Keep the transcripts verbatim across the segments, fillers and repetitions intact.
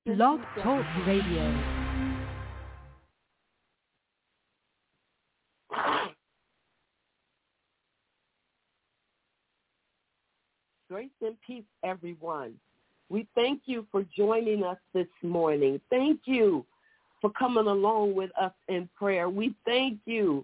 Blog Talk Radio. Grace and peace, everyone. We thank you for joining us this morning. Thank you for coming along with us in prayer. We thank you,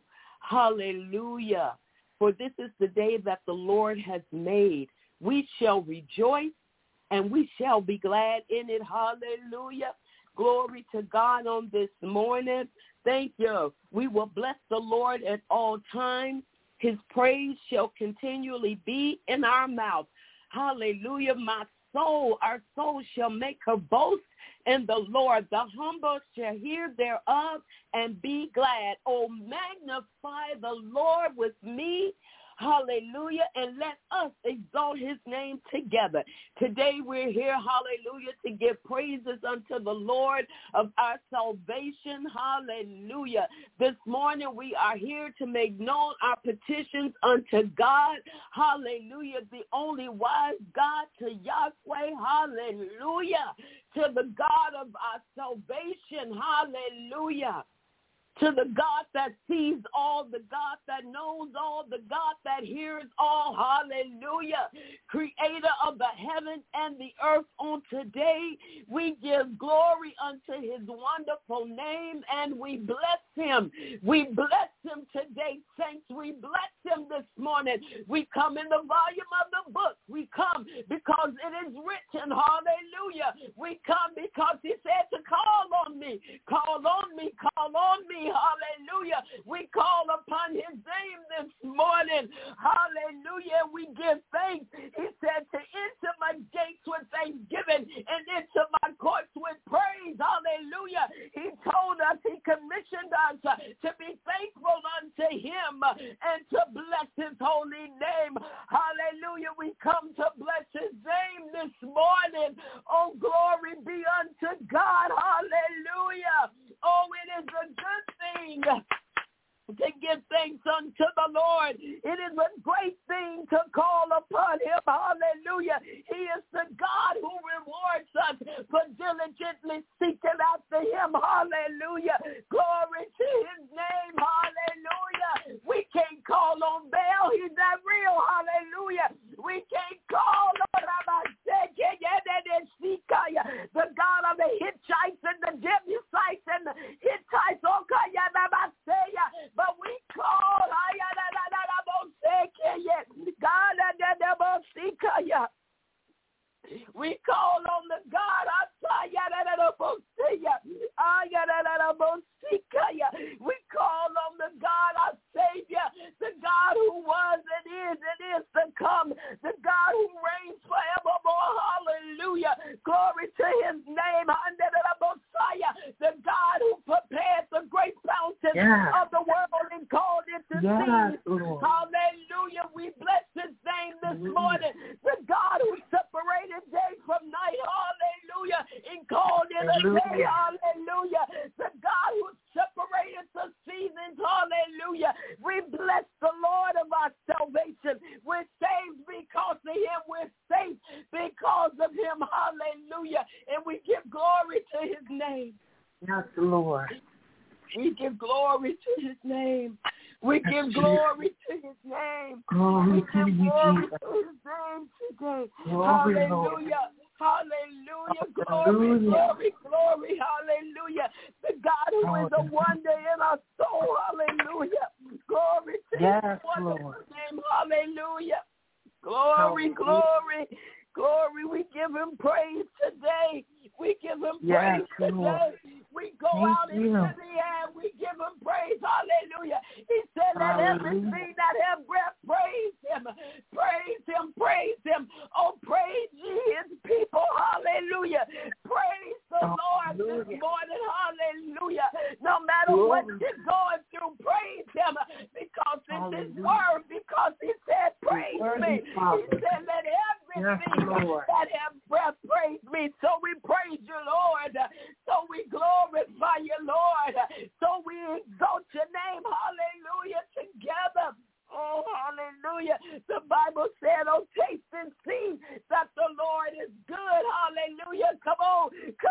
hallelujah, for this is the day that the Lord has made. We shall rejoice and we shall be glad in it. Hallelujah. Glory to God on this morning. Thank you. We will bless the Lord at all times. His praise shall continually be in our mouth. Hallelujah. My soul, our soul shall make her boast in the Lord. The humble shall hear thereof and be glad. Oh, magnify the Lord with me. Hallelujah. And let us exalt his name together. Today we're here, hallelujah, to give praises unto the Lord of our salvation. Hallelujah. This morning we are here to make known our petitions unto God. Hallelujah. The only wise God, to Yahweh. Hallelujah. To the God of our salvation. Hallelujah. To the God that sees all, the God that knows all, the God that hears all. Hallelujah. Creator of the heaven and the earth on today, we give glory unto his wonderful name and we bless him. We bless him today, saints. We bless him this morning. We come in the volume of the book. We come because it is written. Hallelujah. We come because he said to call on me. Call on me. Call on me. Hallelujah. We call upon his name this morning. Hallelujah. We give thanks. He said to enter my gates with thanksgiving and into my courts with praise. Hallelujah. He told us, he commissioned us to be faithful unto him and to bless his holy name. Hallelujah. We come to bless his name this morning. Oh, glory be unto God. Hallelujah. Oh, it is a good thing to give thanks unto the Lord. It is a great thing to call upon him. Hallelujah. He is the God who rewards us for diligently seeking after him. Hallelujah. Glory to his name. Hallelujah. We can't call on Baal. He's not real. Hallelujah. We can't call on the God of the Hittites and the Jebusites and the Hittites. But we call God. We call on the God. We call on the God, our Savior, the God who was and is and is to come, the God who reigns forevermore. Hallelujah. Glory to his name. The God who prepared the great fountain yes. of the world and called it to yes, sea. Hallelujah. We bless his name this mm-hmm. morning. The God who separated day from night. Hallelujah. And called it Hallelujah. a day. Hallelujah. The God who separated the seasons. Hallelujah. We bless the Lord of our salvation. We're saved because of him. We're safe because of him. Hallelujah. And we give glory to his name. Yes, Lord. We give glory to his name. We give glory to his name. Glory we give to glory Jesus. to his name today. Glory, Hallelujah. Lord. Hallelujah. Glory, Hallelujah. glory, glory. Hallelujah. The God who is a wonder in our soul. Hallelujah. Glory to yes, his wonderful Lord. name. Hallelujah. Glory, Hallelujah. glory, glory. We give him praise today. We give him yes, praise today. Lord. We go Thank out you. into the air. We give him praise. Hallelujah. He said, let everything that have breath praise him. Praise him. Praise him. Oh, praise ye his people. Hallelujah. Praise the Hallelujah. Lord this morning. Hallelujah. No matter Glory. what you're going through, praise him because it's Hallelujah. his word. Because he said, praise me. He said, let everything yes, that have breath praise me. So we praise you, Lord. So we glorify you, Lord. So we exalt your name. Hallelujah. Together. Oh, hallelujah. The Bible said, oh, taste and see that the Lord is good. Hallelujah. Come on. Come on with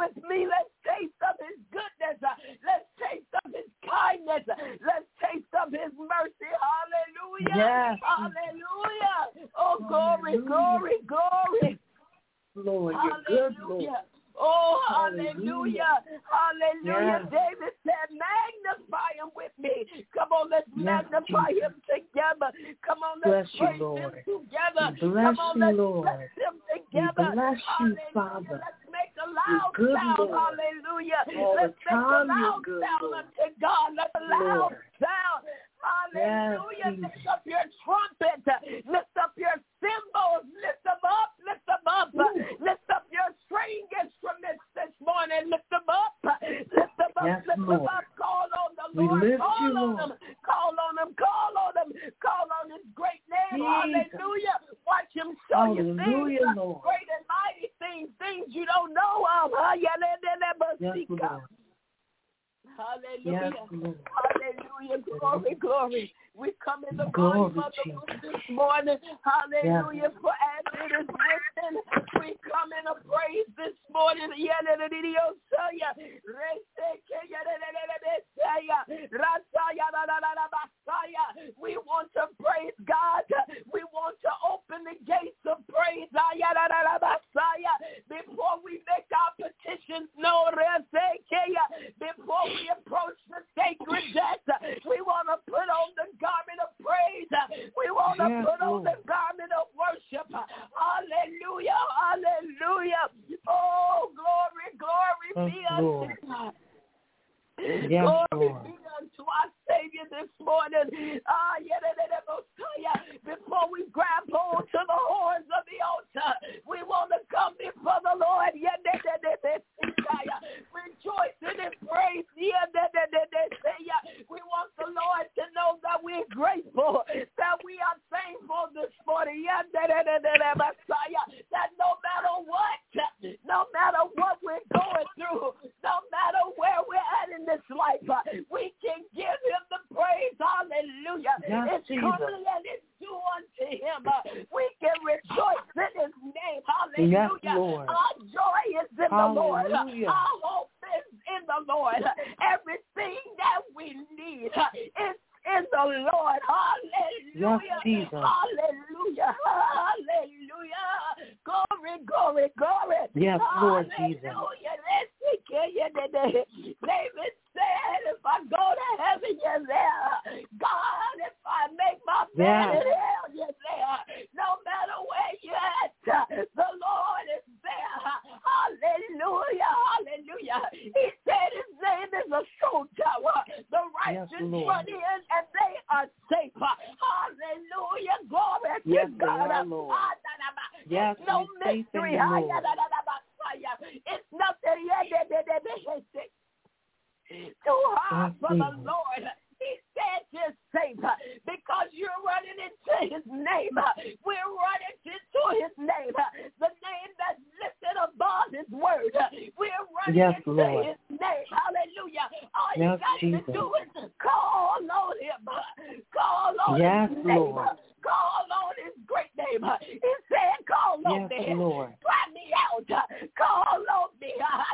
with me. Let's taste of his goodness. Let's taste of his kindness. Let's taste of his mercy. Hallelujah. Yes. Hallelujah. Oh, glory, glory, glory. Lord, hallelujah. You're good, Lord. Oh, hallelujah. Hallelujah. Yes. David said, magnify him with me. Come on, let's Yes, magnify Jesus. him together. Come on, Bless let's you, praise Lord. him together. We bless Come on, you, let's Lord. bless him We together. bless you, Hallelujah. Father. Let's make a loud You're good, sound. Lord. Hallelujah. All Let's the make a time loud you're good, sound Lord. unto God. Let's a loud Lord. sound. Hallelujah. Yes, lift up your trumpet. Lift up your cymbals. Lift them up. Lift them up. Ooh. Lift up your string instruments this morning. Lift them up. Lift them up. Yes, lift Lord. them up. Call on the We Lord. lift Call you, on Lord. him. Call on him. Call on him. Call on his great name. Jesus. Hallelujah. Watch him show you Hallelujah, things. Lord. Great and mighty things. Things you don't know of. Yes, Lord. Hallelujah. Yes, Lord. Hallelujah. Glory, glory. We come in the Glory, volume of the Jesus. book this morning. Hallelujah. For as it is written, we come in a praise this morning. We want to praise God. We want to open the gates of praise. Before we make our petitions known, before we approach the sacred desk, we want to put on the garment of praise. We want to Yes, put on Lord. the garment of worship. Hallelujah. Hallelujah. Oh, glory, glory Yes, be unto Lord. God. Yes, Glory Lord. be unto our Savior this morning. Ah, yeah, da, da, da, Messiah. Before we grab hold to the horns of the altar, we want to come before the Lord. Yeah, da, da, da, da, Messiah. Rejoicing and praise. Yeah, da, da, da, da, Messiah. We want the Lord to know that we're grateful, that we are thankful this morning. Yeah, da, da, da, da, da, Messiah. That no matter what, no matter what we're going through, no matter where we're at in this life, uh, we can give him the praise. Hallelujah. Yes, it's Jesus. comely and it's due unto him. Uh, we can rejoice in his name. Hallelujah. Yes, Lord. Our joy is in the Lord. Uh, Hallelujah. Our hope is in the Lord. Uh, Everything that we need uh, is in the Lord. Hallelujah. Yes, Jesus. Hallelujah. Hallelujah. Glory, glory, glory. Yes, Lord Jesus. Hallelujah. Let's take care of you today. David said, if I go to heaven, you're there. God, if I make my bed Yes. in hell, you're there. No matter where you're at, the Lord is there. Hallelujah. Hallelujah. He said his name is a strong tower. The righteous Yes, Lord. run in and they are safe. Hallelujah. Glory Yes, to they God. are, Lord. Yes, It's no we faith in mystery. you, Lord. It's nothing too hard Yes, for the Jesus. Lord. He said you're safe because you're running into his name. We're running into his name, the name that's lifted above his word. We're running Yes, into Lord. his name. Hallelujah. All Yes, you got Jesus. to do is call on him. Call on Yes, his name. Lord. Call on his great name. He said, call on Yes, me. Lord. Cry me out. Call on me.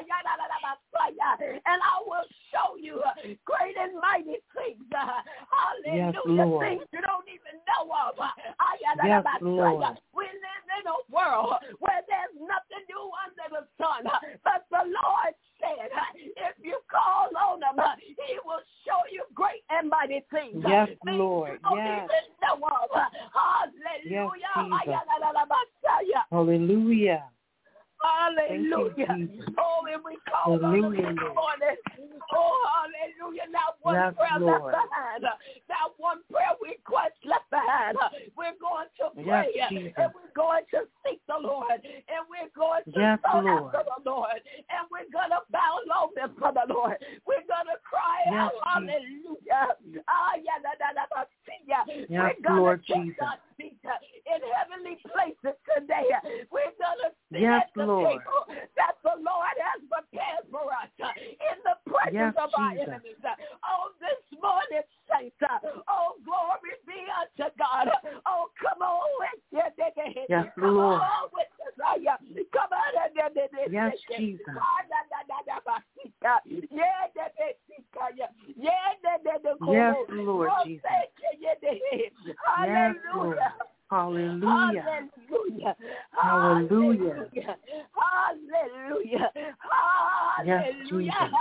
And I will show you great and mighty things. Hallelujah. Yes, Lord. Things you don't even know of. Yes, Lord. We live in a world where there's nothing new under the sun. But the Lord said, if you call on him, he will show you great and mighty things. Yes, Things Lord. you don't Yes. even know of. Hallelujah. Jesus. Hallelujah. Hallelujah. Thank you, Jesus. Oh, and we call on him Hallelujah, this Lord. morning. Oh, hallelujah. Not one Yes, prayer Lord. left behind. Not one prayer request left behind. We're going to pray. Yes, Jesus. And we're going to seek the Lord. And we're going to Yes, go Lord. after the Lord. And we're going to bow low before the Lord. We're going to cry Yes, out. Hallelujah. Ah, yeah, da, da, da, da, see ya. Yes, We're going Lord to take Jesus. our seat in heavenly places today. We're going to sit Yes, at the Lord. table that the Lord has prepared for us in the presence Yes, of our Jesus. enemies. Oh, this morning, saints, oh, glory be unto God. Oh, come on with you. Yes, Come Lord. on with us. Come on. Yes, Jesus. Yes, Lord Jesus. Yes, Lord. Hallelujah. Hallelujah. Hallelujah. Hallelujah. Yes, Hallelujah. Jesus.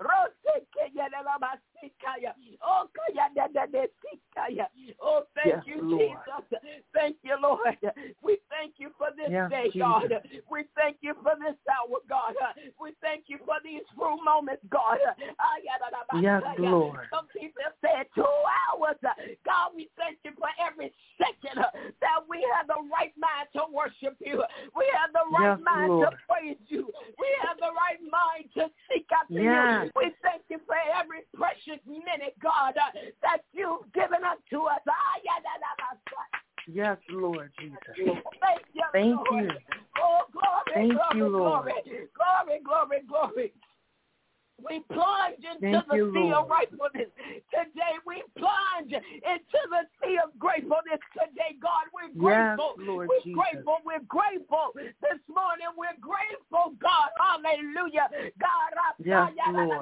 Oh, thank Yes, you, Lord. Jesus. Thank you, Lord. We thank you for this Yes, day, Jesus. God. We thank you for this hour, God. We thank you for these few moments, God. Yes, Lord. Some people said two hours. God, we thank you for every second that we have the right mind to worship you. We have the right Yes, mind Lord. to praise you. We have the right mind to seek after Yes. you. We thank you for every precious minute, God, uh, that you've given unto us. Ah, yeah, da, da, da, da. Yes, Lord Jesus. Thank you, Thank Lord. you. Oh, glory, Thank glory, you, Lord. glory, glory, glory, glory. We plunge into Thank the you, sea of Lord. rightfulness. Today we plunge into the sea of gratefulness. Today, God, we're Yes, grateful. Lord we're Jesus. grateful. We're grateful. This morning we're grateful, God. Hallelujah. God, Yes, Lord.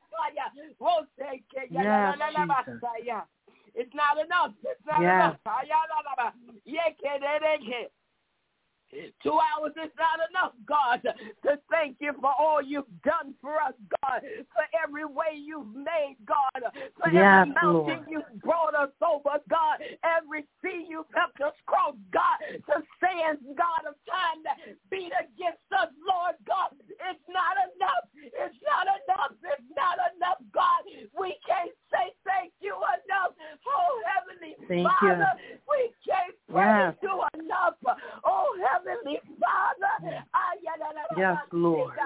Yes, Jesus. It's not enough. It's not Yes. enough. Two hours is not enough, God, to thank you for all you've done for us, God, for every way you've made, God, for Yes, every mountain Lord. you've brought us over, God, every sea you've helped us cross, God, the sands, God, of time that beat against us, Lord God. It's not enough. It's not enough. It's not enough, God. We can't say thank you enough. Oh, Heavenly Thank Father, you. we can't praise Yes. you enough. Oh, Heavenly Father. Yes, Lord.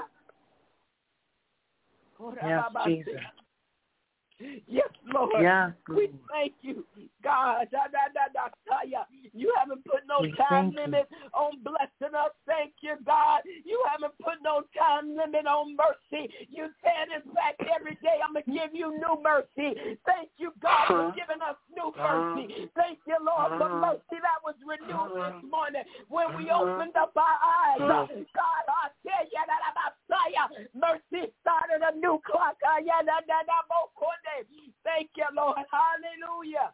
Yes, Jesus. Yes, Lord. Yes, We Lord. thank you, God. You haven't put no We time thank you. limit on blessing us. Thank you, God. You haven't put no time limit on mercy. You said, in fact, every day I'm going to give you new mercy. Thank you, God, for giving us new mercy. Thank you, Lord, for mercy that was renewed this morning when we opened up our eyes. God, I tell you that about mercy started a new clock. Thank you, Lord. Hallelujah.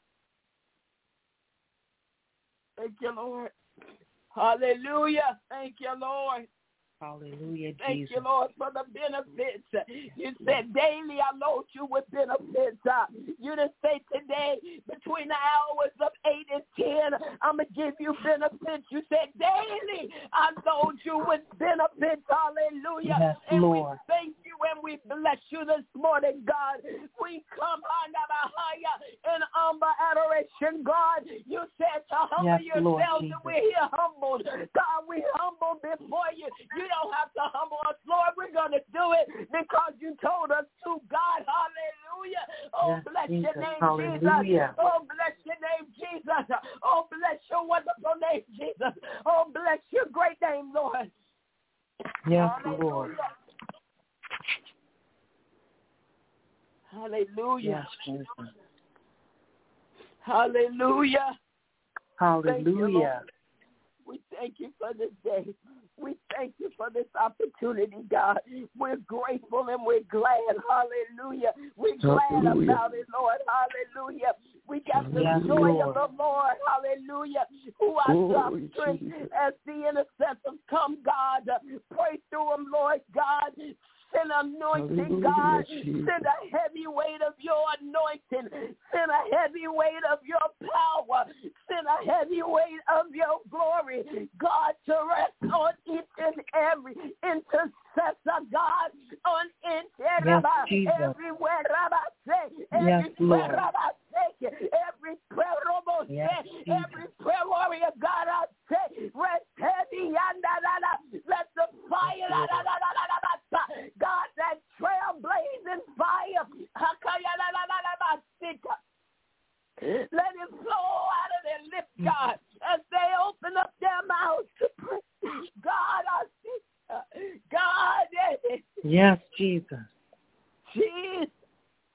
Thank you, Lord. Hallelujah. Thank you, Lord. Hallelujah, Thank Jesus. you, Lord, for the benefits. You said daily I load you with benefits. You didn't say today between the hours of eight and ten, I'm going to give you benefits. You said daily I load you with benefits. Hallelujah. Yes, and Lord. we thank you and we bless you this morning, God. We come in humble adoration, God. You said to humble Yes, Lord yourselves Jesus. and we're here humbled. God, we humble before you. You don't have to humble us, Lord. We're going to do it because you told us to, God. Hallelujah. Oh, Yes, bless Jesus. your name, Hallelujah. Jesus. Oh, bless your name, Jesus. Oh, bless your wonderful name, Jesus. Oh, bless your great name, Lord. Yes, Hallelujah. Lord. Hallelujah. Yes, Jesus. Hallelujah. Hallelujah. We thank you for this day. We thank you for this opportunity, God. We're grateful and we're glad. Hallelujah. We're glad Hallelujah. about it, Lord. Hallelujah. We got the Yes, joy Lord. of the Lord. Hallelujah. Who are Glory, strength Jesus. as the intercessors come, God. Pray through them, Lord God. Send anointing, Hallelujah, God. Jesus. Send a heavy weight of your anointing. Send a heavy weight of your power. Send a heavy weight of your glory, God, to rest on each and every intercessor, God, on each and Yes, Jesus. everywhere, Rabbi, say, Yes, everywhere, Lord. Rabbi, say, every prayer, Robo, Yes, say, Jesus. every prayer warrior, God, I say, rest heavy, yanda, da, da, let the fire, da, da, da, da, da, da, da, God, that trailblazing fire, hakaya, da, da, da, da, da, sika. Let it flow out of their lips, God, as they open up their mouths to pray. God, I see. God, Yes, Jesus. Jesus.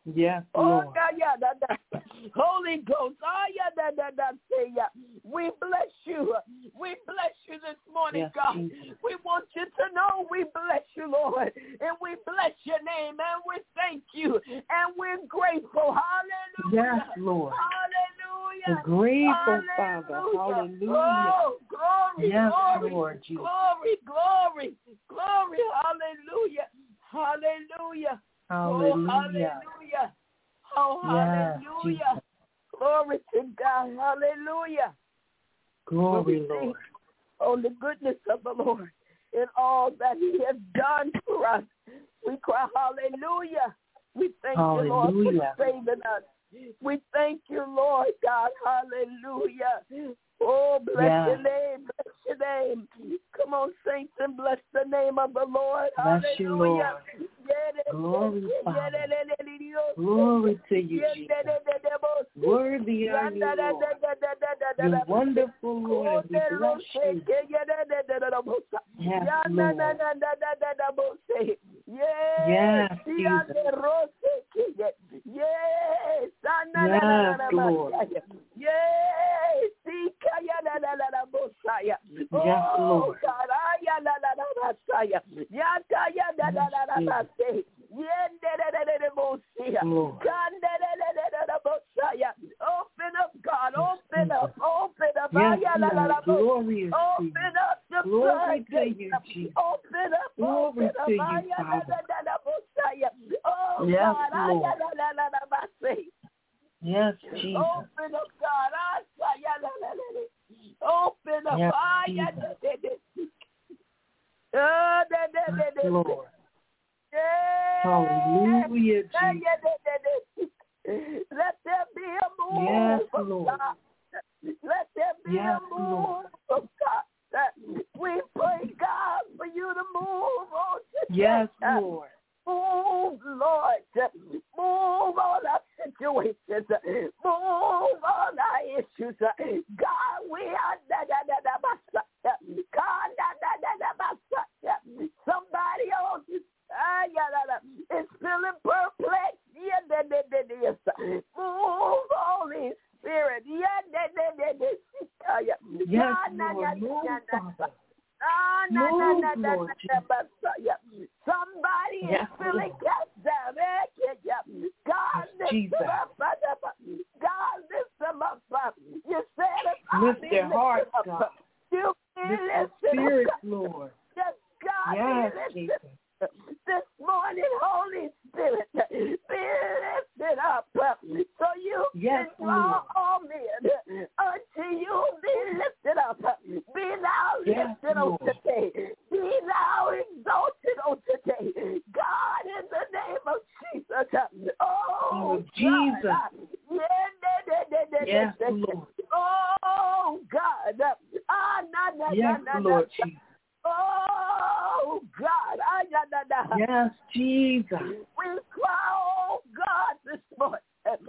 Yes, Oh, Lord. God, yeah, da, da. Holy Ghost, oh, yeah, da, da, da, say, yeah. We bless you. We bless you this morning, Yes, God. Jesus. We want you to know we bless you, Lord, and we bless your name, and we thank you, and we're grateful. Hallelujah. Yes, Lord. Hallelujah. We're grateful, Hallelujah. Father. Hallelujah. Oh, glory, Yes, glory, Lord Jesus. glory, glory, glory. Hallelujah. Hallelujah. Hallelujah. Oh, hallelujah. Oh, Yes, hallelujah. Jesus. Glory to God. Hallelujah. Glory, We Lord. think on the goodness of the Lord and all that he has done for us. We cry hallelujah. We thank you, Lord, Hallelujah. for saving us. We thank you, Lord God. Hallelujah. Oh, bless Yes. your name. Bless your name. Come on, saints, and bless the name of the Lord. Bless you, Hallelujah. Lord. Glory, Father. Glory to you, Jesus. Worthy are you, Lord. You're wonderful, Lord, and we bless you. Yes, Lord. Yes, Jesus. Yes. Yes, Lord. Yes. Yes, Lord. Lord. Open up, God. Open up. Open up. Yes, Lord. Glory is to Open you. up the Glory to floodgates. you, Jesus. Open up. Glory Open to up. you, Father. Oh, Yes, God. Lord. Yes, Jesus. Open up, God. Open up. Yes, Jesus. Yes, Lord. Hallelujah, Jesus. Let there be a move Yes, of Lord. God. Let there be Yes, a move Lord. of God. We pray, God, for you to move on today. Yes, Lord. Move, Lord. Move on our situations. Move on our issues. God, we are da da da da basa. God, da da da da basa. Somebody else is, ah, yeah, da, da, is feeling perplexed. Yeah, da, da, da, da, move, Holy Spirit. Yeah, da, da, da, da, yeah. Yes, Da, da, Lord. da, Move, da, da, Father. Ah, na, na, Move, na, na, Lord na, na, na, yeah. Somebody Yes, is feeling Lord. cast down. Eh, yeah, yeah. God, Yes, lift Jesus. them up. God, lift them up. You said if I Lift be their lifted hearts, up, God. you be Lift their lifted spirits, up. Lord. Yes, God, Yes, be Jesus. lifted up. This morning, Holy Spirit, be lifted up so you Yes, can draw Lord. all men unto you. Be lifted up. Be thou Yes, lifted on Lord. today. Be thou exalted on today. God, in the name of Jesus. Oh, Oh, Jesus. God. Yeah, da, da, da, da, Yes, da, da. Lord. Oh, God. Ah, na, na, Yes, na, na, Lord na. Jesus. Oh, God. Ah, na, na, na. Yes, Jesus. We cry, oh, God, this morning.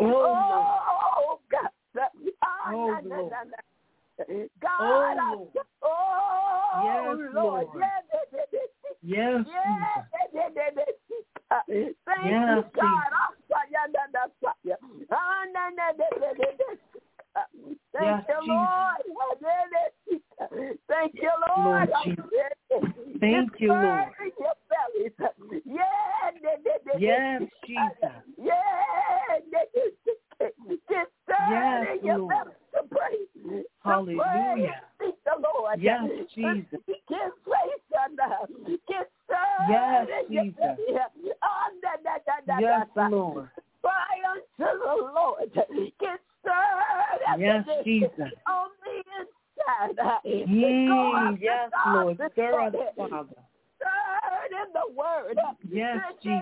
Oh, Oh, God. Ah, Oh, na, na, Lord. na, na. God, Oh, I- Lord. oh, Yes, Lord. Lord. Yeah, yeah, yeah, yeah. Yes, Yeah, Jesus. yeah, yeah, yeah, yeah. Thank Yes, you, God. Jesus. Ah, yeah, na, na, na, yeah. Ah, na, na, na, na, na, na. Thank Yes, you, Jesus. Lord. Yeah, yeah, yeah. Thank you, Lord. Lord Jesus. Thank you, Lord. In your bellies. Yeah, yeah, yeah, yeah. Yes, Jesus. Yeah, yeah, yeah. Get stirred Yes, in your Lord. belly to praise. To Hallelujah. praise, seek the Lord. Yes, To Jesus. seek His face under. Get stirred Yes, in your Jesus. belly. Ah, da, da, da, da, Yes, da. Lord. Cry unto the Lord. Get stirred at Yes, the Jesus. on the inside. Mm, Go after yes, God Lord. this Stir us, morning. Father. Stirred in the word. Yes, Jesus.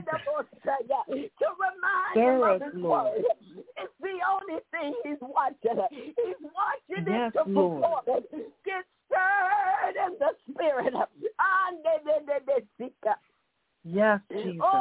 To remind Stir him of us, his Lord. word. It's the only thing he's watching. He's watching Yes, it to Lord. perform it. Get stirred in the spirit. Yes, Jesus. Oh,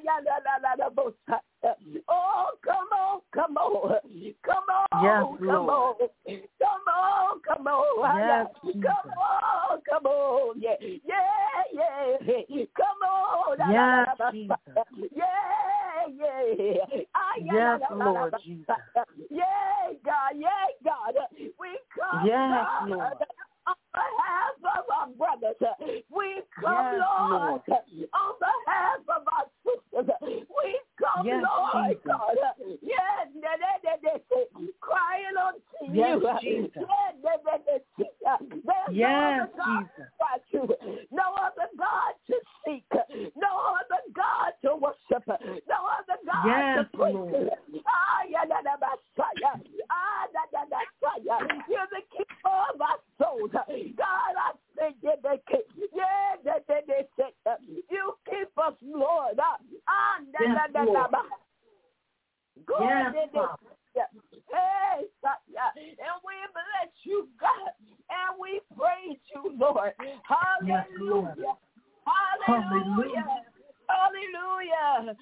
oh, come on, come on, come on, Yes, come Lord. on, come on, come on, Yes, come Jesus. on, come on, yeah, yeah, yeah, come on, Yes, Jesus. yeah, yeah. Yes, Lord Jesus. Yeah, God, yeah, God. We come, Yes, God, Lord. on behalf of our brothers. We come, Yes, Lord, Lord. on behalf of our sisters. We come, Yes, Lord, Jesus. God. Yes, crying unto Yes, you. Jesus. Yes, there's Yes, no other God Jesus. but you. No other God to seek. No other God to worship. No other God Yes, to praise. Lord. Ah, yeah, da, da, Messiah. Ah, da, da, da, Messiah. You're the keeper of our souls. God, I thank you. Yeah, da, da, da, da. You keep us, Lord. Ah, da, Yes, da, da, Lord. da. Good, Yes, da, da, Father. Hey, and we bless you, God, and we praise you, Lord. Yes, Lord. Hallelujah. Hallelujah. Hallelujah.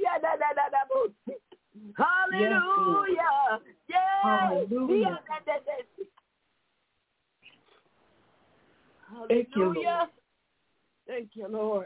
Hallelujah. Yes. Hallelujah. Thank you, Lord. Hallelujah. Thank you, Lord.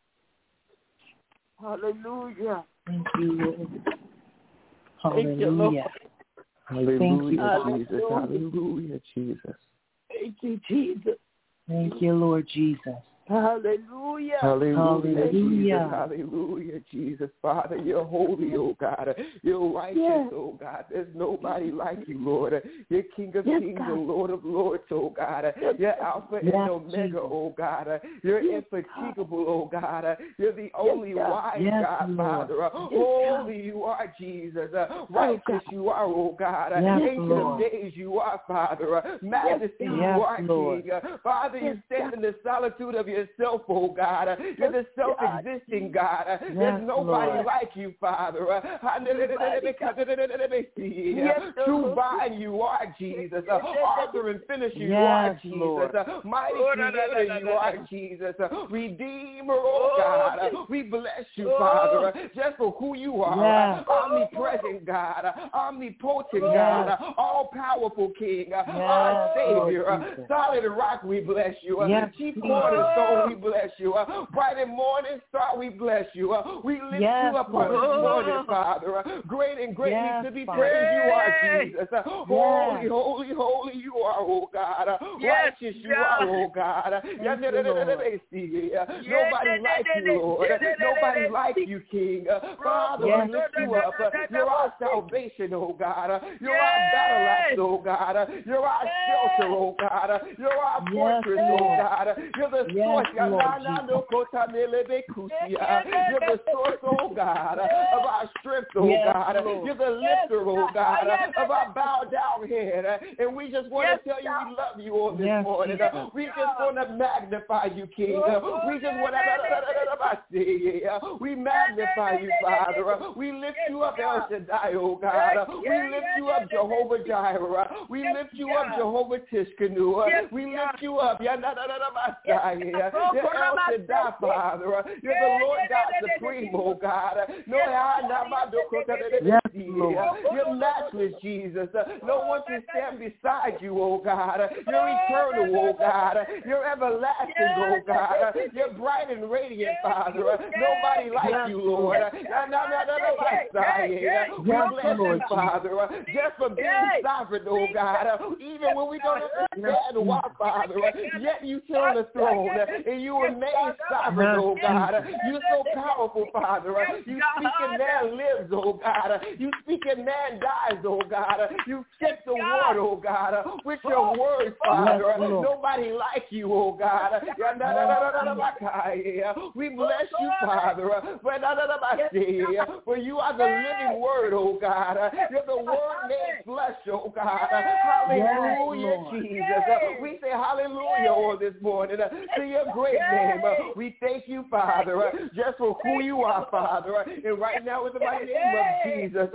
Hallelujah. Thank you, Lord. Thank you, Lord. Hallelujah. Hallelujah, Thank you. Jesus. Hallelujah, Jesus. Thank you, Jesus. Thank you, Lord Jesus. Hallelujah. Hallelujah, Hallelujah. Jesus. Hallelujah, Jesus. Father, you're holy, oh God. You're righteous, Yes. oh God. There's nobody like you, Lord. You're King of Yes, kings God. and Lord of lords, oh God. You're Alpha Yes, and Omega, Jesus. oh God. You're Yes, infatigable, oh God. You're the only God. wise Yes, God, Lord. Father. Holy you are, Jesus. Righteous you are, oh God. Yes, Ancient Lord. of days you are, Father. Majesty you Yes, are, Lord. King. Father, you stand in the solitude of yourself, oh God. You're the self-existing God. There's Yes, nobody Lord. like you, Father. Yes, True Lord. vine you are, Jesus. Author and finisher you are, Yes, Jesus. Lord. Mighty creator you are, Jesus. Redeemer, oh God. We bless you, Father, just for who you are. Yes. Omnipresent God. Omnipotent Yes. God. All-powerful King. Our Savior. Lord Jesus. Solid rock, we bless you. Yes, Chief Jesus. cornerstone, we bless you. Uh, bright and morning star, we bless you. Uh, we lift Yes, you up on Lord. this morning, Father. Uh, great and greatly Yes, to be Father. praised you are, Jesus. Uh, holy, Yes. holy, holy you are, oh God. Uh, Yes, righteous you are, oh God. Uh, Thank you, Lord. nobody like you, Lord. Uh, nobody like you, King. Uh, Father, Yes, we lift you up. Uh, you're our salvation, oh God. Uh, you're our battle axe, oh God. Uh, you're our shelter, oh God. Uh, you're our Yes, fortress, oh Lord. God. Uh, you're the Yes, source. Lord You're the source, oh God, of our strength, oh Yes, God. Lord. You're the lifter, oh God, of our bowed down head. And we just want to tell you we love you on this Yes, morning. Jesus. We just want to magnify you, King. We just want to, we magnify you, Father. We lift you up, El Shaddai, oh God. We lift you up, Jehovah Jireh. We lift you up, Jehovah Tishkanu. We lift you up, You're El Shaddai, Father. You're the Lord God Supreme, oh God. No, Yes, Lord. you're matchless, Jesus. No one can stand beside you, oh God. You're eternal, oh God. You're everlasting, oh God. You're bright and radiant, Father. Nobody like you, Lord. We bless you, Father, just for being sovereign, oh God. Even when we don't understand why, Father, yet you sit on the throne and you remain sovereign, oh God. You're so powerful, Father. You speak and man lives, oh God. You speak and man dies, oh God. You sent the word, oh God, with your words, Father. Nobody like you, oh God. We bless you, Father, for you are the living word, oh God. You're the word made flesh, oh God. Hallelujah, Jesus. We say hallelujah on this morning to your great name. We thank you, Father, just for who you are, Father. And right now, in the mighty name of Jesus,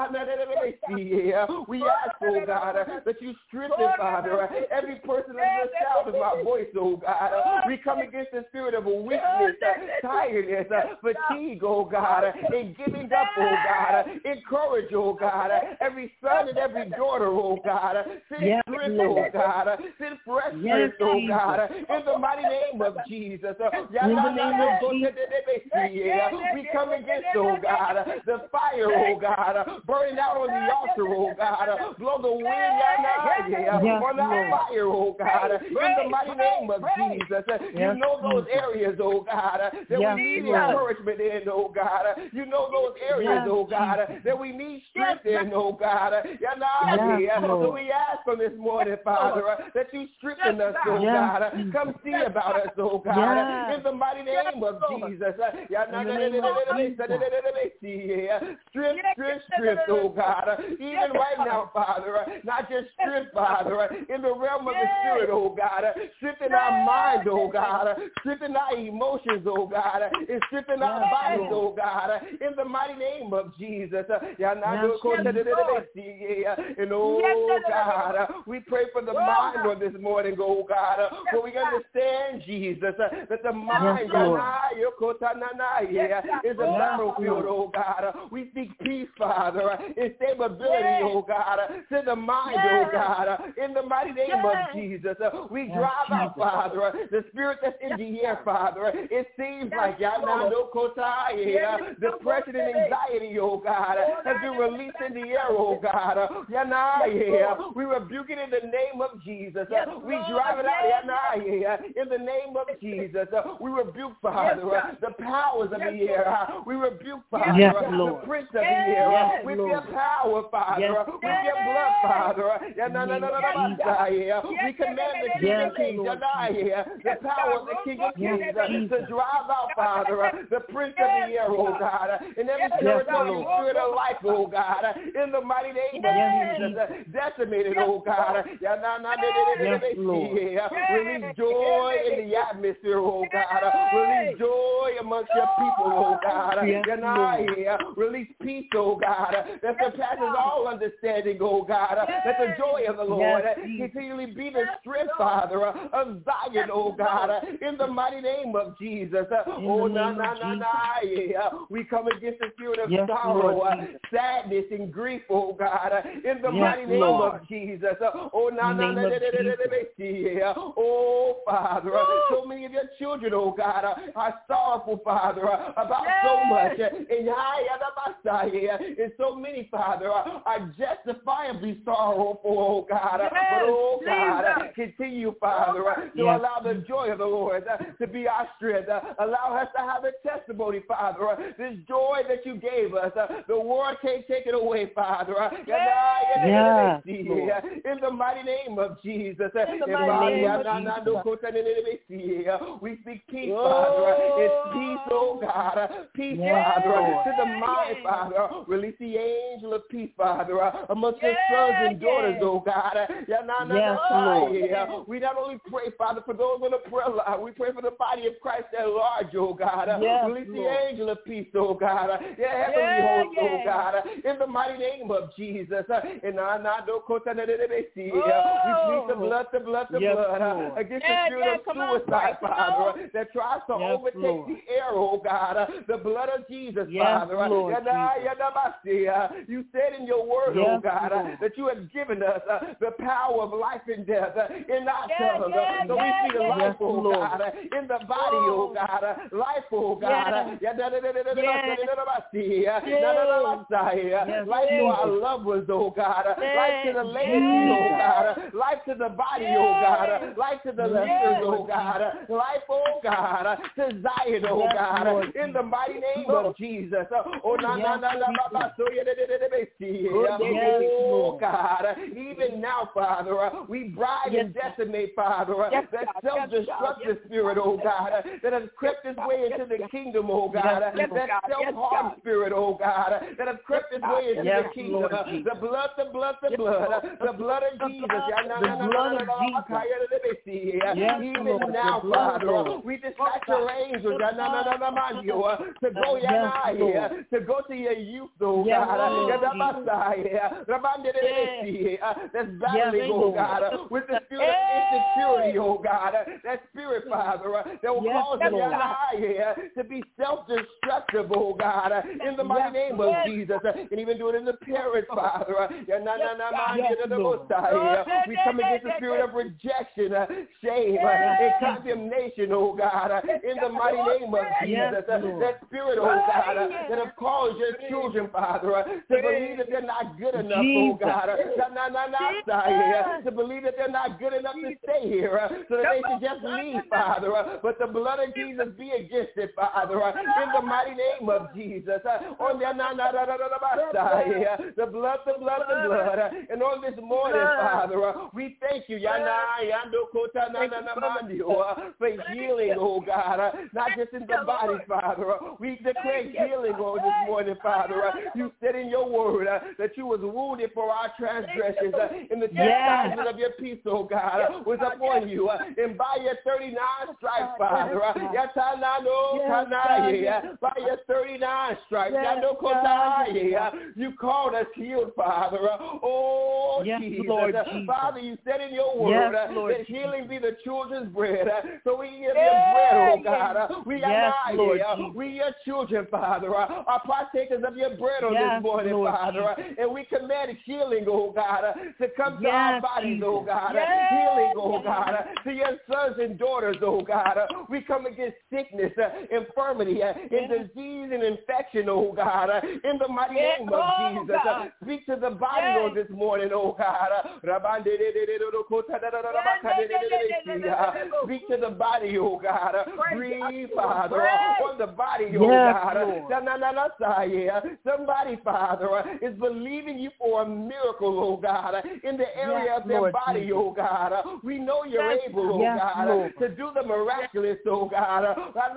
we ask, oh God, that you strengthen, Father, every person under the sound of my voice, oh God. We come against the spirit of weakness, tiredness, fatigue, oh God, and giving up, oh God. Encourage, oh God, every son and every daughter, oh God. Send yes, strength, Lord. oh God. Send fresh Yes, strength, oh Jesus. God. In the mighty name of Jesus. In the name of Jesus. We come against, oh God, the fire, oh God, burning out on the altar, oh God. Blow the wind Yes, on that Lord. fire, oh God. In the mighty name of Jesus. You Yes, know those Jesus. areas, oh God, that Yes, we need Lord. encouragement in, oh God. You know those areas, Yes, oh God, Jesus. that we need strength in, oh God. Yes, So Lord. we ask on this morning, Father, that you strengthen us, oh Yes, God. Jesus. Come see about us, oh God. Yes. In the mighty name of Jesus. Strength, strength, strength, oh God. Even right now, Father, not just strength, Father, in the realm of the Spirit, oh God. Strengthen our mind, oh God. Strengthen our emotions, oh God. And strengthen our bodies, oh God. In the mighty name of Jesus. And oh God, we pray for the mind on this morning, oh God. For we understand, Jesus, that the mind is a battlefield, oh God. We seek peace, Father, and stability, oh God, to the mind, oh God. In the mighty name of Jesus, we drive out, Father, the spirit that's in the air, Father. It seems like depression and anxiety, oh God, has been released in the air, oh God. We rebuke it in the name of Jesus. We drive it out in the name of Jesus. We rebuke, Father, the powers of the air. We rebuke, Father, yes, the prince of the air. Yes, With Lord. your power, Father. Yes, With your blood, Father. We command the King Yes, of Kings, Lord. the power of the King of Yes, Kings, Jesus. to drive out, Father, the prince of the air, oh God. In every territory, Lord. spirit of life, oh God. In the mighty name of Yes, Jesus. Decimated, oh God. Yes, Lord. Release joy in the atmosphere, oh God. Release joy amongst your people, oh God. Yes, Lord. Release peace, oh God, that surpasses all understanding, oh God. That the joy of the Lord Yes, continually be the strength, Father, of Zion, oh God. In the mighty name of Jesus. Oh, na, na, na, na, yeah. We come against the spirit of Yes, sorrow, Lord. uh, sadness, and grief, oh God. In the Yes, mighty name Lord. of Jesus. Oh, na, In na, the na, name na, of na, na, na, yeah. Oh, Father, so many of your children, oh God, are sorrowful, Father, about so much. And and so many, Father, are justifiably sorrowful, oh God. But, oh God, continue, Father, to Yes. allow the joy of the Lord to be our strength. Allow us to have a testimony, Father. This joy that you gave us, the world can't take it away, Father. Yes, In the mighty name of Jesus. In the mighty name of We speak peace, Father. It's peace, oh God. Peace, Yes, Father, Lord. to the mind, Father. Release the angel of peace, Father, amongst your sons and daughters, oh God. Yes, Lord. We not only pray, Father, for those on the prayer line, we pray for the body of Christ at large, oh God. Yes, Release the Lord. angel of peace, oh God. Your heavenly host, oh God. In the mighty name of Jesus. And I not know, we plead the blood, the blood, the Yes, blood Lord. against the spirit of suicide, Father, that tries to Yes, overtake Lord. the air, oh God. The blood of Jesus, Yes, Father. Lord Yada, Jesus. yada, basi. You said in your word, oh Yes, God, Lord. that you have given us uh, the power of life and death uh, in our Yeah, tongue. yeah, So we yeah, speak yeah. life, Yes, oh Lord. God, uh, in the body, oh God. uh, Life, oh God. Yeah. uh, yada, da, da, da, da, Yeah. da, da, da, basi. Uh, Yeah. da, da, da, basi. Uh, Yes, Life to our Jesus. loved ones, oh God. uh, Yeah. Life to the legacy, Yeah. oh God. uh, Life to the body, oh God. uh, Life to the Yes, leaders, oh Lord God. uh, Life, oh God, uh, to Zion, oh Yes, God. Lord In the mighty name of Jesus. Uh, Oh, na, na, Yes, na, na, ba, ba, so, yeah, da, da, da, da, da, see, yeah. Yes, Oh, Lord. God. uh, Even now, Father, uh, we bribe and decimate, Father, uh, Yes, that God. self-destructive spirit, oh God, uh, that has crept its way into the kingdom, oh God. uh, Yes, That God. Yes, self-harm God. spirit, oh God, uh, that has crept its way into Yes, the kingdom. Lord uh, Jesus. The blood, the blood, the blood, uh, the blood of Jesus. Yeah, na, The na, na, na, blood na, of na, na, Jesus. kaya, da, da, da, see, yeah. Yes, Even Lord. now, The blood, Father, uh, Lord. we dispatch your angels, yeah, na, na, na, na, man, you, uh, to go, yeah, Yes, na, Lord. yeah, to go to your youth, oh Yes, God, Lord uh, that's battling, Yes, oh Lord. God, uh, with the spirit of insecurity, oh God, uh, that spirit, Father, uh, that will Yes, cause them Lord. uh, to be self-destructive, oh God, uh, in the mighty Yes, name of Jesus, uh, and even do it in the parents, Father. Uh, yeah, na, na, na, man, Yes, yeah, the Lord. Most High, uh, we come against the spirit of rejection, uh, shame, uh, and condemnation, oh God, uh, in the mighty name of Yes, Jesus. Uh, Lord. that spirit, oh God, uh, that have caused your children, Father, uh, to believe that they're not good enough, oh Jesus. God, uh, na, na, na, na, uh, to believe that they're not good enough to stay here, uh, so that they should just leave, Father. Uh, but the blood of Jesus be against it, Father, uh, in the mighty name of Jesus. Uh, on the, na, na, na, na, na, na, uh, the blood, the blood, the blood. Uh, and on this morning, Father, uh, we thank you, Yana, Yando, Kota, na, na, na, mandio, uh, for healing, oh God, uh, not just in the body, Father. Uh, we declare healing on this morning, Father. Uh, you said in your word uh, that you was wounded for our transgressions, uh, and the chastisement Yes. of your peace, oh God, uh, was upon you. Uh, and by your thirty-nine stripes, Father, uh, yatanano kanaye, uh, by your thirty-nine stripes, yando kotaye, uh, you called us healed, Father. Uh, oh, Yes, Jesus. Lord Uh, Jesus. Father, you said in your word Yes, uh, Lord that healing be the children's bread. Uh, so we give you bread, oh God. Uh, we Yes, are Lord uh, Jesus. we your children, Father, uh, are partakers of your bread on Yes, this morning, Lord Father. Uh, and we command healing, oh God, uh, to come to our Yes, bodies, oh Jesus. God. Uh, healing, oh God, uh, to your sons and daughters, oh God. Uh, we come against sickness, uh, infirmity, uh, and disease and infection, oh God. Uh, in the mighty name of Jesus. Uh, speak to the body on this morning, oh God. Uh, Speak to the body, oh God. Breathe, Father, on the body, oh Yes, God. Somebody, Father, is believing you for a miracle, oh God, in the area Yes, of their Lord body, Jesus. oh God. We know you're Yes, able, oh yes, God, Lord. to do the miraculous, oh God.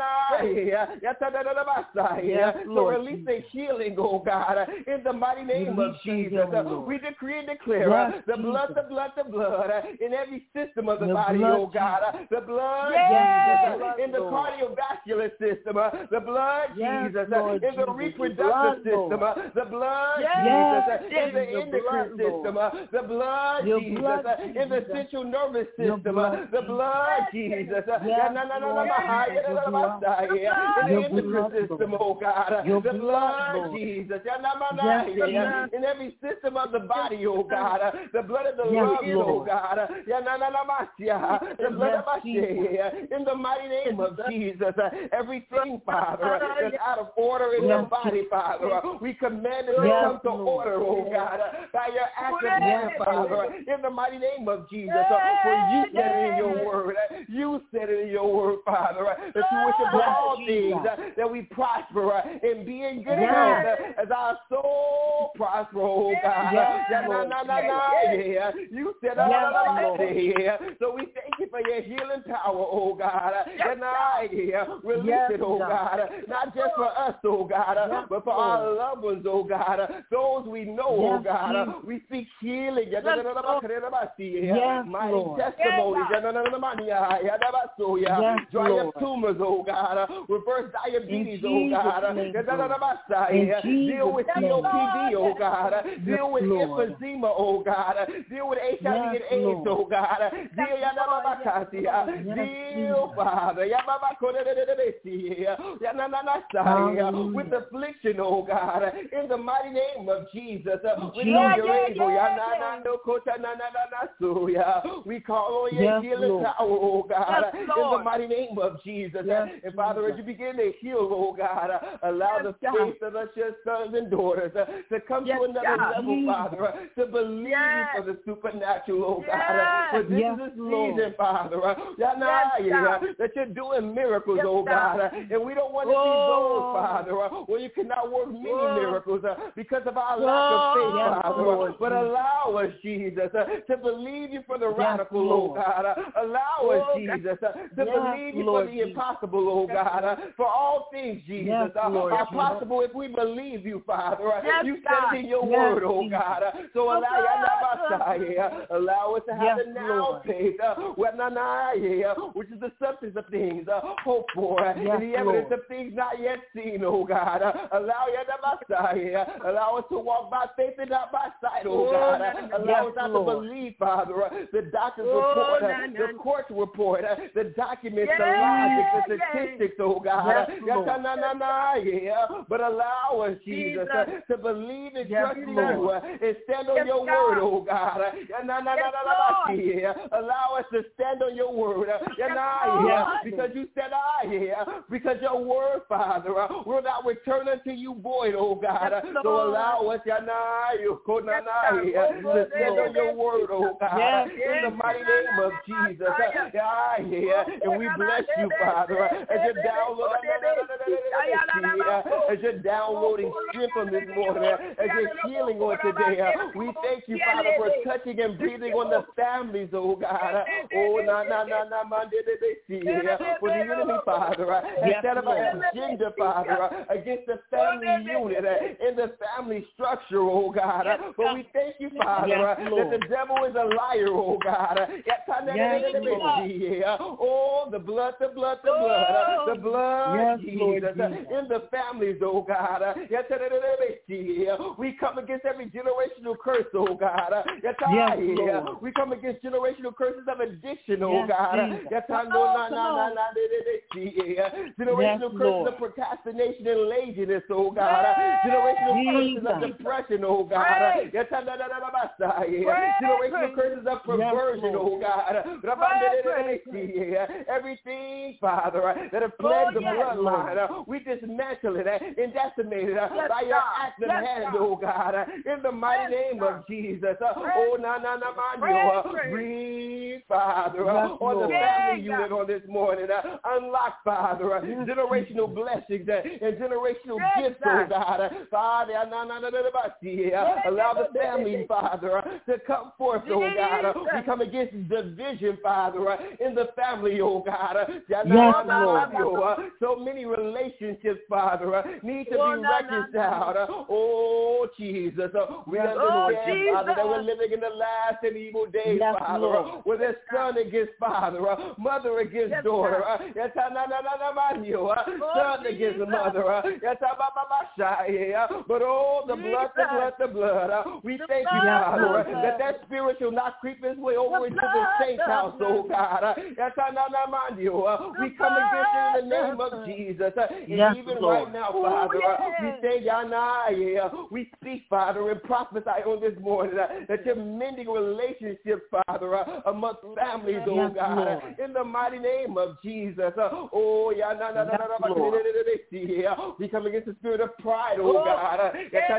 Yes, So Lord release a healing, oh God, in the mighty name Release of your Jesus. healing, Lord. We decree and declare Yes, uh, the blood, Jesus. the blood, the blood uh, in every system of the, The body, blood, oh God. Uh, the blood, Yes, Jesus, the uh, blood, in the Lord. cardiovascular system. Uh, the blood, Yes, Jesus, uh, Lord in the Jesus. reproductive The blood, system. Lord. Uh, the blood, Yes, Jesus, uh, in the the endocrine blood, system. Uh, the blood, Your Jesus, blood, uh, in the Jesus. central nervous Your system. Uh, blood, the Jesus. blood, Jesus, uh, Yes, yeah, na, na, na, na, Lord ma, hi, Jesus. yeah, Your na, na, blood. ma, si, yeah, in the Your endocrine blood, system, Lord. oh God. Uh, Your the blood, blood, Lord. Jesus, yeah, na, ma, na, Yes, yeah, yeah, Jesus. in every system of the body, oh God. Uh, the blood of the Yes, lungs, oh Lord. God. Uh, yeah, na, na, na, ma, si, yeah, the blood Yes, of my Jesus. yeah, in the mighty name of Jesus. Uh, everything, Father, uh, that's out of order in Yes, the body, Father. Uh, we command it to Yes, come to Lord. order, oh God, uh, by your active hand, Yes, Father, Lord. uh, in the mighty name of Jesus. Uh, for you said it in your word. Uh, you said it in your word, Father, uh, that you wish above Yes, all things Jesus. uh, that we prosper uh, and be in good Yes. health uh, as our soul prosper, oh God. Yes, Uh, yeah, na, Lord na, na, na, yeah. You said, uh, Yes, na, na, na, Lord. yeah. So we thank you for your healing power, oh God. Uh, yeah, na, yeah. Release Yes, it, oh God. God. Uh, not just for us, oh God, uh, Yes, but for Lord. our loved ones, oh God. Uh, those we know, oh Yes, God. Uh, Jesus. we speak healing. Yeah, Yes, na, na, na, na, na, na, na, yeah. Yes, Mighty Lord. testimonies. Yeah, na, na, na, na, na, yeah, yeah, na, na, so, yeah. Yes, Dry up Lord. tumors, oh God. Uh, reverse diabetes, In oh God. Uh, Jesus' name, yeah, na, na, na, Lord. na, In yeah. Deal with Jesus' C O P D, name. oh God. Uh, Yes, deal with Lord. emphysema, oh God. Uh, deal with H I V Yes, and AIDS, Lord. oh God. Uh, deal, yeah, na, na, na, na, yeah. Yes, deal, Jesus. Father. Yeah, na, na, na, na, na, yeah. Yeah, na, na, na, yeah. Hallelujah. With affliction, oh God. Uh, in the mighty name of Jesus. Uh, we Jesus. know you're able. Yeah, na, na, no, kota, na, na, na, na, so, yeah. We call on your Yes, healing Lord. power, oh God. Yes, Uh, in Lord. the mighty name of Jesus. Yes, Uh, and Father, as Jesus. you begin to heal, oh God, uh, allow Yes, the God. faith of us, your sons and daughters, uh, to come Yes, to another God. level, Jesus. Father, uh, to believe Yes. you for the supernatural, oh God. Uh, Yes. for this Yes, is a Lord. season, Father, uh, yeah, nah, Yes, yeah, God. that you're doing miracles, Yes, oh God. God. Uh, and we don't want to be Oh. those, Father, uh, where you cannot work many Oh. miracles uh, because of our lack of faith, Oh. Yes, Father. Lord Uh, but Jesus. allow us, Jesus, uh, to believe you for the Yes, radical, oh Lord. God. Uh, allow us, Oh, God. Jesus, uh, to Yes, believe you Lord for the Jesus. impossible, oh God. Uh, for all things, Jesus, Yes, uh, Lord are Jesus. possible if we believe you, Father. Uh, Yes, you said God. it in your Yes, word, oh Jesus. God. Uh, so allow, uh, allow us to have Yes, the now Lord. faith, uh, which is the substance of things uh, hoped for, uh, Yes, and the evidence Lord. of things not yet seen, oh God. Uh, Allow allow us to walk by faith and not by sight, oh God. Allow us not to believe, Father, the doctor's report, the court's report, the documents, the logic, the statistics, oh God. But allow us, Jesus, to believe and trust you and stand on your word, oh God. Allow us to stand on your word. Because you said I here, because your word, Father, will not return unto you void, oh God. So allow us to stand on your word, oh God, in the mighty name of Jesus. And we bless you, Father, as you're downloading, as you're downloading strength on this morning, as you're healing on today. We thank you, Father, for touching and breathing on the families, oh God. Oh, na na na na, for the enemy, Father, instead of an agenda, Father, against the family unit in the family structure, oh God. But we thank you, Father, that the devil is a liar, oh God. Oh, the blood, the blood, the blood, the blood, Jesus, in the families, oh God. We come against every generational curse, oh God. We come against generational curses of addiction, oh God. Generational curses of procrastination and laziness, oh God. Generational curses of depression, oh God. Generational curses of perversion, oh God. Everything, Father, that has plagued the bloodline, we dismantle it and decimate it by your active hand, oh God. In the mighty name of Jesus. Oh, na na na man, breathe, Father, on the family unit on this morning. Unlock, Father, generational blessings and generational gifts, oh God. Father, allow the family, Father, to come forth, oh God. We come against division, Father, in the family, oh God. Yes, so many relationships, Father, need to be reconciled. Oh, Jesus. We understand, Father, that we're living in the last and evil days, Father, where there's son against father, mother against daughter, son against mother. But oh, the blood, the blood, the blood. We thank you, Father, that that spirit shall not creep its way over into the saints' house, oh God. We come against it in the name of Jesus. And even right now, Father, we say, we speak, Father, and prophesy on this morning that you're mending relationships, Father, amongst families, oh God, in the mighty name of Jesus. Oh, yeah, na na na na na. We come against the spirit of pride, oh God.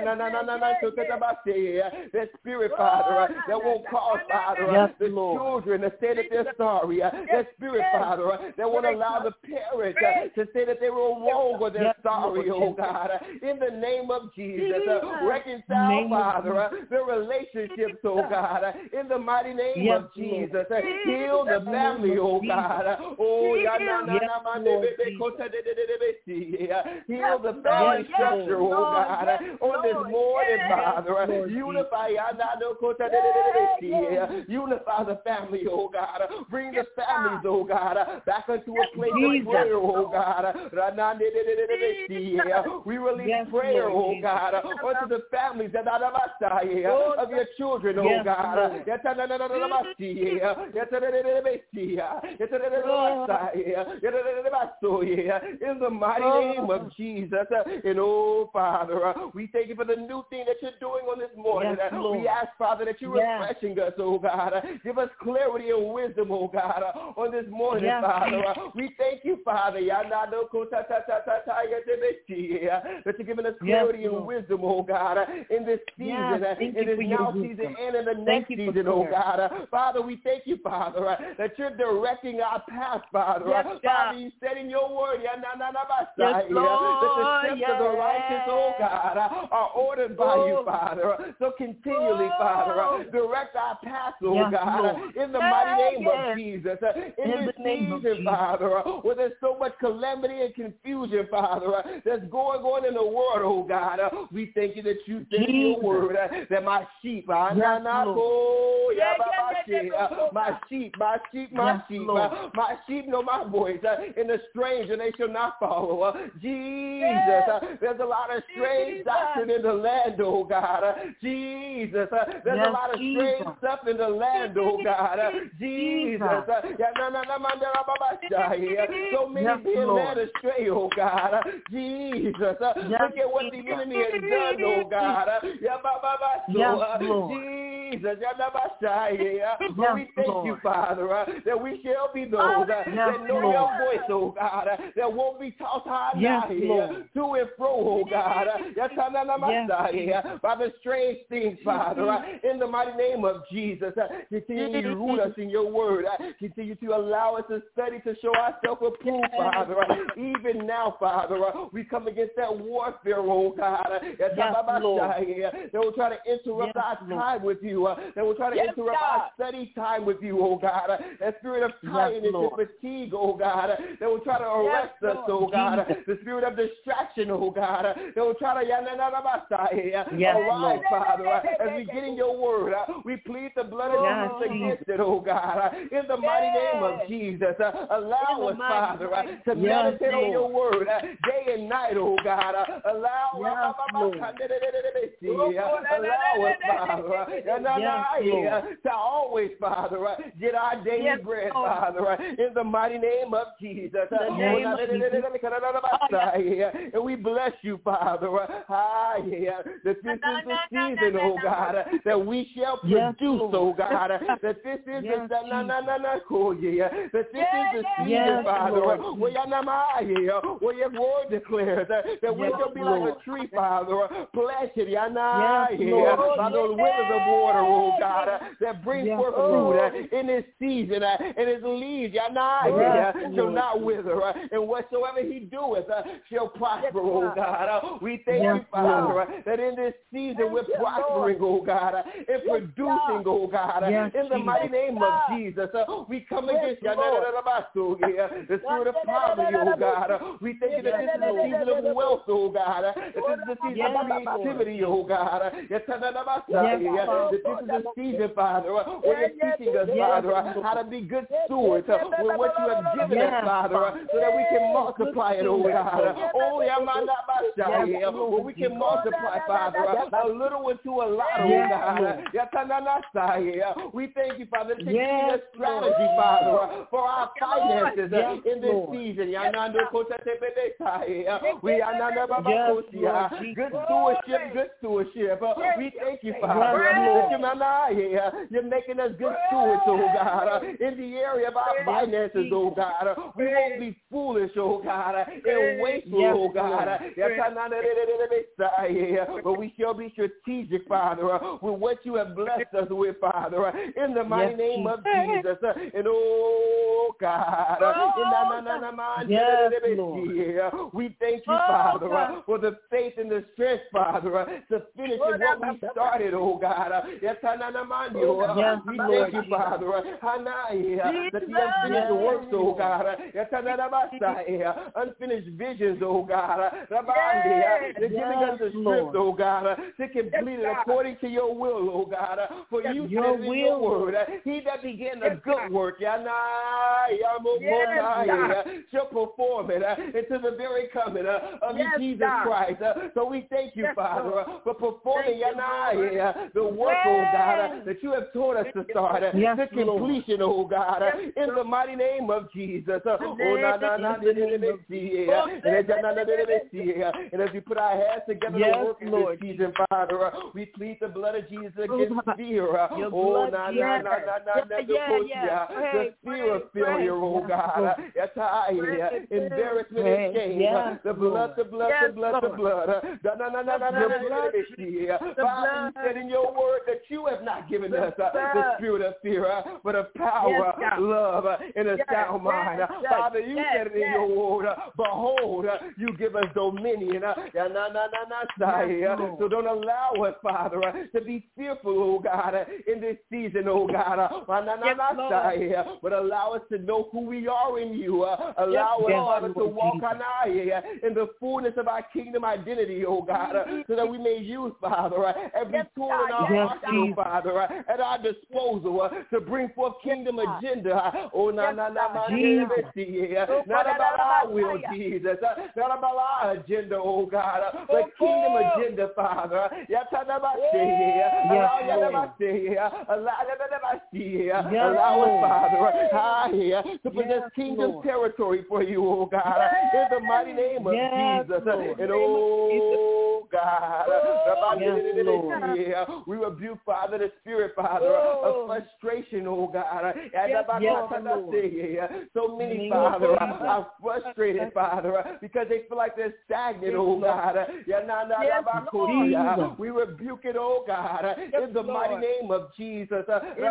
That spirit, Father, that won't cause, Father, the children to say that they're sorry. That spirit, Father, that won't allow the parents to say that they were wrong or they're sorry, oh God. In the name of Jesus, reconcile, Father, the relationships, oh God. In the mighty name of Jesus, heal the family, oh God. Oh, yeah, na na na na. Heal the family structure, oh God. On this morning, Father, unify, unify the family, oh God. Bring the families, oh God, back into a place of prayer, oh God. We release prayer, oh God, onto the families that are of your children, oh God. In the mighty name of Jesus. And oh, Father, we thank you for the new thing that you're doing on this morning. Yes, we ask, Father, that you're yes. refreshing us, oh God. Give us clarity and wisdom, oh God, on this morning, yes. Father. We thank you, Father, that you're giving us clarity yes, and wisdom, oh God, in this season, yes, in this now season and in the next season, oh God. Father, we thank you, Father, that you're directing our path, Father. Yes, Father, you said in your word, yes, that the steps yes. of the righteous, oh God, are ordered by oh. you, Father. So continually, oh. Father, direct our path, oh yes, God, Lord. In the mighty name yes. of Jesus. In, in this season, Father, where there's so much calamity and confusion, Father, that's going on in the world, oh God. We thank you that you said in your word that my sheep, yes, oh, yeah, yeah, yeah, my sheep, my sheep, my yes, sheep, my, my sheep know my voice, and the stranger they shall not follow. Jesus, Uh, there's a lot of strange doctrine in the land, oh God. Uh, Jesus. Uh, there's yes, a lot of Jesus. strange stuff in the land, oh God. Uh, Jesus. Uh, so many yes, being led astray, oh God. Uh, Jesus. Uh, yes, look at what the enemy has done, oh God. Uh, yes, uh, Jesus. But we thank Lord. you, Father, uh, that we shall be those uh, yes, that know Lord. your voice, oh God, uh, that won't be tossed high yes, here, to and fro, oh God, uh, yes, uh, by the strange things, Father, uh, in the mighty name of Jesus. Uh, continue to root us in your word. Uh, continue to allow us to study to show ourselves approved, Father. Uh, even now, Father, uh, we come against that warfare, oh God. Uh, yes, that will try to interrupt yes, our time with you. Uh, that will try to yes, interrupt God. our study time with you, oh God. Uh, that spirit of tiredness yes, and fatigue, oh God. Uh, that will try to arrest yes, us, oh God. Uh, the spirit of distraction, oh God. Uh, that will try to yes, arise, Father. Uh, as we get in your word, uh, we plead the blood of yes, Jesus against it, oh God. Uh, in the mighty yes. name of Jesus, uh, allow us, Father, uh, to yes, meditate Lord. on your word uh, day and night, oh God. Uh, allow yes, Lord. allow us, Father, uh, yes, to always, Father, uh, get our daily yes, bread, Lord. Father, uh, in the mighty name of Jesus. Uh, and we bless you, Father. Uh, ah, yeah. That this is the season, oh God, uh, that we shall produce, yes, oh God. Uh, that this is yes, the na na na na cool, yeah. That this yes, is the season, yes, Father, uh, where your where your word declares uh, that we yes, shall be Lord. like a tree, Father, uh, planted, yeah, yes, yeah, by the rivers of water, oh God, uh, that brings yes, forth fruit uh, in this season, uh, and his leaves, yeah, nah, yeah, yes, shall not wither, uh, and whatsoever he doeth uh, shall prosper, yes, oh God. Uh, we thank yes, you, Father, uh, that in this season we're prospering, oh God, uh, and producing, oh God, uh, yes, in the mighty name of Jesus. Uh, we come against yes, the spirit of poverty, oh God. Uh, we thank you that this is the season of wealth, oh God. Uh, that this is the season yes, of creativity, oh God. Uh, yes, that this is the season, Father, uh, where you're teaching us, Father, uh, how to be good stewards uh, with what you have given yes, us, Father, uh, so that we can multiply it, oh God. Uh, only I'm not yes, where we can multiply, Father, uh, a little into a lot, oh God. Yes, we thank you, Father, to yes, give us strategy, Father, uh, for our finances uh, yes, in this Lord. season. We are not good stewardship, good stewardship. Uh, we thank you, Father, that you're making us good stewards, oh God, uh, in the area of our finances, oh God. Uh, we won't be foolish, oh God, uh, and wasteful, yes, oh God. Uh, but we shall be strategic, Father, uh, with what you have blessed us with, Father, uh, in the mighty yes, name of Jesus. Uh, and oh God, uh, yes, we thank you, Father, uh, for the faith and the strength, Father, uh, to finish what we started, oh God. Uh, yes, uh, we thank you, Father, uh, that the unfinished works, oh God, uh, unfinished visions, oh God, they're giving us the strength, oh God, to complete it according to your will, oh God, for you said in your word, he that began a good work, shall perform it into the very coming of Jesus Christ. So we thank you, Father, for performing the work, oh God, that you have taught us to start, yes, to completion, oh God, yes, in the mighty name of Jesus. Oh, na, na, na, and as we put our hands together yes, to work in Lord. this season, Father, we plead the blood of Jesus against fear. Oh, na, na, na, na, na, the fear of failure, oh God, embarrassment and shame. The blood, the blood, the blood, the blood. Father, you said in your word that you have not given us uh, the spirit of fear, uh, but of power, yes, love, uh, and a yes, sound mind. Yes, yes, Father, you yes, said it in yes. your word, uh, behold, uh, you give us dominion. Uh, na, na, na, na, yes, uh, so don't allow us, Father, uh, to be fearful, oh God, uh, in this season, oh God. Uh, na, na, yes, na, uh, but allow us to know who we are in you. Uh, allow yes, us, Father, to walk on uh, in the fullness of our kingdom identity, oh God, uh, so that we may use, Father, uh, every yes, tool in our yes, arsenal, Father, at our disposal to bring forth kingdom agenda. Oh, na na na, not about our will, Jesus, not about our agenda, oh God, but kingdom agenda, Father. Allow us, Father, to possess kingdom territory for you, oh God, in the mighty name of Jesus. And oh God, we rebuke, Father, the spirit, Father, of frustration, oh God. So many, Father, are frustrated, Father, because they feel like they're stagnant, oh God. We rebuke it, oh God, in the mighty name of Jesus.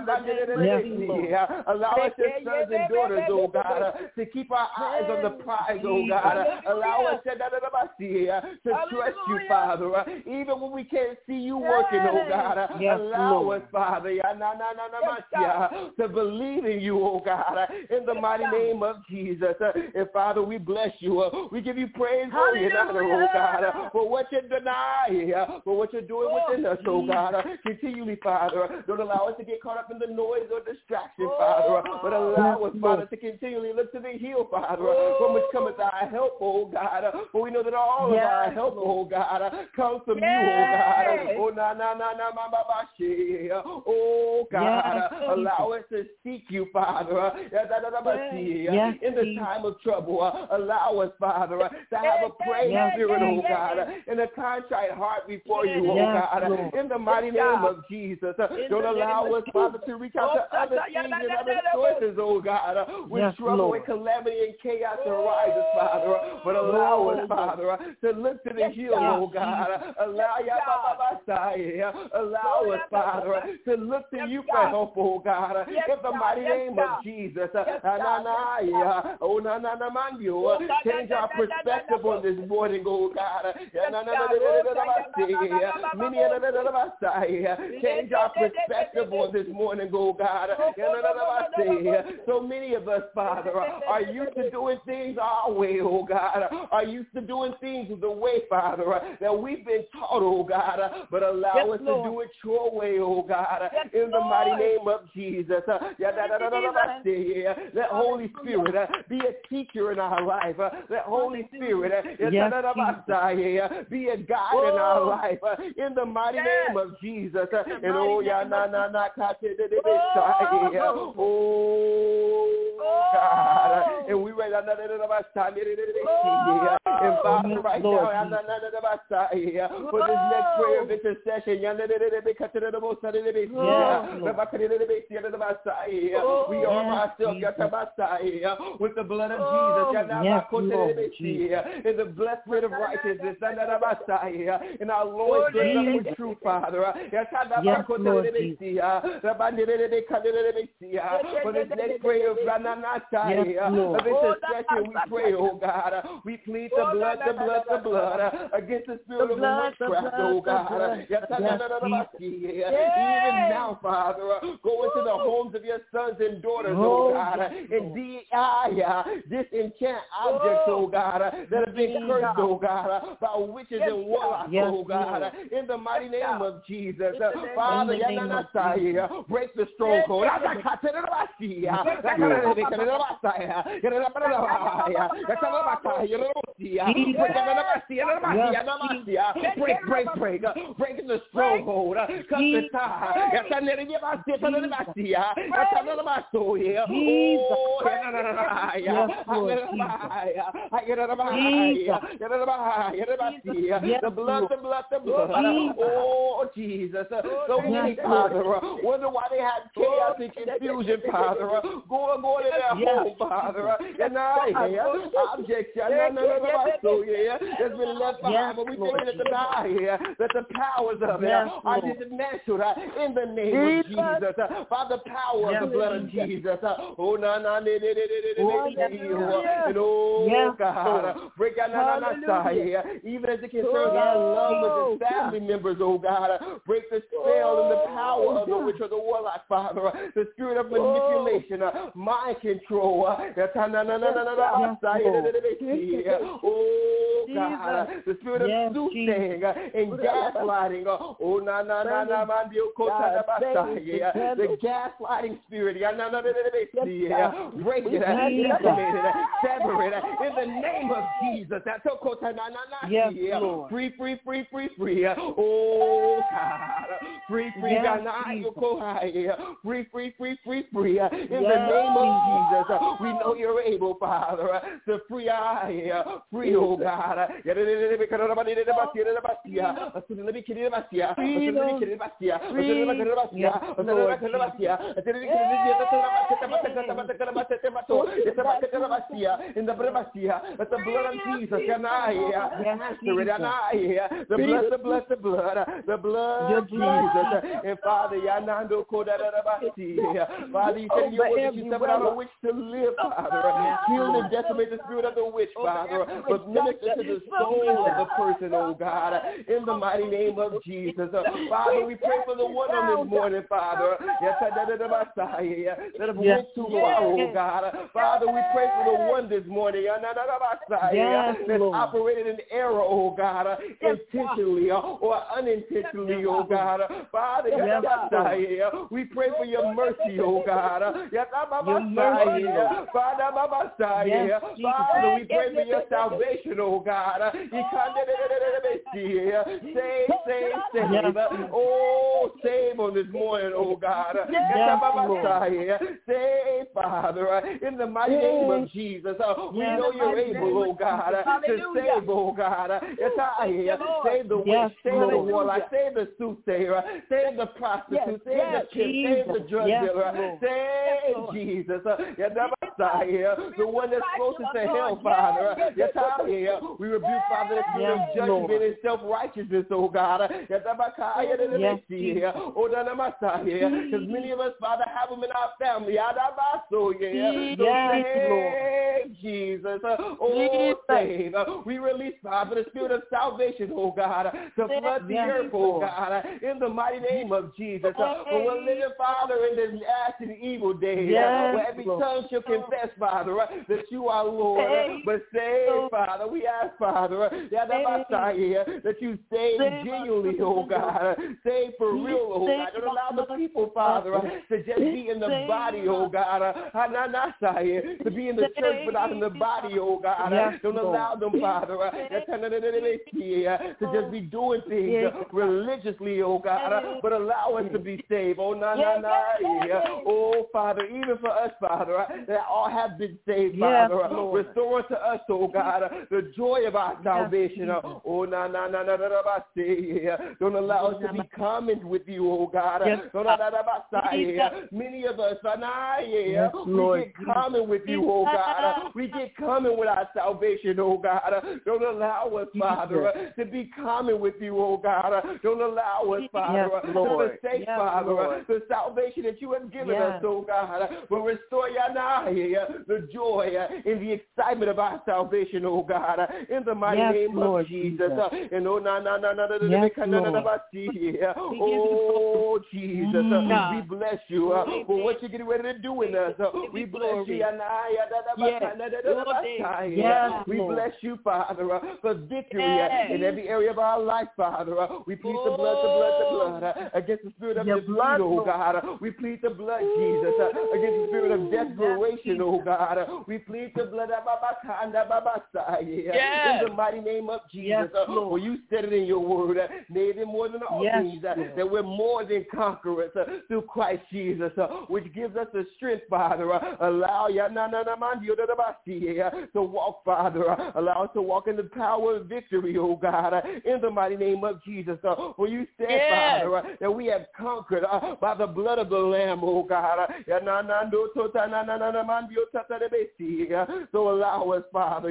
Allow us as sons and daughters, oh God, to keep our eyes on the prize, oh God. Allow us to trust you, Father, even when we can't see you working, oh God. Allow us, Father, to believe in you, oh God, in the mighty name of Jesus. And Father, we bless you. We give you praise, glory, and honor, oh God, for what you're denying, for what you're doing within us, oh God. Continually, Father, don't allow us to get caught up in the noise or distraction, Father, but allow us, Father, to continually look to the hill, Father, from which cometh our help, oh God. For we know that all of our help, oh God, comes from you, oh God. Oh, na na na na ma ma ma she. Oh God, allow us to seek you, Father, in the time of trouble. Allow us, Father, to have a praise spirit, oh God, and a contrite heart before you, oh God, in the mighty name of Jesus. Don't allow us, Father, to reach out to other things and other sources, oh God, when yes, trouble Lord. and calamity and chaos arises, Father. But allow us, Father, to look to the hill, oh God. Allow allow us, Father, to look to you for help, oh God, in the mighty name of Jesus. Oh, na na na mandio. Change our perspective on this morning, oh God. Change our perspective on this morning, oh God. So many of us, Father, are used to doing things our way, oh God. Are used to doing things the way, Father, that we've been taught, oh God. But allow yes, us Lord. to do it your way, oh God. Yes, in the Lord. mighty name of Jesus. Let Holy Spirit be a teacher in our life. Let Holy Spirit yes, be a guide oh. in our life. In the mighty yes. name of Jesus. And oh, ya na na na oh. oh God. And we read another oh. and Father, right now, for this next prayer of intercession, we arm ourselves with the blood of Jesus, in the blessed spirit of righteousness, in our Lord's grace with true Father. Yes, Lord Jesus. For this next prayer of intercession, we pray, oh God, we plead the blood, the blood, the blood against the spirit of witchcraft, oh God. Even now, Father, go into the homes of your sons and daughters, oh God, and disenchant objects, oh God, that have been cursed, oh God, by witches and warlocks, oh God, in the mighty name of Jesus. Father, break the stronghold. Break, break, break, breaking the stronghold. Cut the tie. The blood, the blood, the blood. Oh, Jesus. So many, Father, wonder why they had chaos and confusion, Father. Go and go to their home, Father. And I, objects, that's been left behind, but we think that the that the powers of it are dismantled in the name of Jesus. By the power of the blood of Jesus. Oh, na na na oh God, break out na na na even as it concerns our loved ones and family members, oh God. Break the spell and the power of the witch or the warlock, Father. The spirit of manipulation, uh, mind control. Uh, oh God, the spirit of yes, soothsaying uh, and gaslighting. Uh, oh na na na na mandio kota basaya. The gaslighting spirit. Yeah, na na na na break it, eliminate it, sever it in the name of Jesus. That's so kota na na na. Yes, Lord. Free, free, free, free, free. Oh God, free, free, yes, free, free, free, free, free. In yes, the name of Jesus, we know you're able, Father, to free I, free, oh God. In the blood of Jesus, the blood, the blood, the blood, the blood of Jesus. And Father, Yanando Kodadabasi. Father, you said you want to step out of which to live, Father. Heal and decimate the spirit of the witch, Father. But minister to the soul of the person, oh God. In the mighty name of Jesus. Father, we pray for the one on this morning, Father. Yes, that have went too far, oh God. Father, we pray for the one this morning. Yes, that's operated in error, oh God, intentionally or unintentionally, oh God. Father, yes, we pray for your mercy, oh God. Yes, Father, yes, Father, we pray for your salvation, oh God. Save, save, save. Oh, save on this morning, oh God. Yes, save, Father, in the mighty name of Jesus. We know you're able, oh God, to save, oh God. Yes, I save the witch, yes, save Lord. The warlock, save the soothsayer, save the prostitute, yes, save yes, the kid, save the drug yes, dealer, Lord. Save yes, Jesus. Yes, the one that's closest to hell, Father. Yes, I we rebuke, Father, the spirit of judgment and self-righteousness, oh God. Yes, yes, because many of us, Father, have them in our family. So yes, save Jesus. Oh, save. We release, Father, the spirit of salvation, oh God, to flood the earth, oh God, in the mighty name of Jesus. For we're living, Father, in this last and evil days, yes, where every tongue shall confess, Father, that you are Lord. But save, Father, we ask, Father, that you save genuinely, oh God. Save for real, oh God. Don't allow the people, Father, to just be in the body, oh God. To be in the church, but not in the body, oh God. Don't allow them, Father, to just be doing things religiously, oh God, but allow us to be saved. Oh, na, na, na. Oh, Father, even for us, Father, that all have been saved, Father. Restore to us, oh God, the joy of our salvation. Oh, na, na, na, na, na, na. Don't allow us to be common with you, oh God. Don't allow many of us, we get common with you, oh God. We get common with our salvation, oh God. Don't allow us, Father, to be common with you, oh God. Don't allow us, Father, yes, to forsake, yes, Father, Lord. The salvation that you have given yes. us, oh God. But restore the joy and the excitement of our salvation, oh God. In the mighty yes, name Lord, of Jesus. And oh, na na na na na na oh Jesus, mm. we bless you uh, for what you're getting ready to do in us. Uh, we bless you. Yes. Yes, we bless you, Father, uh, for victory yes. uh, in every area of our life, Father. Uh, we plead the blood, the blood, the blood uh, against the spirit of defeat, oh God. Uh, we plead the blood, Jesus, uh, against the spirit of desperation, oh God. Uh, we plead the blood of yes. in the mighty name of Jesus. Yes, uh, for you said it in your word, uh, maybe more than all yes, things, uh, that we're more than conquerors uh, through Christ Jesus, uh, which gives us the strength, Father. Uh, allow ya na na na man to walk, Father. Uh, allow us to walk in the power of victory, oh God, uh, in the mighty name of Jesus. Uh, for you said, yes. Father, uh, that we have conquered uh, by the blood of the Lamb, oh God. Uh, ya na na do to ta na na na na man So allow us, Father,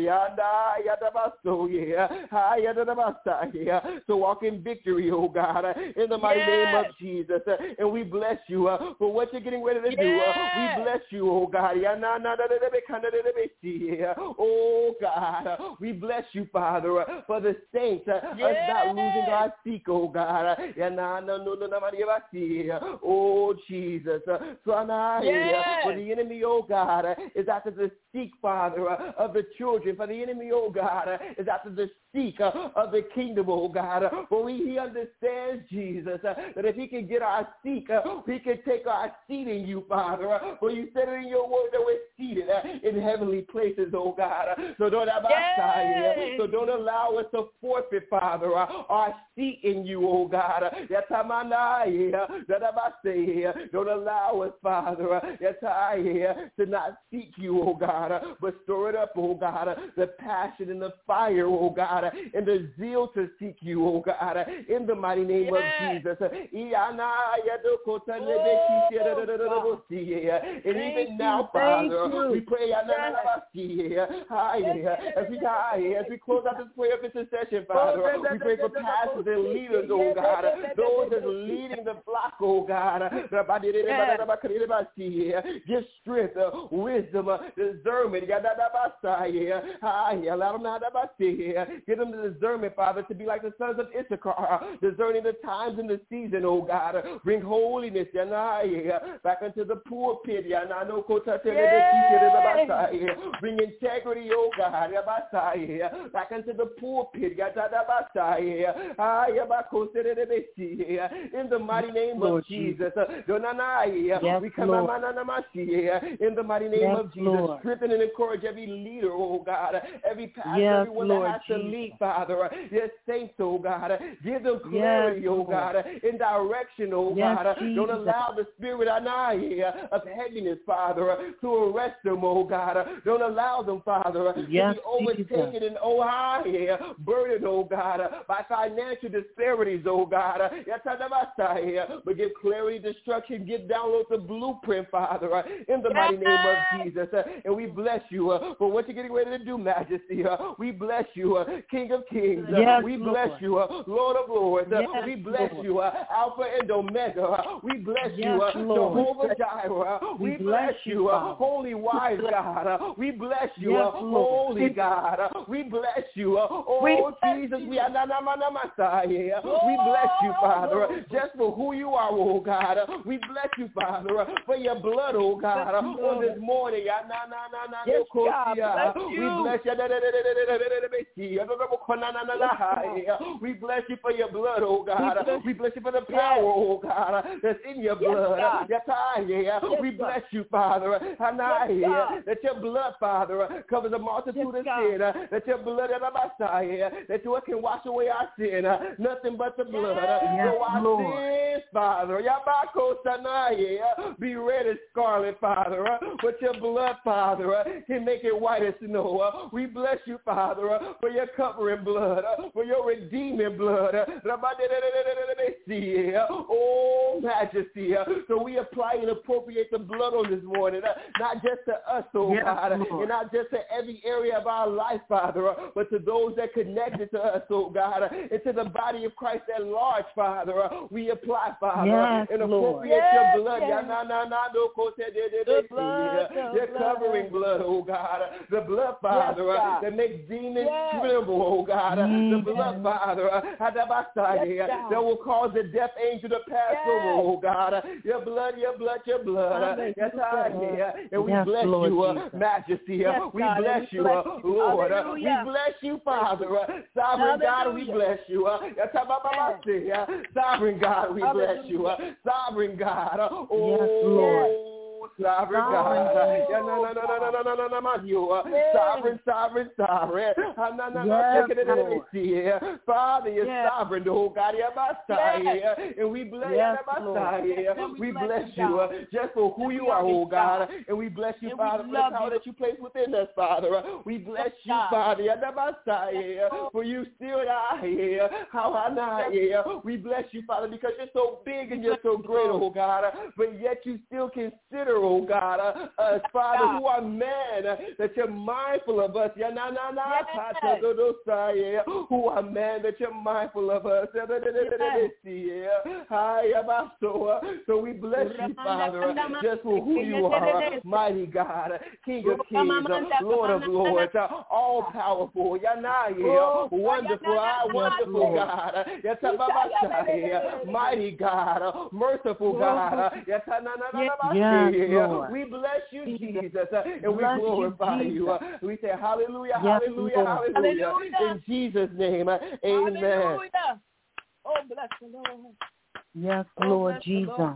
to walk in victory, oh God, in the mighty name of Jesus. And we bless you for what you're getting ready to do. We bless you, oh God. Oh God, we bless you, Father, for the saints, us not losing our seek, oh God. Oh Jesus. For the enemy, oh God, is after the seek, Father, of the children. For the enemy, oh God, is after the seek of the kingdom, oh God. For we, he understands, Jesus, that if he can get our seek, he can take our seat in you, Father. For you said it in your word that we're seated in heavenly places, oh God. So don't have our So don't allow us to forfeit, Father, our seat in you, oh God. Don't allow us, Father, to not seek you, oh God, but store it up, oh God, the passion and the fire, oh God, and the zeal to seek you, oh God, in the mighty name of Jesus. And even now, Father, we pray as we, as we close out this prayer of intercession, Father, we pray for pastors and leaders, oh God, those that are leading the flock, oh God. Give strength, uh, wisdom, uh, discernment. Give them the discernment, Father, to be like the sons of Issachar, uh, discerning the times and the season, oh God. Bring holiness back into the pulpit. Bring integrity, oh God, back into the pulpit. In the mighty name of Jesus. Yes, we come Lord. In the mighty name yes, of Jesus. Lord. Strengthen and encourage every leader, oh God. Every pastor, yes, everyone Lord that has Jesus. to lead, Father. Yes, saints, oh God. Give them clarity, yes, oh God, in direction, oh yes, God. Jesus. Don't allow the spirit of heaviness, Father, to arrest them, oh God. Don't allow them, Father, yes, to be overtaken Jesus. and oh high, burdened, oh God, by financial disparities, oh God. But give clarity, destruction, give download the blueprint, Father, in the mighty name of Jesus. And we bless you for what you're getting ready to do, Majesty. We bless you, King of Kings. Yes, we bless Lord. you, Lord of Lords. Yes, we bless Lord. you, Alpha and Omega. We bless yes, you, Lord. Jehovah Jireh. We, we bless you, Father. Holy Wise God. We bless you, yes, Holy God. We bless you, oh we Jesus. We are We bless you, Father, just for who you are, oh God. We bless you, Father, for your blood, oh God, on this morning. Yes, God, bless you. We bless you. We bless you for your blood, oh God. We bless you for the power, oh God, that's in your blood. Yes, yes, we bless you, Father. That your blood, Father, covers a multitude of sin. That your blood, that you can wash away our sin. Nothing but the blood. Yes, so our Lord. sins, Father, be red as scarlet, Father. But your blood, Father, can make it white as snow. We bless you, Father, for your covering blood, for your redeeming blood. Oh, Majesty. So we apply and appropriate the blood on this morning, not just to us, oh yes, God, Lord. and not just to every area of our life, Father, but to those that connected to us, oh God, and to the body of Christ at large, Father. We apply, Father, yes, and appropriate yes, your blood. Yes. The blood, the your covering blood, oh God. The blood, Father, yes, that makes demons yes. tremble, oh God. Mm-hmm. The blood, Father, yes, that will cause the death angel to pass yes. over, oh God. Your blood, your blood, your blood. Yes, I hear. And we yes, bless Lord you, uh, Majesty. Yes, we God, bless you, uh, Lord. Uh, we bless you, Father. Uh, Sovereign Hallelujah. God, we bless you. Uh, yes. Sovereign God, we bless you. Uh, Sovereign God. Uh, oh, yes, Lord. Sovereign God. Yeah, no, no, no, no, no, no, no, no, no, you. Sovereign, sovereign, sovereign. No, no, no, yes, Father, you're yes. sovereign, oh God. Yes. And we bless yes, you. We bless you just for who you are, oh God. And we bless you, Father, for the power that you place within us, Father. We bless you, Father, for you still are here. How I not here. We bless you, Father, because you're so big and you're so great, oh God. But yet you still consider, oh God. Uh, uh, Father, who are men, uh, that you're mindful of us. Yeah, na, na, na, ta, do, do, sa, yeah. Who are men, that you're mindful of us. Yeah, da, da, da, da, da, yeah. Hi, yeah, so, uh, so we bless you, Father, uh, just for who you are, uh, mighty God, uh, King of Kings, uh, Lord of Lords, uh, all powerful, yeah, na, yeah. Wonderful, ah, wonderful God, uh, yeah, ta, ba, ba, sa, yeah. Mighty God, uh, merciful God, uh, yeah, ta, na, na, na, na, ba, Yes, yeah. Lord. We bless you, Jesus, uh, and we Bless you, glorify you. Jesus. Uh, we say hallelujah, Yes, hallelujah, Lord. hallelujah. In Jesus' name, uh, amen. Hallelujah. Oh, bless the Lord. Yes, Oh, Lord bless the Jesus. Lord.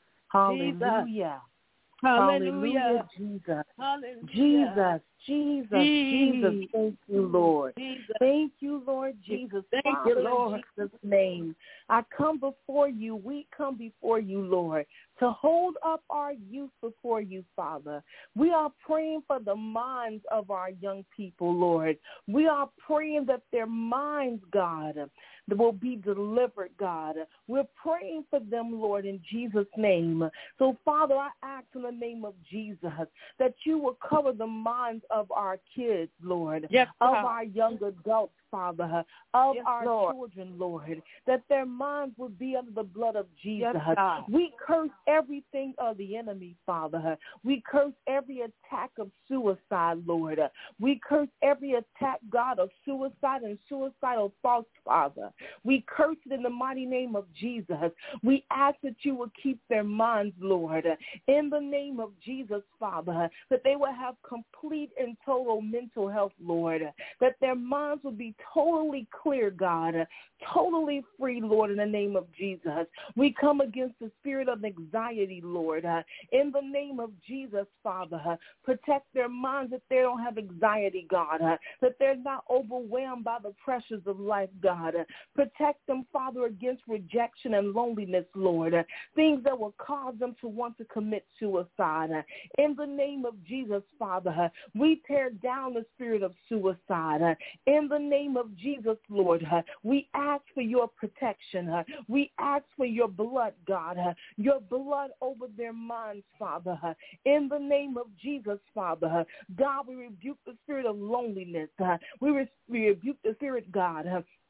Hallelujah. Hallelujah. Jesus. Hallelujah. Jesus, Jesus, Jesus. Jesus. Thank you, Lord. Jesus. Thank you, Lord Jesus. Thank Father, you, Lord. in Jesus' name, I come before you. We come before you, Lord, to hold up our youth before you, Father. We are praying for the minds of our young people, Lord. We are praying that their minds, God, will be delivered, God. We're praying for them, Lord, in Jesus' name. So, Father, I ask in the name of Jesus that you will cover the minds of our kids, Lord, Yes, of God. our young adults, Father, of Yes, our Lord. children, Lord, that their minds will be under the blood of Jesus. Yes, God. We curse everything of the enemy, Father. We curse every attack of suicide, Lord. We curse every attack, God, of suicide and suicidal thoughts, Father. We curse it in the mighty name of Jesus. We ask that you will keep their minds, Lord, in the name of Jesus, Father, that they will have complete and total mental health, Lord, that their minds will be totally clear, God, totally free, Lord, in the name of Jesus. We come against the spirit of anxiety, Lord, in the name of Jesus, Father. Protect their minds that they don't have anxiety, God, that they're not overwhelmed by the pressures of life, God. Protect them, Father, against rejection and loneliness, Lord, things that will cause them to want to commit suicide. In the name of Jesus, Father, we tear down the spirit of suicide. In the name of Jesus, Lord, we ask for your protection. We ask for your blood, God, your blood over their minds, Father. In the name of Jesus, Father, God, we rebuke the spirit of loneliness. We rebuke the spirit, God,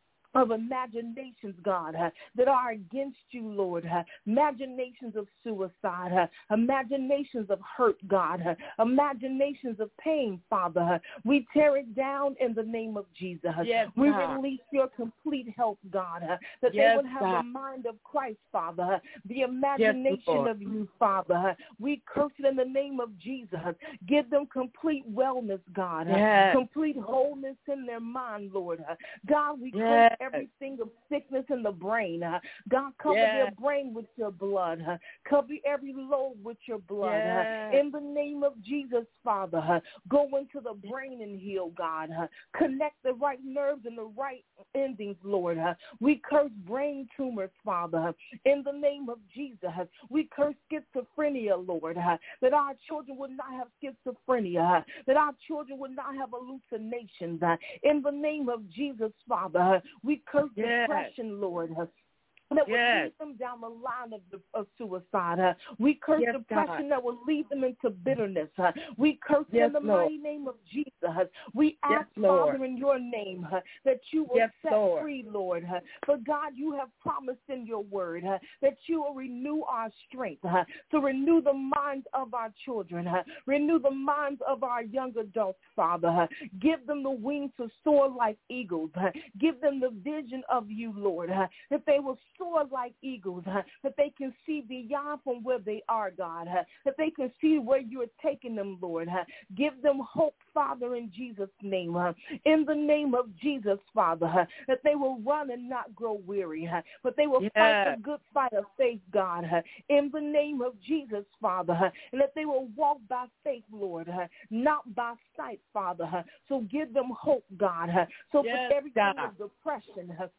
of imaginations, God, uh, that are against you, Lord, uh, imaginations of suicide, uh, imaginations of hurt, God, uh, imaginations of pain, Father. Uh, we tear it down in the name of Jesus. Yes, we God. release your complete health, God, uh, that Yes, they would have God. the mind of Christ, Father, uh, the imagination Yes, of you, Father. Uh, we curse it in the name of Jesus. Give them complete wellness, God, uh, Yes. complete wholeness in their mind, Lord. Uh, God, we curse Yes. everything of sickness in the brain. Uh, God, cover Yes. their brain with your blood. Uh, cover every lobe with your blood. Yes. Uh, in the name of Jesus, Father, uh, go into the brain and heal, God. Uh, connect the right nerves and the right endings, Lord. Uh, we curse brain tumors, Father. In the name of Jesus, uh, we curse schizophrenia, Lord, uh, that our children would not have schizophrenia, uh, that our children would not have hallucinations. Uh, in the name of Jesus, Father, uh, we curse Yes. depression, Lord, uh, that will Yes. lead them down the line of, the, of suicide. Uh, we curse Yes, depression God. that will lead them into bitterness. Uh, we curse Yes, in the Lord. mighty name of Jesus. Uh, we ask, Yes, Lord. Father, in your name, uh, that you will Yes, set Lord. free, Lord. Uh, for God, you have promised in your word uh, that you will renew our strength, uh, to renew the minds of our children, uh, renew the minds of our young adults, Father. Uh, give them the wings to soar like eagles. Uh, give them the vision of you, Lord, uh, that they will soar like eagles. Uh, that they can see beyond from where they are, God, uh, that they can see where you are taking them, Lord. Uh, give them hope, Father, in Jesus' name. Uh, in the name of Jesus, Father, uh, that they will run and not grow weary, uh, but they will Yes. fight the good fight of faith, God, uh, in the name of Jesus, Father, uh, and that they will walk by faith, Lord, uh, not by sight, Father. Uh, so give them hope, God. Uh, so Yes, for everything God. of depression, uh,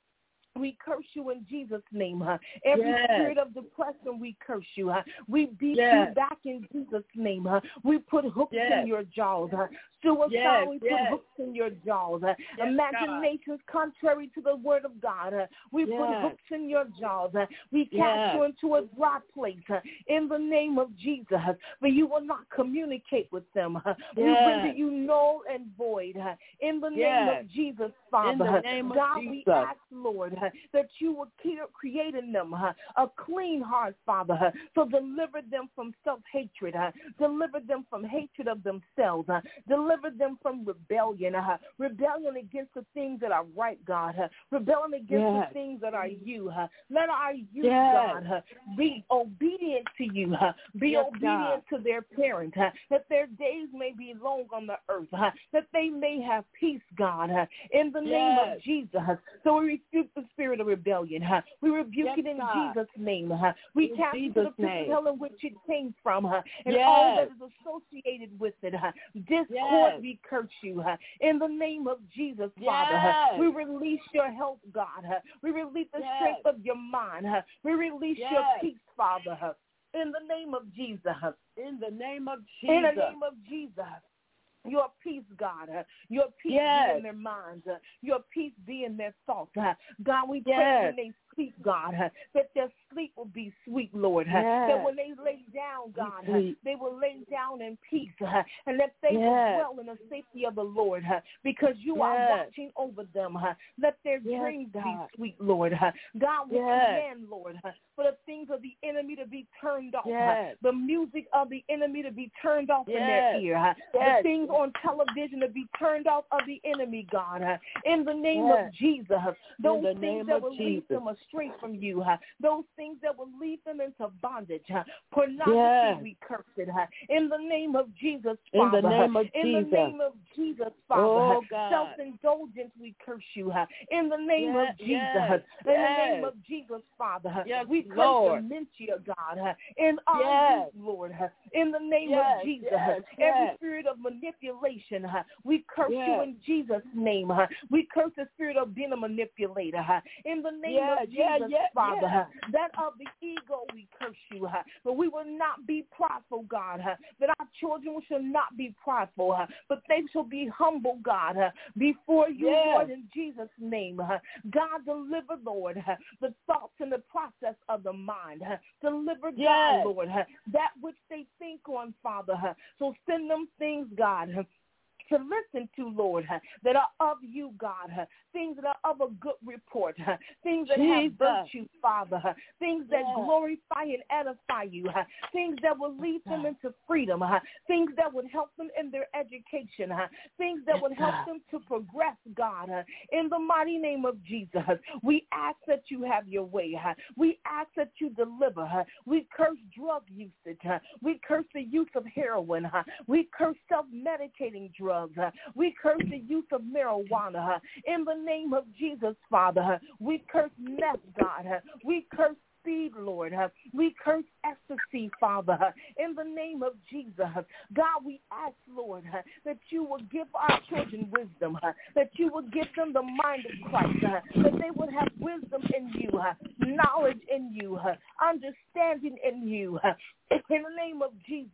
We curse you in Jesus' name. Huh? Every yes. spirit of depression, we curse you. Huh? We beat yes. you back in Jesus' name. Huh? We put hooks yes. in your jaws. Huh? Suicide, yes. we put yes. hooks in your jaws. Huh? Yes, Imaginations God. contrary to the word of God. Huh? We yes. put hooks in your jaws. Huh? We cast yes. you into a dry place huh? in the name of Jesus. Huh? But you will not communicate with them. Huh? Yes. We render you null and void huh? in the name yes. of Jesus, Father. In the name of God, Jesus. we ask, Lord, huh, that you will create in them huh, a clean heart, Father. Huh? So deliver them from self-hatred. Huh? Deliver them from hatred of themselves. Huh? Deliver them from rebellion. Uh, rebellion against the things that are right, God. Uh, rebellion against yes. the things that are you. Uh, let our youth, yes. God, uh, be obedient to you. Uh, be yes, obedient God. to their parent. Uh, that their days may be long on the earth. Uh, that they may have peace, God. Uh, in the name yes. of Jesus. Uh, so we rebuke the spirit of rebellion. Uh, we rebuke yes, it in God. Jesus' name. Uh, we in cast it to the pit of hell in which it came from. Uh, and yes. all that is associated with it. Uh, discord, yes. we curse you uh, in the name of Jesus, yes. Father. Uh, we release your help, God. Uh, we release the yes. strength of your mind. Uh, we release yes. your peace, Father. Uh, in the name of Jesus. In the name of Jesus. In the name of Jesus. Your peace, God. Uh, your peace yes. be in their minds. Uh, your peace be in their thoughts. Uh, God, we yes. pray when they sleep, God, uh, that their sleep will be sweet, Lord. Uh, yes. that when they lay down, God, uh, they will lay down in peace. Uh, and that they yes. will dwell in the safety of the Lord. Uh, because you yes. are watching over them. Uh, let their yes, dreams God. be sweet, Lord. Uh, God, we yes. command, Lord, uh, for the things of the enemy to be turned off. yes. Uh, the music of the enemy to be turned off yes. in their ear. Uh, yes. the things on television to be turned off of the enemy, God. Uh, in the name yes. of Jesus. Those the things that will Jesus. lead them astray from you. Uh, those things that will lead them into bondage. Uh, pornography, yes. we curse it. Uh, in the name of Jesus, In Father. the name of in Jesus. the name of Jesus, Father. Oh, God. Self-indulgence, we curse you. Uh, in the name yes. of Jesus. Yes. In yes. the name of Jesus, Father. Yes, we curse Lord. dementia, God. Uh, in our yes. youth, Lord. Uh, in the name yes. of Jesus. Yes. Every yes. spirit of manipulation, uh, we curse yes. you in Jesus' name. Uh, we curse the spirit of being a manipulator. Uh, in the name yeah, of yeah, Jesus, yeah, Father. yeah. Uh, that of the ego, we curse you. Uh, but we will not be prideful, God. Uh, that our children shall not be prideful, uh, but they shall be humble, God, uh, before you, yes. Lord, in Jesus' name. Uh, God, deliver, Lord, uh, the thoughts and the process of the mind. Uh, deliver, yes. God, Lord, uh, that which they think on, Father. Uh, so send them things, God, uh, to listen to, Lord, uh, that are of you, God, uh, things that are of a good report, uh, things that Jesus. have virtue, Father, uh, things that yes. glorify and edify you, uh, things that will lead them into freedom, uh, things that would help them in their education, uh, things that would help them to progress, God, uh, in the mighty name of Jesus. We ask that you have your way. Uh, we ask that you deliver. Uh, we curse drug usage. Uh, we curse the use of heroin. Uh, we curse self-medicating drugs. Uh, we curse the use of marijuana. Uh, in the name of Jesus, Father, uh, we curse meth, God. Uh, we curse speed, Lord. Uh, we curse ecstasy, Father. Uh, in the name of Jesus, uh, God, we ask, Lord, uh, that you will give our children wisdom, uh, that you will give them the mind of Christ, uh, that they would have wisdom in you, uh, knowledge in you, uh, understanding in you. Uh, in the name of Jesus.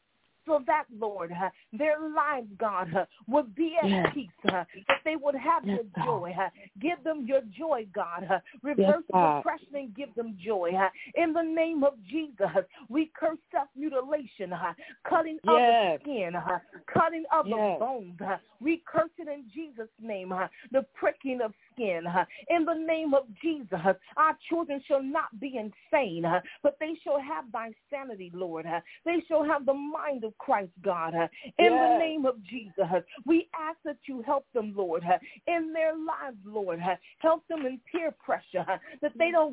So that, Lord, uh, their lives, God, uh, would be at yes. peace, uh, that they would have yes, your joy. Uh, give them your joy, God. Uh, reverse yes, depression and give them joy. Uh, in the name of Jesus, we curse self-mutilation, uh, cutting yes. of the skin, uh, cutting of yes. the bones. Uh, we curse it in Jesus' name, uh, the pricking of skin. Uh, in the name of Jesus, our children shall not be insane, uh, but they shall have thy sanity, Lord. Uh, they shall have the mind of Christ, God. Uh, in yes. the name of Jesus, uh, we ask that you help them, Lord, uh, in their lives, Lord. Uh, help them in peer pressure, uh, that they don't give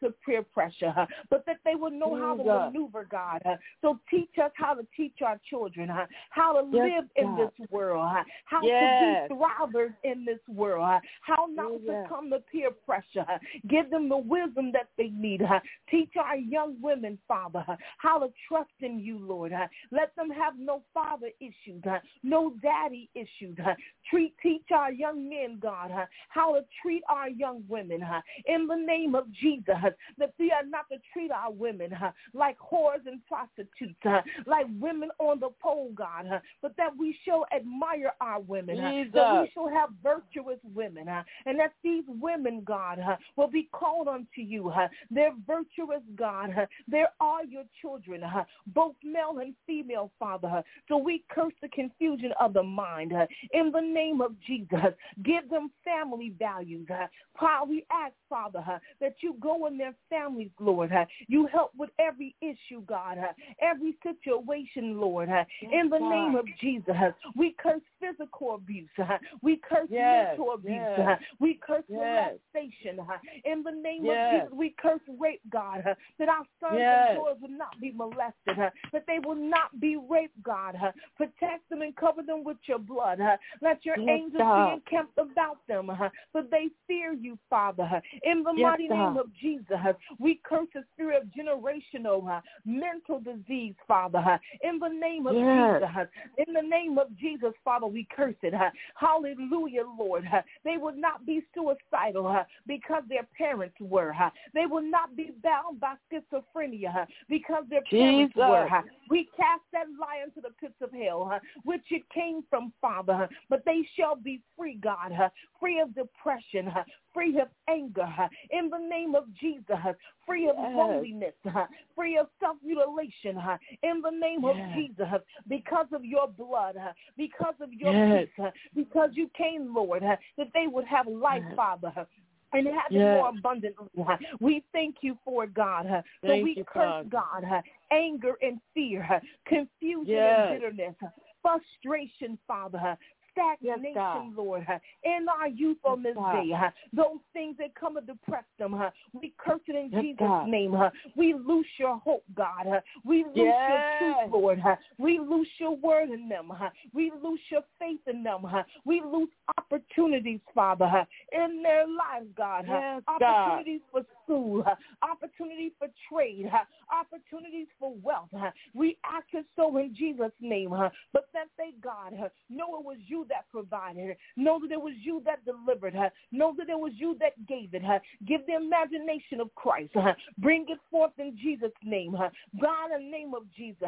to peer pressure, uh, but that they will know how to maneuver, God. Uh, so teach us how to teach our children, uh, how to yes, live in God. this world, uh, how yes. to be thrivers in this world, uh, how not oh, to yes. come to peer pressure. Uh, give them the wisdom that they need. Uh, teach our young women, Father, uh, how to trust in you, Lord. Uh, let them have no father issues, uh, no daddy issues. Uh, treat, teach our young men, God, uh, how to treat our young women uh, in the name of Jesus, uh, that we are not to treat our women uh, like whores and prostitutes, uh, like women on the pole, God, uh, but that we shall admire our women, uh, that we shall have virtuous women, uh, and that these women, God, uh, will be called unto you. Uh, they're virtuous, God. Uh, they're all your children, uh, both male and female, Father. Uh, so we curse the confusion of the mind. Uh, in the name of Jesus, give them family values. Uh, we ask, Father, uh, that you go in their families, Lord. Uh, you help with every issue, God, uh, every situation, Lord. Uh, in the name of Jesus, uh, we curse physical abuse. Uh, we curse yes, mental abuse. yes, Uh, we curse yes. molestation. Uh, in the name yes. of Jesus, we curse rape, God, uh, that our sons yes. and daughters will not be molested, uh, that they will not be raped, God. Uh, protect them and cover them with your blood. Uh, let your yes, angels God. be encamped about them, uh, for they fear you, Father. Uh, in the yes, mighty God. name of Jesus, uh, we curse the spirit of generational uh, mental disease, Father. Uh, in the name of yes. Jesus, uh, in the name of Jesus, Father, we curse it. Uh, hallelujah, Lord. Uh, they will not be suicidal uh, because their parents were. Uh, they will not be bound by schizophrenia uh, because their parents Jesus. were. Uh, we cast that lion to the pits of hell, uh, which it came from, Father. Uh, but they shall be free, God, uh, free of depression, uh, free of anger, uh, in the name of Jesus, uh, free of yes. loneliness, uh, free of self-mutilation, uh, in the name yes. of Jesus, uh, because of your blood, uh, because of your yes. peace, uh, because you came, Lord, uh, that they would have life, yes. Father, uh, and have it yes. more abundantly. Uh, we thank you for it, God. Uh, so thank we you, curse, Father. God, uh, anger and fear, uh, confusion yes. and bitterness, uh, frustration, Father, uh, stagnation, yes, Lord, uh, in our youth on yes, this God. day, uh, those things that come and depress them, uh, we curse it in yes, Jesus' God. name. Uh, we loose your hope, God. Uh, we loose yes. your truth, Lord. Uh, we loose your word in them. Uh, we loose your faith in them. Uh, we loose opportunities, Father, uh, in their lives, God. Uh, yes, opportunities God. for school, uh, opportunities for trade, uh, opportunities for wealth. Uh, we ask it so in Jesus' name, uh, but that they, God, uh, know it was you that provided, know that it was you that delivered her, know that it was you that gave it her. Give the imagination of Christ. Uh, bring it forth in Jesus' name. Uh, God, in the name of Jesus.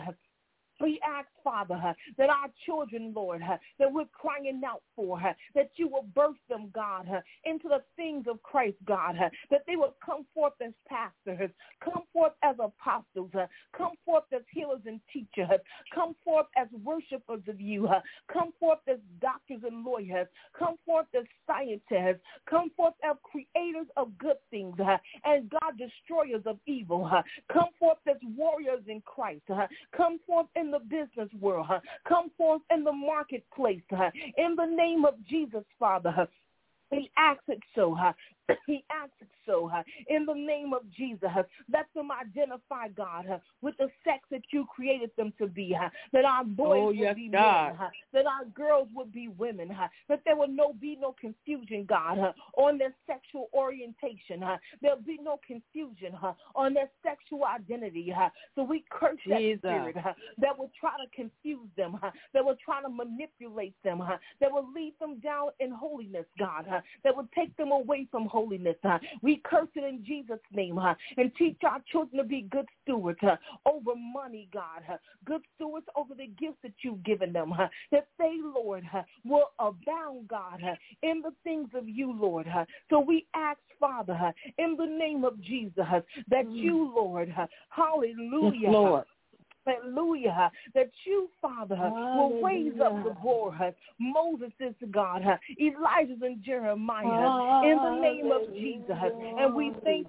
We ask, Father, uh, that our children, Lord, uh, that we're crying out for, uh, that you will birth them, God, uh, into the things of Christ, God, uh, that they will come forth as pastors, come forth as apostles, uh, come forth as healers and teachers, come forth as worshipers of you, uh, come forth as doctors and lawyers, come forth as scientists, come forth as creators of good things, uh, and God, destroyers of evil, uh, come forth as warriors in Christ, uh, come forth in the business world, huh? Come forth in the marketplace, huh? In the name of Jesus, Father. Huh? He asks it so, huh? He asks it so, huh? In the name of Jesus, huh? Let them identify, God, huh? With the sex that you created them to be, huh? That our boys oh, will yes, be God. men, huh? That our girls would be women, huh? That there will no be no confusion, God, huh? On their sexual orientation, huh? There'll be no confusion, huh? On their sexual identity, huh? So we curse Jesus. that spirit, huh? That will try to confuse them, huh? That will try to manipulate them, huh? That will lead them down in holiness, God, huh? That will take them away from holiness. Huh? We curse it in Jesus' name, huh? And teach our children to be good stewards huh? over money, God, huh? Good stewards over the gifts that you've given them, huh? That they, Lord, huh? will abound, God, huh? in the things of you, Lord. Huh? So we ask, Father, huh? in the name of Jesus, huh? that you, Lord, huh? hallelujah, yes, Lord. Hallelujah, that you, Father, Hallelujah. will raise up the boys, Moses is God, Elijah and Jeremiah, Hallelujah. in the name of Jesus. And we thank you for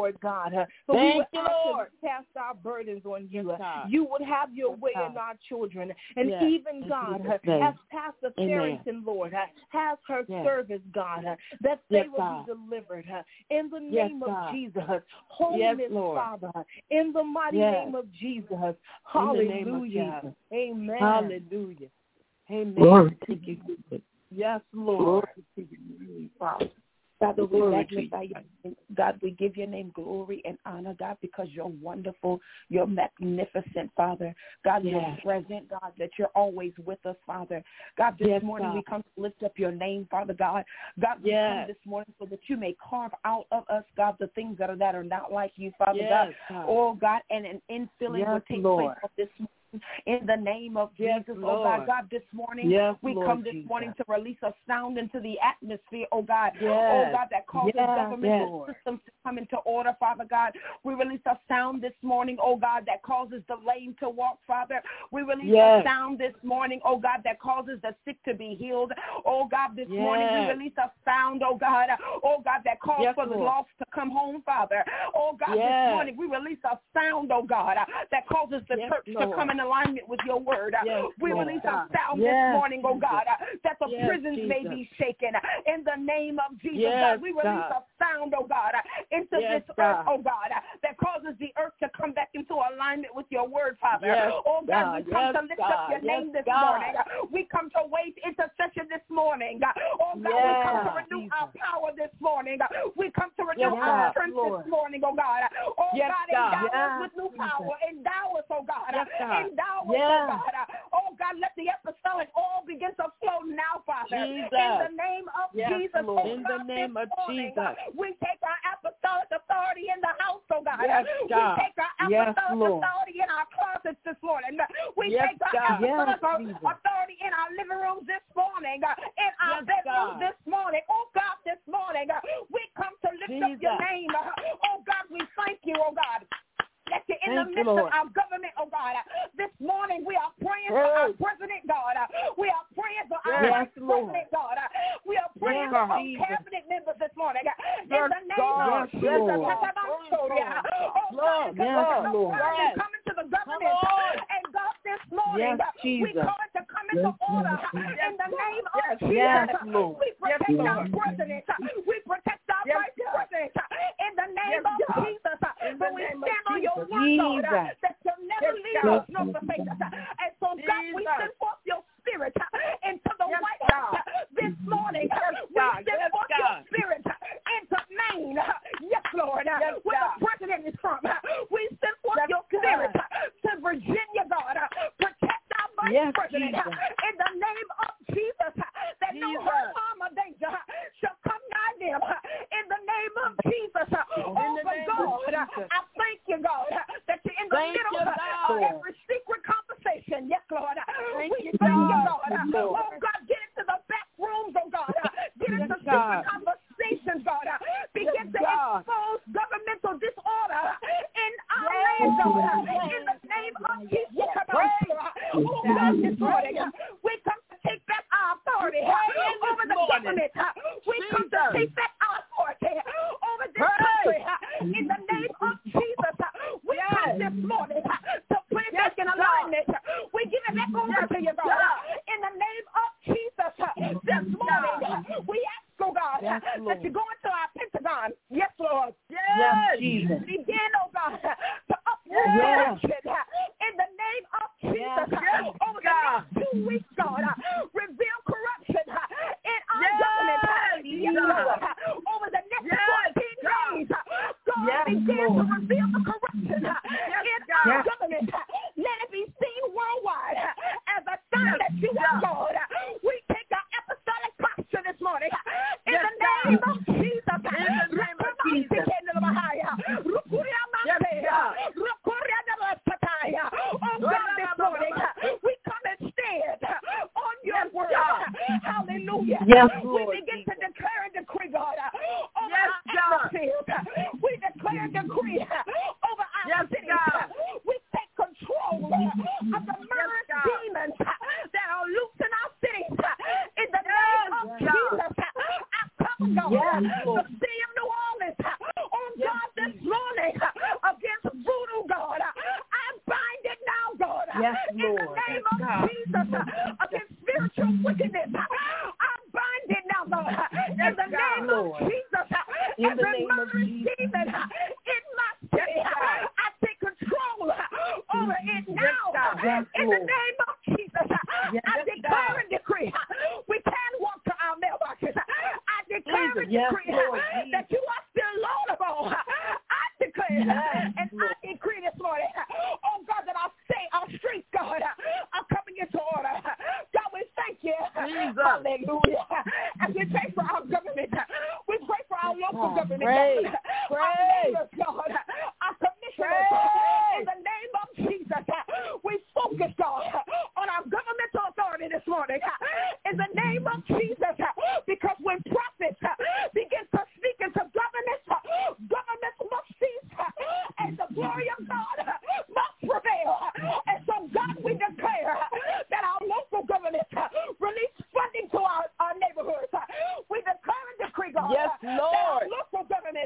Lord God. Uh, but Thank we would you, ask Lord. to cast our burdens on you. Yes, God. You would have your Yes, way God. in our children. And Yes. even, In God, Jesus' uh, name. as Pastor Amen. Farrington, Lord, uh, has her Yes. service, God, uh, that they Yes, will God. be delivered. Uh, in the Yes, name God. of Jesus. Holiness, Yes, Lord. Father. In the mighty Yes. name of Jesus. In the Hallelujah. name of Jesus. Amen. Hallelujah. Amen. Glory to you, Jesus. Yes, Lord. Glory to you, Father. Father, we Glory to magnify you. your name. God, we give your name glory and honor, God, because you're wonderful. You're magnificent, Father. God, Yes. you're present, God, that you're always with us, Father. God, this Yes, morning God. we come to lift up your name, Father God. God, we Yes. come this morning so that you may carve out of us, God, the things that are that are not like you, Father Yes, God. God. Oh, God, and an infilling Yes, will take Lord. place this morning. In the name of Yes, Jesus, oh Lord. God, God, this morning Yes, we Lord come this Jesus. morning to release a sound into the atmosphere, oh God, Yes. oh God, that causes Yes, governmental yes. systems to come into order, Father God. We release a sound this morning, oh God, that causes the lame to walk, Father. We release Yes. a sound this morning, oh God, that causes the sick to be healed. Oh God, this morning we Yes. release a sound, oh God, oh God, that calls Yes, for the Lord. lost to come home, Father. Oh God, Yes. this morning we release a sound, oh God, that causes the Yes, church Lord. to come in alignment with your word. Yes, we Lord. release a sound Yes, this morning, oh Jesus. God, that the Yes, prisons may Jesus. be shaken. In the name of Jesus, Yes, God, we release God. a sound, oh God, into Yes, this God. earth, oh God, that causes the earth to come back into alignment with your word, Father. Yes, oh God, God. we come Yes, to lift God. up your Yes, name this God. morning. We come to wage intercession this morning. Oh God, Yes, we come to renew Jesus. our power this morning. We come to renew Yes, our God. strength Lord. this morning, oh God. Oh Yes, God, God. endow us Yes, with new Jesus. power. Endow us, oh God. Yes, God. Endow us, Yes. oh God. Oh God, let the apostolic oil begin to flow now, Father. Jesus. In the name of Yes, Jesus, Lord. oh In God, the name this of morning, Jesus. we take our apostolic authority in the house, oh God. Yes, God. We take our Yes, apostolic Lord. authority in our closets this morning. We Yes, take our God. apostolic Yes, Jesus. authority in our living rooms this morning, in our Yes, bedrooms God. this morning. Oh God, this morning, we come to lift up your Jesus. name. Oh God, we thank you, oh God. That you're in Thank the you, midst of Lord. our government, oh God. This morning we are praying for Yes. our president, God. We are praying for our Yes, vice Lord. president, God. We are praying Yes, for our Jesus. cabinet members this morning. In Yes, the name God. of Yes, Jesus. Lord. Oh God, Lord, because yes, there's a Lord. word Yes. to come into the government. Come on. And God, this morning, Yes, we Jesus. call it to come into order. In the name of Yes, Jesus, yes, Lord. we protect Yes, our Lord. president. We protect our Yes, vice God. president. In the name Yes, of God. Jesus. In But the we name of stand on your Jesus. word, Lord, Jesus. that you'll never Yes, leave God. us nor forsake us. And so, God, we Jesus. send forth your spirit into the Yes, White God. House this morning. Yes, We God. send Yes, forth God. your spirit into Maine. Yes, Lord. Yes, Where God. the president is from. We send forth Yes, your God. spirit to Virginia, God. Protect our vice Yes, president Jesus. in the name of Jesus. That no Jesus. hurt, harm, or danger shall come nigh them. In the name of Jesus. Oh, In the but name God, of Jesus. I thank you, God, that you're in the Thank middle you, of God. every secret conversation. Yes, Lord. Thank we you, thank you, God. God. Lord. Oh, God, get into the back rooms, oh, God. Get Yes, into God. secret conversations, God. Begin Yes, to God. expose governmental disorder in our Yes, land, God. yes. In the name of Jesus. Yes. Oh, God, this morning, we come to take back our authority Pray over this the morning. government. We come to Jesus. take back our authority over this Pray. country. In the name of Jesus, we Yes. come this morning to put it Yes, back in God. alignment. We give it back over Yes, to you, God. God. In the name of Jesus, this morning, we ask, oh God, Yes, that Lord. you go into our Pentagon. Yes, Lord. Yes, Jesus. Begin, oh God, to uproot Yes. corruption. In the name of Jesus, Yes, over the God. next two weeks, God, reveal corruption in our Yes, government. Yes, Lord. God. Over the next Yes, fourteen God. days, God, Yes, begin Lord. to reveal the corruption in God. our government. Let it be seen worldwide as a sign that you are God. We take our apostolic posture this morning in Yes, the name God. of Jesus. In the name of Jesus. Yes, God. Oh God, this morning we come and stand on your Yes, word. God. Hallelujah. Yes, we Lord begin Jesus. to declare and decree, God, over Yes, our God. atmosphere. We declare and decree over our Yes, cities. God. We take control of the murderous God. demons that are loose in our cities. In the Yes, name of God. Jesus, I cover, God, Yes, the Lord. city of New Orleans. Oh, Yes, God, this Jesus. Yes, Lord. In the name Yes, of God. Jesus, against spiritual wickedness, I bind it now, God. In Yes, the God, name Lord. of Jesus, In the every name of murdering Jesus. demon in my city, I take control over it Yes, now. God. Yes, In the Lord. name of Jesus, Yes, I declare God. and decree we can walk to our mailboxes. I declare and Yes, decree Lord that you are still laudable. I declare Yes, and Lord. I decree this morning, oh God, that our state, our streets, God, are coming into order. God, we thank you. Jesus. Hallelujah. As we pray for our government, we pray for our local God, government, pray, God, pray. our mayors, God, our commissioners. Pray. In the name of Jesus, we focus, God, on our governmental authority this morning. In the name of Jesus, because when prophets begin to speak into governments, governments must cease, and the glory of God must prevail. And so, God, we declare that our local governments release funding to our, our neighborhoods. We declare and decree, God, Yes, that Lord. our local governments,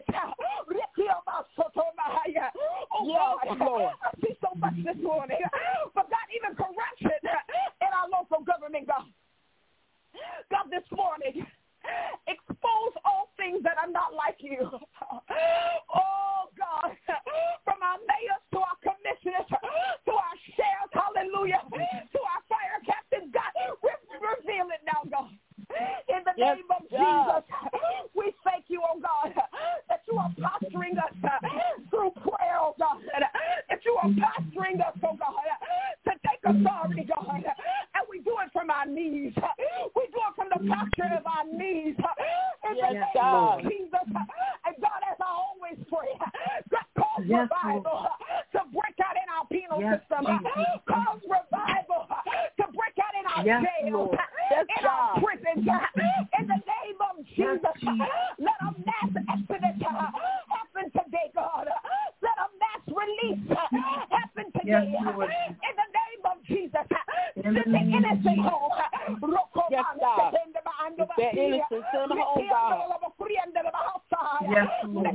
oh Yes, God, Lord. I see so much this morning. But God, even corruption in our local government, God. God, this morning, expose all things that are not like you. Oh, God, from our mayors to our commissioners to our sheriffs, hallelujah, to our fire captains, God, re- reveal it now, God. In the Yes, name of God. Jesus, we thank you, oh God, that you are posturing us through prayer, oh God, that you are posturing us, oh God, to take authority, God, and we do it from our knees. We do it from the posture of our knees. In the Yes, name God. of Jesus, and God, as I always pray, God, cause Yes, revival to break out in our penal Yes, system. Jesus. Cause revival to break out in our Yes, jails, Lord. Yes, in our God. prisons. In the name of Yes, Jesus, Jesus. let a mass exodus happen today, God. Let a mass release happen today. Yes, Lord. In the name of Jesus, In the send the name of innocent Jesus. home. Yes, God. If they're innocent, send them home, God. Yes, Lord.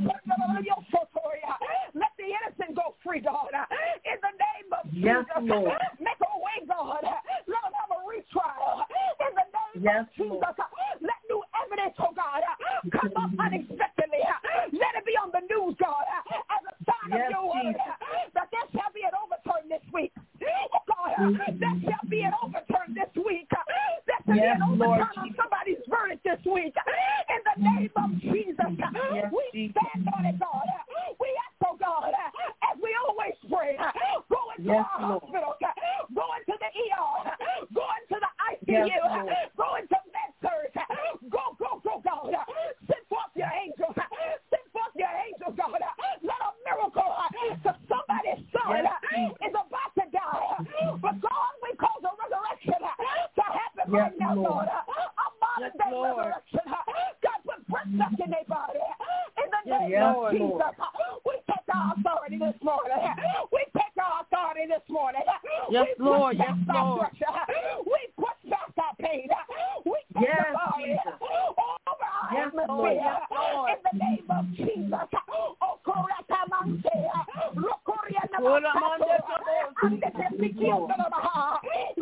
Let the innocent go free, God. In the name of Yes, Jesus, Lord. make a way, God. Let them have a retrial. In the name Yes, of Jesus, Lord. let new evidence, oh God, come up unexpectedly. Let it be on the news, God, as a sign Yes, of your word, Jesus. that there shall be an overturn this week. Oh God, there shall be an overturn this week. There shall Yes, be an Lord overturn on Jesus. somebody's verdict this week. In the name of Jesus, Yes, we Jesus. stand on it, God. We ask, oh God, as we always pray, go into Yes, our Lord. hospitals, go into the E R, go into the I C U, Yes, Lord. go into med-surg, go, go, go, God. Send forth your angels. Send forth your angels, God. Let a miracle to somebody's son Yes, Jesus. is about to die. But God, we call the resurrection to happen Yes, right now, Lord. God. A modern Yes, day Lord. resurrection. God, put breath back in their body. In the Yes, name Yes, of Lord. Jesus, we take our authority this morning. We take our authority this morning. Yes, we Lord. push Yes, back our Lord. pressure. We push back our pain. We take Yes, authority Jesus. over our Yes, atmosphere. Lord. Yes, Lord. In the name of Jesus. Oh, Koratamanse. Rokoriana Koramande Masato. Kabosi. Ande Tepikiandalabaha.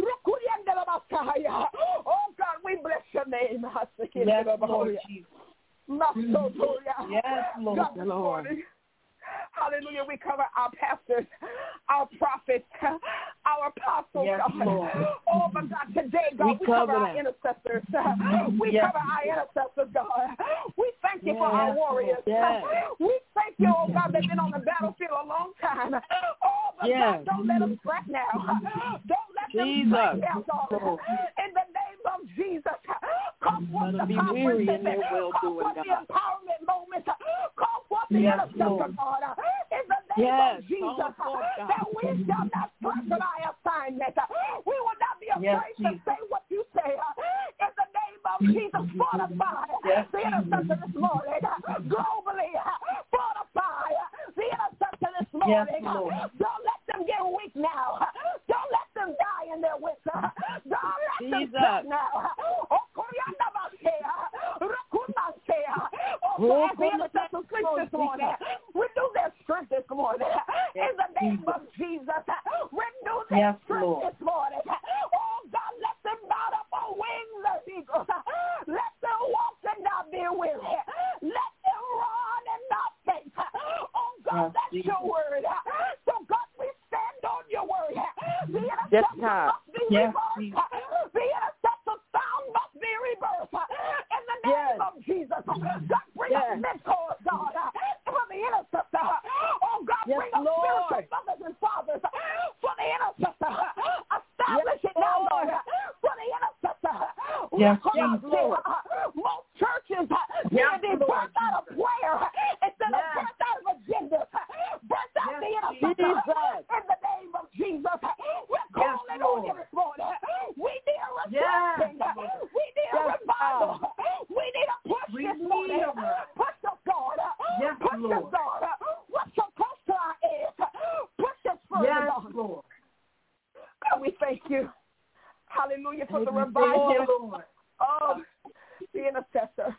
Rokoriandalabasaya. Oh, God, we bless your name. Yes, Lord Jesus. Masotoya. Yes, Lord. God, this morning, hallelujah, we cover our pastors, our prophets, our apostles, Yes, God. Lord. Oh, but God, today, God, We we, cover, cover our them. intercessors. We Yes. cover our intercessors, God. We thank you for our Yes, warriors. yes. We thank you, oh God, they've been on the battlefield a long time. Oh, but Yes. God, don't let them fret now. Don't let them Jesus. fret now, God. In the name of Jesus, call forth the Be weary in their call well-doing, forth the God. empowerment moments. Call forth the Yes, intercessor, Lord. God. In the name Yes, of Jesus, call forth, God. that we shall not strengthen our assignment. We will not be Yes, afraid to Jesus. say what you say. In the name of Jesus, fortify Yes, the intercessor this morning. Globally, fortify the intercessor this Yes, morning. Lord. Don't let them get weak now. Don't let them die in their wits. Don't let them Jesus. stop now. Oh, Koryanda Basea, Rakumasea. Oh, Oh, as the intercessors sleep this morning, renew their strength this morning. In the name of Jesus, renew take yes, strength Lord. this morning. Oh, God, let them mount up on wings of eagles. Let them walk and not be weary. Let them run and not faint. Oh, God, yes, that's Jesus. your word. So, God, we stand on your word. The intercessor Yes, God. must be Yes, rebirthed. Jesus. The intercessor sound must be rebirthed. In the name Yes. of Jesus. God, bring Yes. up mentors, God, for the intercessor. Oh, God, Yes, bring up Lord. spiritual mothers and fathers for the intercessor. Establish Yes, it now, Lord. Lord, for the intercessor. Yes, Recollect Jesus. it. Most churches Yes, need to be Lord birthed out of prayer instead of Yes. birthed out of agendas. Birthed out the Yes, intercessor Jesus. in the name of Jesus. We're Yes, calling on you Lord. this morning. We need a Yes, refreshing. Lord. We need a Yes, revival. God. We need a push We this need morning. a re- Push us, God. Yes, Push us, Lord. God. What's so close to our ears? Push us further, Yes, God. Lord. God, we thank you. Hallelujah for the Thank you, revival. Lord. Oh, the intercessor.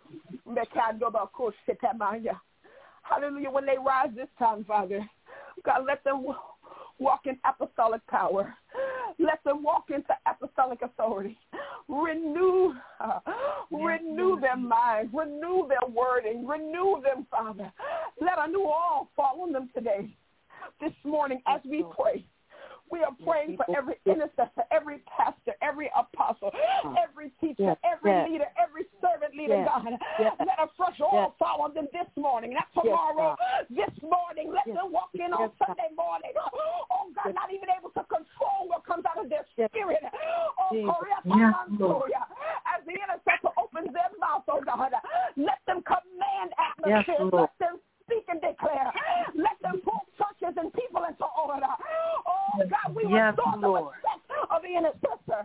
Hallelujah. When they rise this time, Father, God, let them walk in apostolic power. Let them walk into apostolic authority. Renew, uh, renew their minds. Renew their wording. Renew them, Father. Let a new all fall on them today. This morning as we pray. We are praying for every intercessor, every pastor, every apostle, every teacher, yes, every yes. leader, every servant leader, Yes, God. yes. Let a fresh oil Yes. fall on them this morning, not tomorrow, Yes, this morning. Let Yes. them walk in on Yes, God. Sunday morning. Oh, God, Yes. not even able to control what comes out of their Yes. spirit. Oh, Jesus. Korea, Yes, Lord. as the intercessor opens their mouth, oh, God, let them command atmosphere. Lord. Let them speak and declare. Let them pull churches and people into order. Oh, God, we Yes, restore the Lord. respect of the intercessor.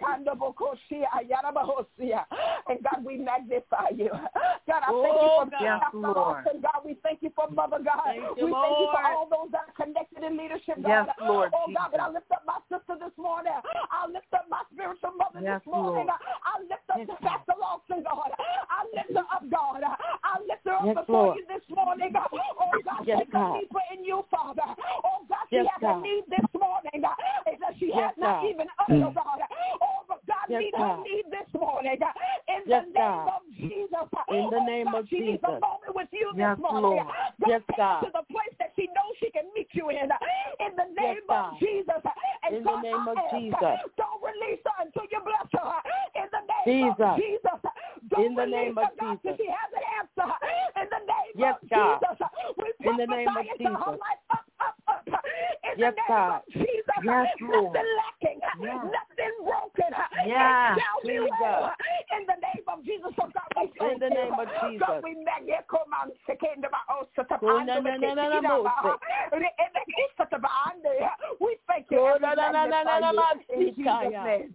And God, we magnify you. God, I thank Oh, you for God. Yes, Pastor Lord. Lawson. God, we thank you for Mother God. Thank you, we thank you for Lord. all those that are connected in leadership, God. Yes, Lord Oh, God, but I Jesus. lift up my sister this morning. I lift up my spiritual mother Yes, this morning. Lord. I lift up Yes, Pastor Lawson, God. I lift her up, God. I lift her up Yes, before Lord. you this morning. Oh, God, Yes, take her God. deeper in you, Father. Oh, God, she Yes, has God. a need this morning uh, that she Yes, has not God. even uttered, oh, God. Oh, but God, Yes, meet her God. need this morning. uh, In Yes, the name God. of Jesus. In the Oh, name God, of she needs a Jesus. moment with you Yes, this morning. Lord. God, Yes, take God. her to the place that she knows she can meet you in. uh, In the name Yes, of God. Jesus. And In the God, name I of ask, Jesus. don't release her until you bless her. In the name of Jesus. Jesus. Don't In the release name her, of God, till Jesus. she has an answer. In the name Yes, of God. Jesus. We In the name of prophesy into her Jesus. life up, up, up. In Yes, the name God. of Jesus. Yes, Lord. Nothing lacking. Yes. Nothing broken. Yes, It shall be Jesus. well. In the name of Jesus. So God, we thank In the you. name of Jesus. God, we magnify you. Come on, second of our oath, set up Oh, under na, the na, na, na, na, kitchen of mo, our- say. the- and the kiss set up under. We thank you Oh, and we na, na, na, na, magnify na, na, you. ma, In Jesus' sikaya. name.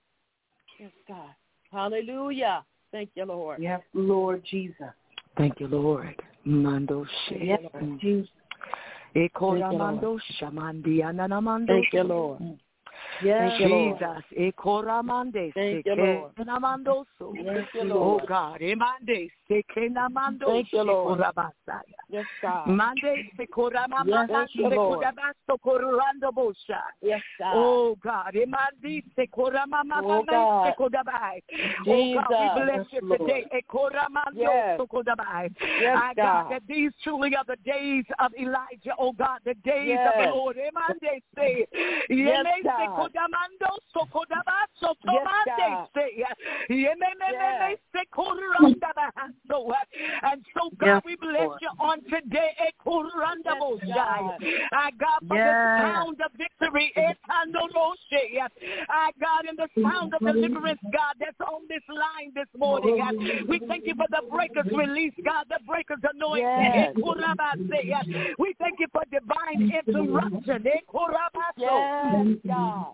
Yes, God. Hallelujah. Thank you, Lord. Yes, Lord Jesus. Thank you, Lord. Mando Yes, Jesus. Ekoramando shamandi ananamando. Thank you, Lord. Yes, Thank you, Lord. Jesus, ekoramande Thank you, Lord. sekenamando so. Thank you, Oh Lord. God, emande sekenamando Thank you, Lord. sekorabasaya. Yes, God. Mande sekoramama Thank you, Lord. sekorabasto korando bosha. Yes, God. Oh God, emandi sekoramama Oh, God. sekodabai. Oh Jesus. God, we bless Yes, you Lord. today. Ekoramando Yes. sekodabai. Yes, I God. God, that these truly are the days of Elijah. Oh God, the days Yes. of the Lord. Emande se. Yes, Yeme God. sekodamando sokodabaso Yes, tomande God. se. Yeme me me me Yes. sekorandabaso. And so God, Yes, we bless Lord. you on today. Ekorandabosai. I God, for the Yes. sound of victory. Etandoroshe. I God, in the sound of deliverance, God, that's on this line this morning. We thank you for the breakers release, God, the breakers anointing. Yes. Ekorabase. We thank you for divine interruption. Ekorabaso. Yes, God.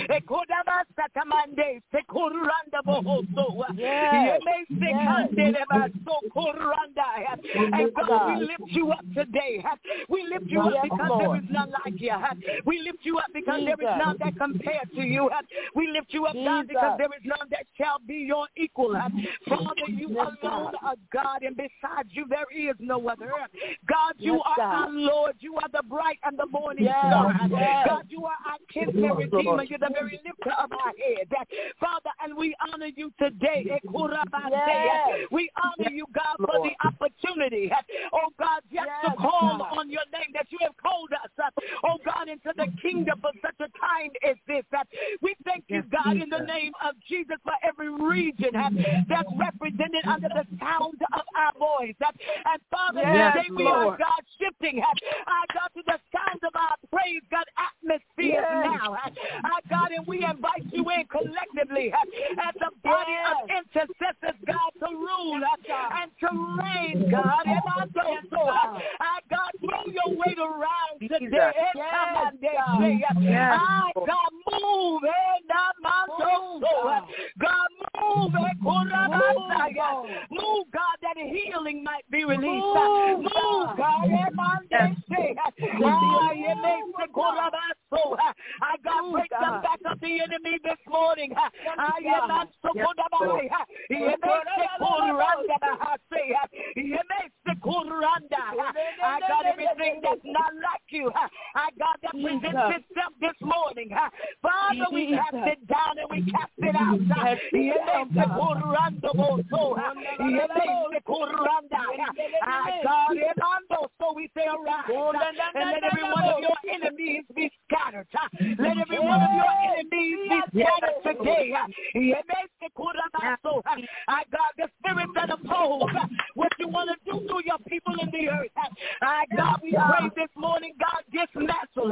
Ekodabasatamande. Sekorandabohoso. Yes. Yemesekanderebaso koranda. And God, we lift you up today. We lift you up Yes, because Lord. there is none like you. We lift you you up because Jesus. There is none that compared to you. We lift you up, Jesus. God, because there is none that shall be your equal. Father, you yes, alone are God, and besides you there is no other. God, you yes, are God. Our Lord. You are the bright and the morning yes, star. Yes. God, you are our kinsman redeemer. You're the very lifter of our head. Father, and we honor you today. Yes. We honor you, God, for the opportunity, oh God, just yes, to call God. On your name that you have called us, oh God, into the kingdom for such a time as this. We thank you, God, in the name of Jesus for every region that's represented under the sound of our voice. And Father, yes, today we Lord. Are, God, shifting, our God, to the sound of our praise, God, atmosphere yes. now. Our God, and we invite you in collectively as a body yes. of intercessors, God, to rule and to reign, God. And I don't so, our God, throw your weight around today. Yes, God. Yes. Our God, move. Move, God. God, move. Move, God, that healing might be released. Move, move God. Yes. I got break the back of the enemy this morning. I am so good about it. I got everything that's not like you. I got that presents itself this morning. Father, we cast it down and we cast it out. I got it on, so we say arise. And let every one of your enemies be scattered. Let every one of your enemies be scattered today. I got the spirit that oppose what you want to do to your people in the earth. I God, we pray this morning, God, dismantle.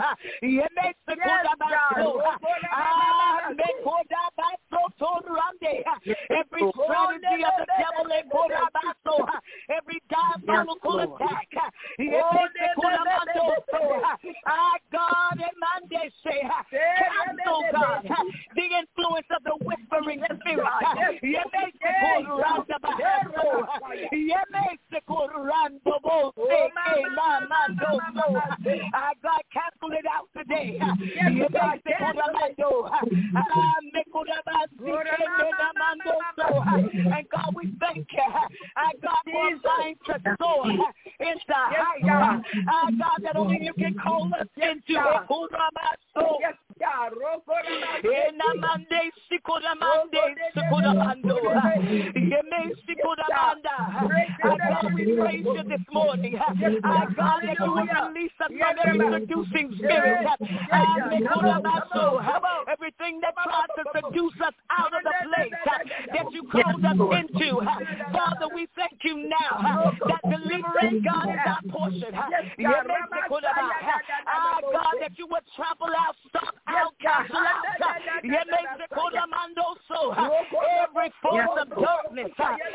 Every strategy of the devil, every diabolical attack. I God, cancel, God, the influence of the whispering spirit. I God, cancel it out today. And God, we thank you. I God, for trying to soar into heights. I God, that only you can call us into. Yes, God. God, we praise you this morning. I God, that you will release us from every seducing spirit. Everything that tries to seduce us out of the place that you called us into. Father, we thank you now that deliverance, God, is our portion. Ah, God, that you would trample out, stop out, cancel out. Every force of darkness.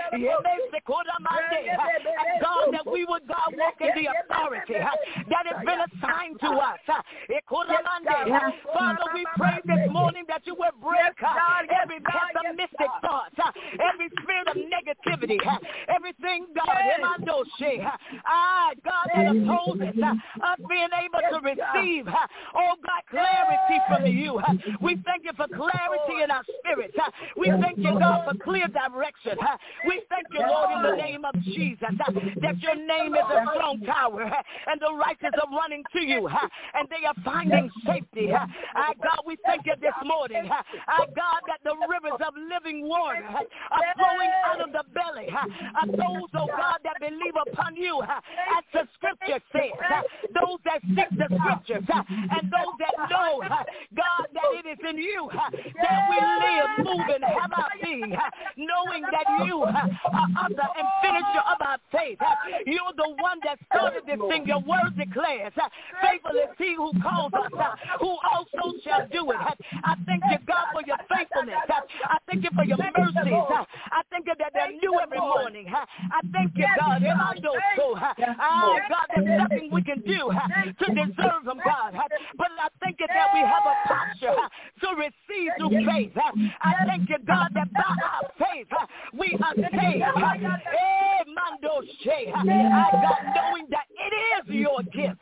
God, that we would, God, walk in the authority that has been assigned to us. Father, we pray this morning that you will break every pessimistic thought, every spirit of negativity, everything, God, ah, God, that opposes us being able to receive, oh God, clarity from you. We thank you for clarity in our spirit. We thank you, God, for clear direction. We thank you, Lord, in the name of Jesus, that your name is a strong tower, and the righteous are running to you, and they are finding safety. Our God, we thank you this morning, our God, that the rivers of living water are flowing out of the belly of those, oh God, that believe upon you, as the scripture says, those that seek the scriptures, and those that know, God, that it is in you that we live, move, and have our being, knowing that you are author and finisher of our faith. You're the one that started this thing. Your word declares, faithful is he who calls us, who also shall do it. I thank you, God, for your faithfulness. I thank you for your mercies. I thank you that they're new every morning. I thank you, God. Ah, God, there's nothing we can do to deserve them, God. But I thank you that we have a posture to receive through faith. I thank you, God, that by our faith we are saved. Hey, Mando Shea. I got knowing that it is your gift.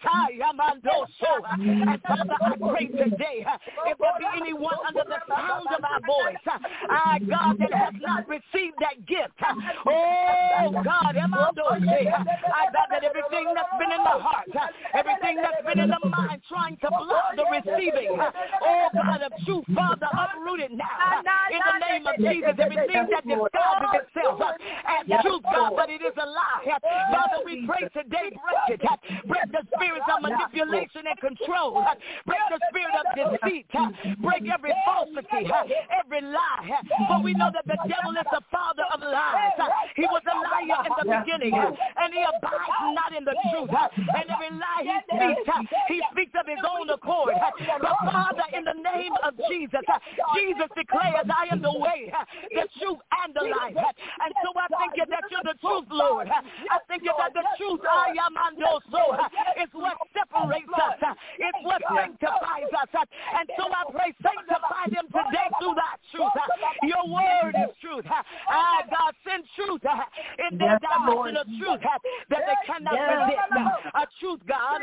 And Father, I pray today, if there be anyone under the sound of our voice, I, God, that has not received that gift, oh God, I, God, that everything that's been in the heart, everything that's been in the mind, trying to block the receiving, oh God, of truth, Father, uprooted now, in the name of Jesus, everything that disguises itself as truth, God, but it is a lie. Father, we pray today, break it, break the spirits of manipulation and control, break the spirit of deceit, break every falsity, every lie, for we know that the devil is the father of lies. He was a liar in the beginning, and he abides not in the truth, and every lie he speaks, he speaks of his own accord. But Father, in the name of Jesus, Jesus declares, I am the way, the truth, and the life. And so I thank you that you're the truth, Lord. I thank you that the truth, I am so is what separates us. It's what sanctifies us. And so I pray, sanctify them today through that truth. Your word is truth. Ah, God, send truth in their dimension of truth that they cannot resist. A truth, God.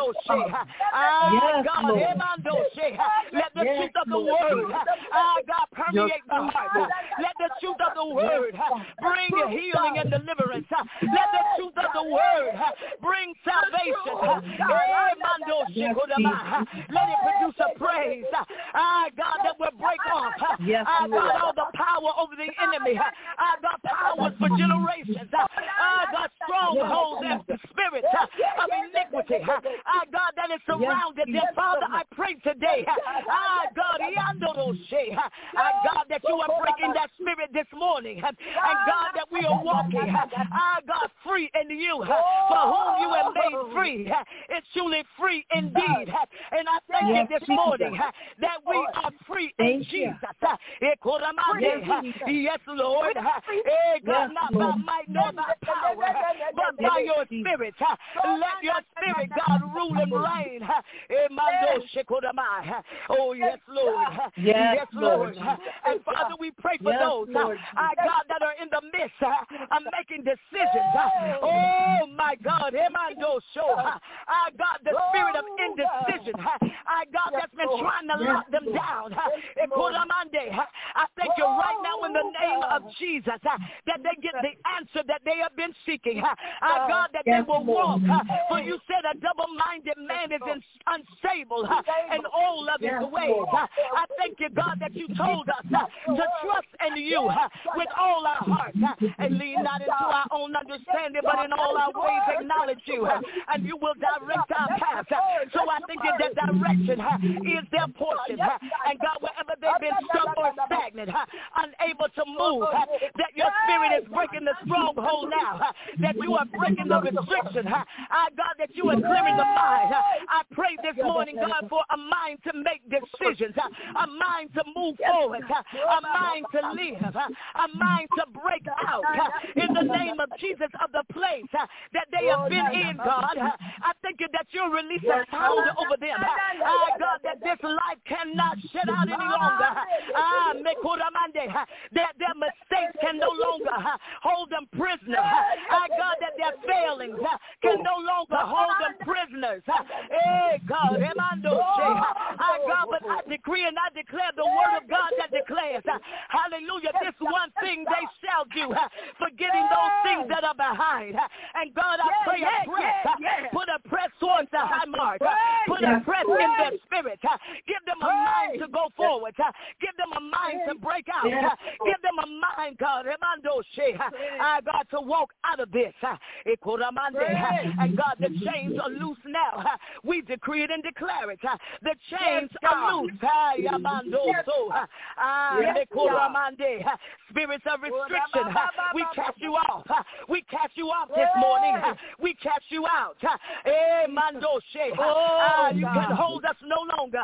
Ah, God, let the truth of the word, ah, God, permeate the heart. Let the truth of the word bring healing and deliverance. Let the truth of the word bring salvation. Let it produce a praise, ah, God, that will break off, ah, God, all the power over the enemy, ah, God, powers for generations, ah, God, strongholds and spirits of iniquity, ah, God, that is surrounded them. Father, I pray today, ah, God, ah, God, that you are breaking that spirit this morning, and God, that we are walking, ah, God, free in you, for whom you have made free, it's truly free indeed. And I thank you this morning that we are free in Jesus. Yes, Lord. God, not by might nor by power, but by your spirit. Let your spirit, God, rule and reign. Oh, yes, Lord. Yes, Lord. And Father, we pray for those, our God, that are in the midst of making decisions. Oh, my God. Our God, the spirit of indecision, our God, that's been trying to lock them down. I thank you right now in the name of Jesus that they get the answer that they have been seeking. Our God, that they will walk. For you said a double-minded man is unstable in all of his ways. I thank you, God, that you told us to trust in you with all our heart and lean not into our own understanding, but in all our ways acknowledge you, and you will direct our path. So I think that direction is their portion. And God, wherever they've been stuck or stagnant, unable to move, that your spirit is breaking the stronghold now, that you are breaking the restriction. I, God, that you are clearing the mind. I pray this morning, God, for a mind to make decisions, a mind to move forward, a mind to live, a mind to break out in the name of Jesus of the place that they have been in, God. I thank you that you'll release a sound over them. Ah, God, that this life cannot shut out any longer. Ah, that their mistakes can no longer hold them prisoners. Ah, God, that their failings can no longer hold them prisoners. Hey, God, ah, God, but I decree and I declare the word of God that declares, hallelujah, this one thing they shall do, forgetting those things that are behind. And God, I pray a press, put a press towards the high mark, put a press in their spirit, give them a mind to go forward, give them a mind to break out, give them a mind, God, I God, to walk out of this. And God, the chains are loose now. We decree it and declare it. The chains are loose. Spirits of restriction, we cast you off. We cast you off this morning. We cast you out. Eh, Mando She. Ah, Ah, you can hold us no longer.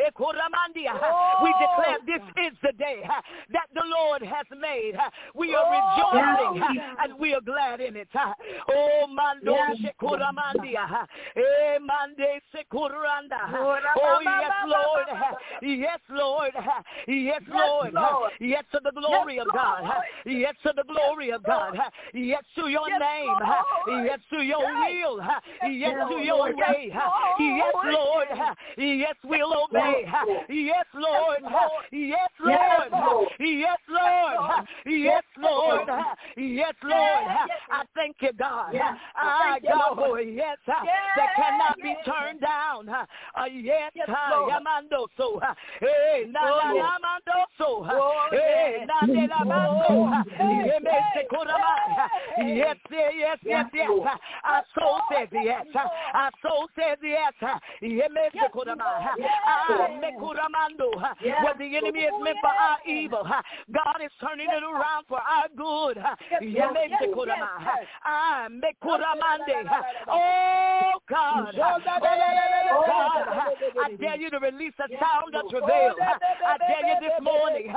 We declare this is the day that the Lord has made. We are rejoicing and we are glad in it. Oh, Mando Shekuramandia. Eh, Mande Sekuranda. Oh, yes, Lord. Yes, Lord. Yes, Lord. Yes to the glory of God. Yes to the glory of God. Yes to your name. Yes to your will. Yes to your way. Yes, Lord. Yes, we'll obey. Yes, Lord. Yes, Lord. Yes, Lord. Yes, Lord. Yes, Lord. I thank you, God. I God for a yes that cannot be turned down. A yes, Yamando so. Hey, na na Yamando so. Hey, na na Yamando. Yes, yes, yes, yes. Our soul says yes. Our soul says yes. What the enemy is meant for our evil, God is turning it around for our good. Oh, God. Oh, God. I dare you to release a sound of travail. I dare you this morning.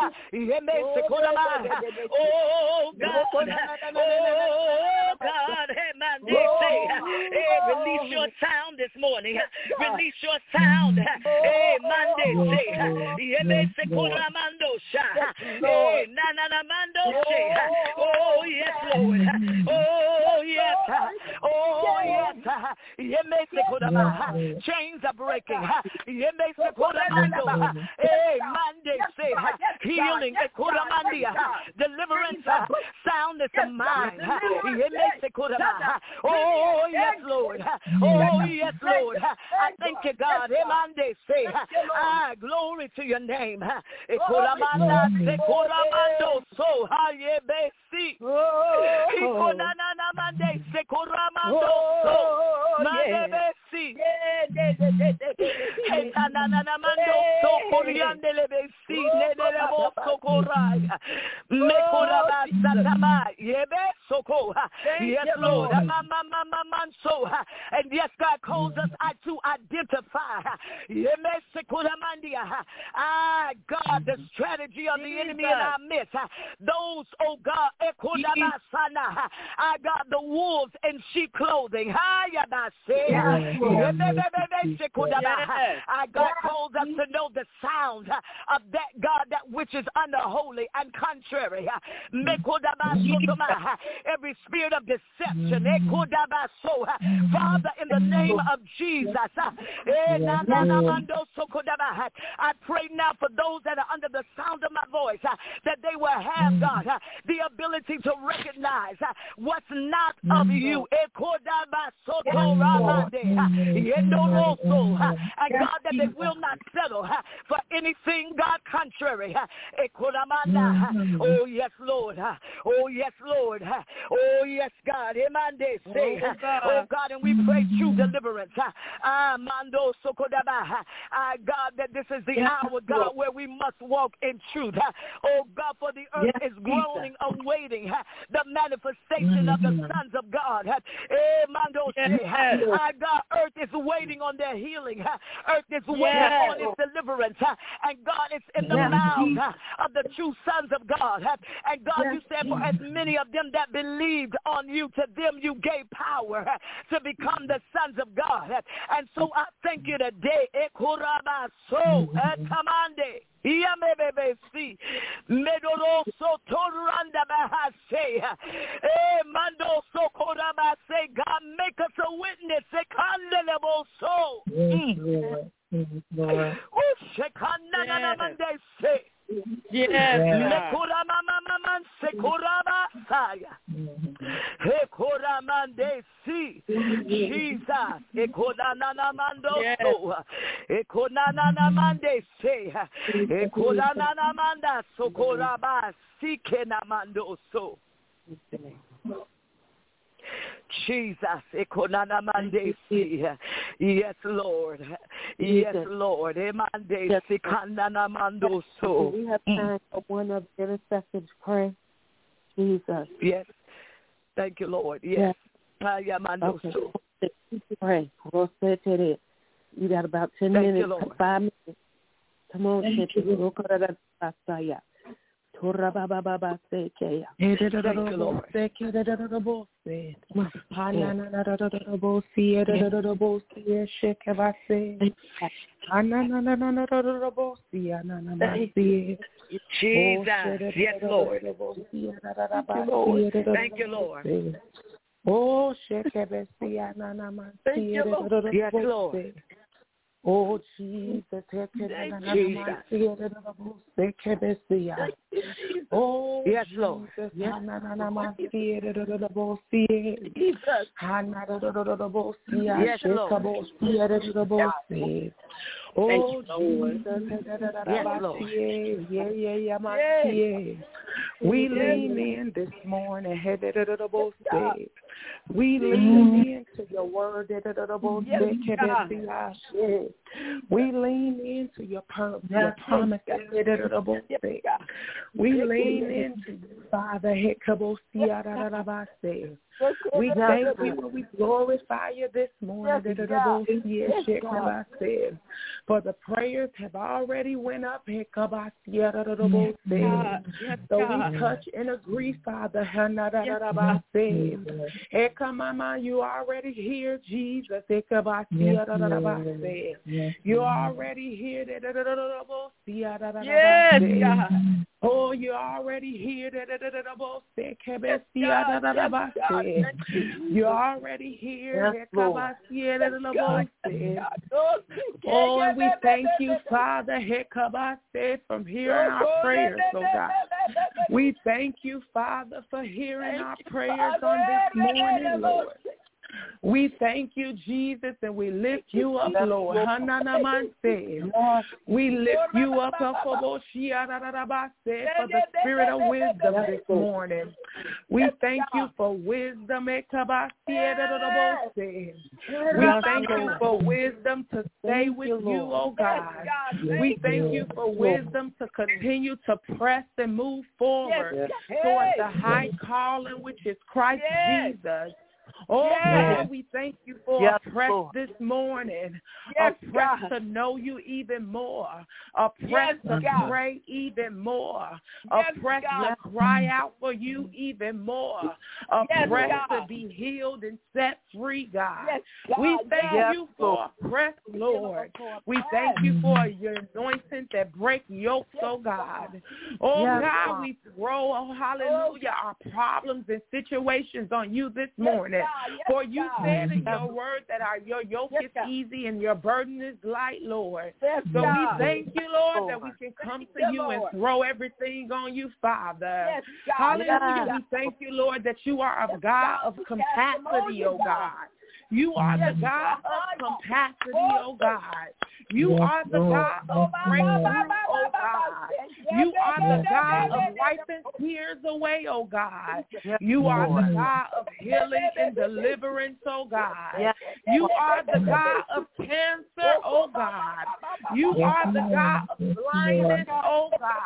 Oh, God. Oh, God. Hey, release your sound this morning. Release your sound. Hey, Monday, say. Yeme sekura mando sha. Hey, na na na mando say. Oh, yes, Lord. Oh, yes. Oh, yes. Yeme sekura ma. Chains are breaking. Yeme sekura mando. Hey, Monday, say. Healing, sekura mandia. Deliverance, soundness of mind. Yeme sekura ma. Oh, yes, Lord. Oh, yes, Lord. I thank you, God. Monday, say. Ah, glory to your name. Ekoramanda sekoramando so hayebesi. Ikonana mande sekoramando so mayebesi. Etanana mando so koriandelebesi nedelebo sokoraya. Mekorabasa tama yebe soko. Yes, Lord. Mama mama manso. And yes, God calls us to identify. Ah, God, the strategy of the enemy in our midst. Those, oh God, I got the wolves in sheep clothing. I God calls us to know the sound of that God, that which is unholy and contrary. Every spirit of deception. Father, in the name of Jesus, I pray now for those that are under the sound of my voice, that they will have, God, the ability to recognize what's not of you. And God, that they will not settle for anything, God, contrary. Oh, yes, Lord. Oh, yes, Lord. Oh, yes, God. Oh, God, and we pray true deliverance. Ah, Mando Sokodaba. Ah, God, that this is the hour, God, where we must walk in truth. Oh, God, for the earth is groaning, awaiting the manifestation of the sons of God. Eh, Mando, ah, God, earth is waiting on their healing. Earth is waiting on its deliverance. And God, it's in the mouth of the true sons of God. And God, you said for as many of them that believed on you, to them you gave power to become the sons of God. And so I thank you today. Ekurabaso etamande. Iyamebebesi. Medoroso toranda bahase. Eh mando sokorabase. God, make us a witness. Ekandeleboso. Mm. Oh, shekanana mandese. Yes. Mekurama mama sekuraba saya. Ekoramande si. Jesus. Ekonana mando so. Ekonana mande se. Ekonana manda sokoraba sikena mando so. Jesus. Yes, Lord. Yes, Lord. We have time for one of the intercessors pray. Jesus. Yes. Thank you, Lord. Yes. yes. Okay. Pray. You got about ten Thank minutes, you, five minutes. Come on, Thank Cynthia. you. Thank you, Lord. Jesus. Yes, Lord. Thank you, Lord. Thank you, Lord. Oh, Shekebesia Nana Thank you, Lord. Yes, Lord. Oh, Jesus. Oh, yes, Lord. Yes. Yes, Lord. Oh, Jesus. Yes, Lord. Yeah, yeah, yeah, my yeah. We lean in this morning. We lean into your word. We lean into your purpose, your promise. We lean into you, Father. We thank you and we glorify you this morning. For the prayers have already went up. So we touch and agree, Father. You already hear Jesus. You already hear that. Yes, God. Oh, you already hear that. You already hear it. Oh, and we thank you, Father, from hearing our prayers, oh God. We thank you, Father, for hearing our prayers on this morning, Lord. We thank you, Jesus, and we lift you up, Lord. We lift you up for the spirit of wisdom this morning. We thank you for wisdom. We thank you for wisdom to stay with you, oh God. We thank you for wisdom to continue to press and move forward towards the high calling, which is Christ Jesus. Oh, yes. God, we thank you for yes, a press Lord. This morning, yes, a press God. To know you even more, a press yes, to God. Pray even more, yes, a press God. To cry out for you even more, a yes, press God. To be healed and set free, God. Yes, God. We thank yes, you for a press, Lord. We thank you for your anointing that break yokes, oh God. Oh, yes, God, we throw, oh, hallelujah, our problems and situations on you this morning. Yes, for you God. Said in your word that our your yoke yes, is God. Easy and your burden is light, Lord. Yes, so God. We thank you, Lord, that we can come to you Lord. And throw everything on you, Father. Yes, hallelujah. Yes. We thank you, Lord, that you are a God of capacity, oh God. You are the God of capacity, oh God. You are the God of breakthrough, oh God. You are the God of wiping tears away, oh God. You are the God of healing and deliverance, oh God. You are the God of cancer, oh God. You are the God of blindness, oh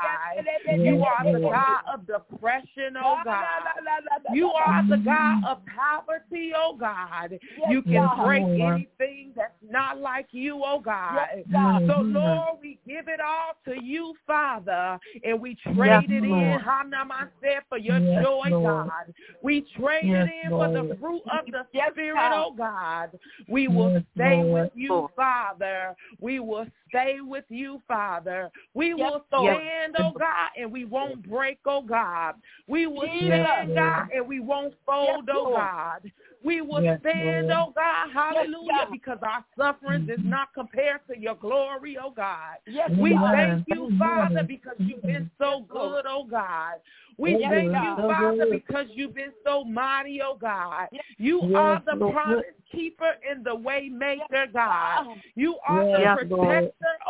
God. You are the God of depression, oh God. You are the God of poverty, oh God. You can break anything that's not like you, oh God. So, Lord, we give it all to you, Father, and we trade it in, Hanamase, for your joy, God. We trade it in for the fruit of the Spirit, oh God. We will stay with you, Father. We will stay with you, Father. We will stand, oh God, and we won't break, oh God. We will stand, God, and we won't fold, oh God. We will yes, stand, Lord. Oh God, hallelujah, yes, God. Because our sufferings is not compared to your glory, oh God. Yes, we God. Thank you, Father, because you've been so good, oh God. We yes, thank God. You, Father, because you've been so mighty, oh God. You yes, are the Lord. Promise keeper and the way maker, God. You are yes, the protector, Lord. Oh God.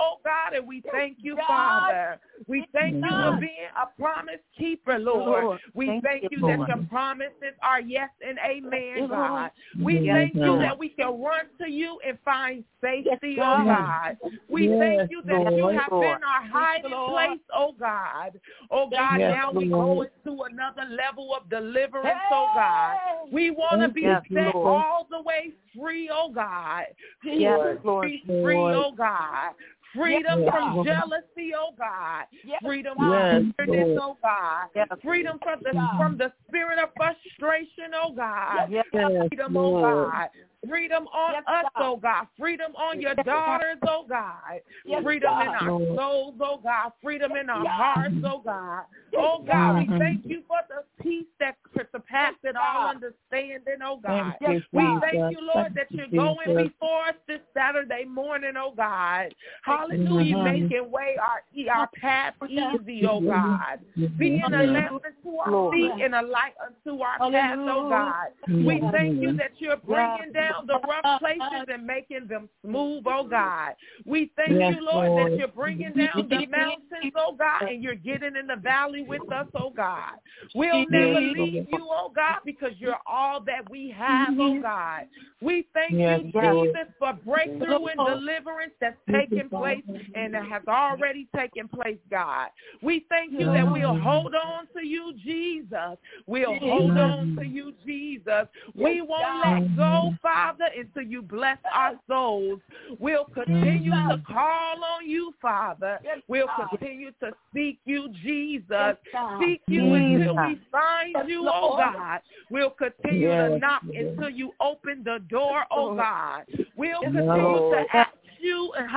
God, and we thank you, Father. We thank you for being a promise keeper, Lord. We thank you that your promises are yes and amen, God. We thank you that we can run to you and find safety, oh God. We thank you that you have been our hiding place, oh God. Oh God, now we go into another level of deliverance, oh God. We want to be set all the way free, oh God. Yes, Lord. Be free, oh God. Freedom yes, from God. Jealousy, oh God. Yes, Freedom from bitterness, oh God. Yes, Freedom from the God. from the spirit of frustration, oh God. Yes, Freedom, oh God. Freedom on yes, us, God. oh God. Freedom on your daughters, oh God. Yes, Freedom God. in our souls, oh God. Freedom in our hearts, oh God. Oh God, we thank you for the peace that surpasses all understanding, oh God. Yes, we thank you, Lord, that you're going before us this Saturday morning, oh God. Hallelujah, making way our, our path easy, oh God. Being a lamp unto our feet and a light unto our path, oh God. We thank you that you're bringing down the rough places and making them smooth, oh God. We thank yes, you, Lord, Lord, that you're bringing down the mountains, oh God, and you're getting in the valley with us, oh God. We'll never leave you, oh God, because you're all that we have, oh God. We thank yes, you, Lord. Jesus, for breakthrough and deliverance that's taking place and that has already taken place, God. We thank you that we'll hold on to you, Jesus. We'll hold on to you, Jesus. We won't let go, Father. Father, until you bless our souls. We'll continue to call on you, Father. We'll continue to seek you, Jesus. Seek you until we find you, oh God. We'll continue to knock until you open the door, oh God. We'll continue to ask you and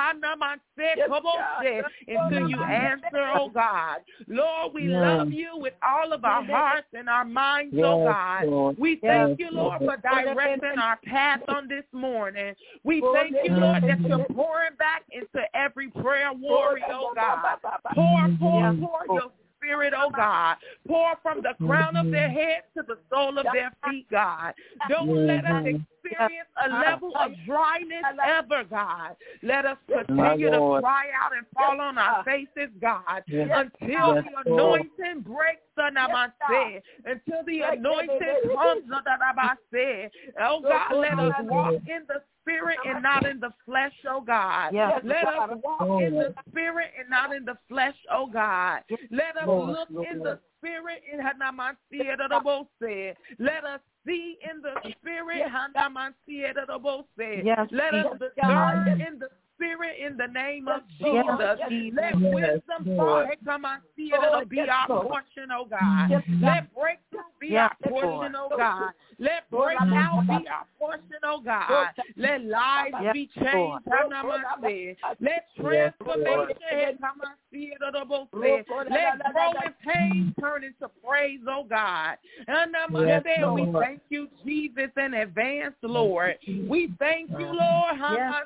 until you answer, oh God. Lord, we love you with all of our hearts and our minds, oh God. We thank you, Lord, for directing our path on this morning. We thank you, Lord, that you're pouring back into every prayer warrior, oh God. Pour, pour, pour your Spirit, oh God. Pour from the crown of their head to the sole of their feet, God. Don't let us experience a level of dryness ever, God. Let us continue to cry out and fall on our faces, God, until the anointing breaks. Until the anointing comes, oh God, let us walk in the Spirit and not in the flesh, oh God. Yes. Let us walk in the Spirit and not in the flesh, oh God. Let us look in the Spirit in Let us see in the Spirit. Yes. Let us discern in the Spirit in the name of Jesus. Let wisdom come and see it be our portion, oh God. Let breakthrough be our portion, oh God. Let breakout be our portion, oh God. Let lives be changed. Let transformation come and see it. Let growing pain turn into praise, oh God. And we thank you, Jesus, in advance, Lord. We thank you, Lord.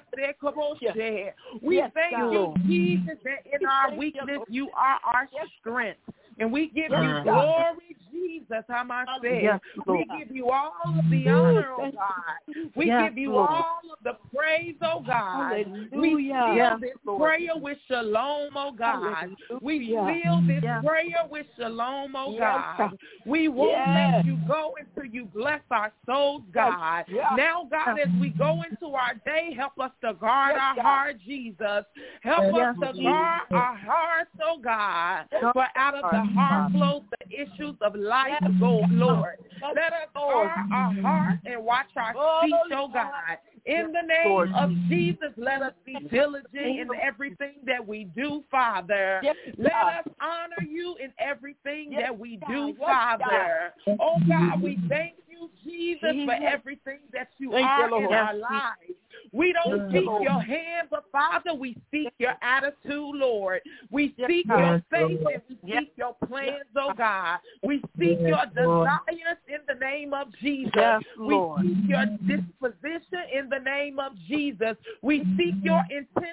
We yes, thank God. you, Jesus, that in our weakness you are our strength. And we give you glory, Jesus, how I say. Yes, we give you all of the honor, oh God. We yes, give you Lord. all of the praise, oh God. Hallelujah. We seal yes, this Lord. prayer with shalom, oh God. Hallelujah. We seal this yes. prayer with shalom, oh yes. God. We won't yes. let you go until you bless our souls, God. Yes. Now, God, as we go into our day, help us to guard yes, our God. heart, Jesus. Help yes, us to Jesus. guard our hearts, oh God. For out of the heart flows the issues of life, oh Lord. Let us guard our heart and watch our speech, oh God. In the name of Jesus, let us be diligent in everything that we do, Father. Let us honor you in everything that we do, Father. Oh God, we thank you, Jesus, for everything that you are in our lives. We don't seek your hand, but Father, we seek your attitude, Lord. We seek your faith and we seek your plans, oh God. We seek your desires in the name of Jesus. We seek your disposition in the name of Jesus. We seek your intentions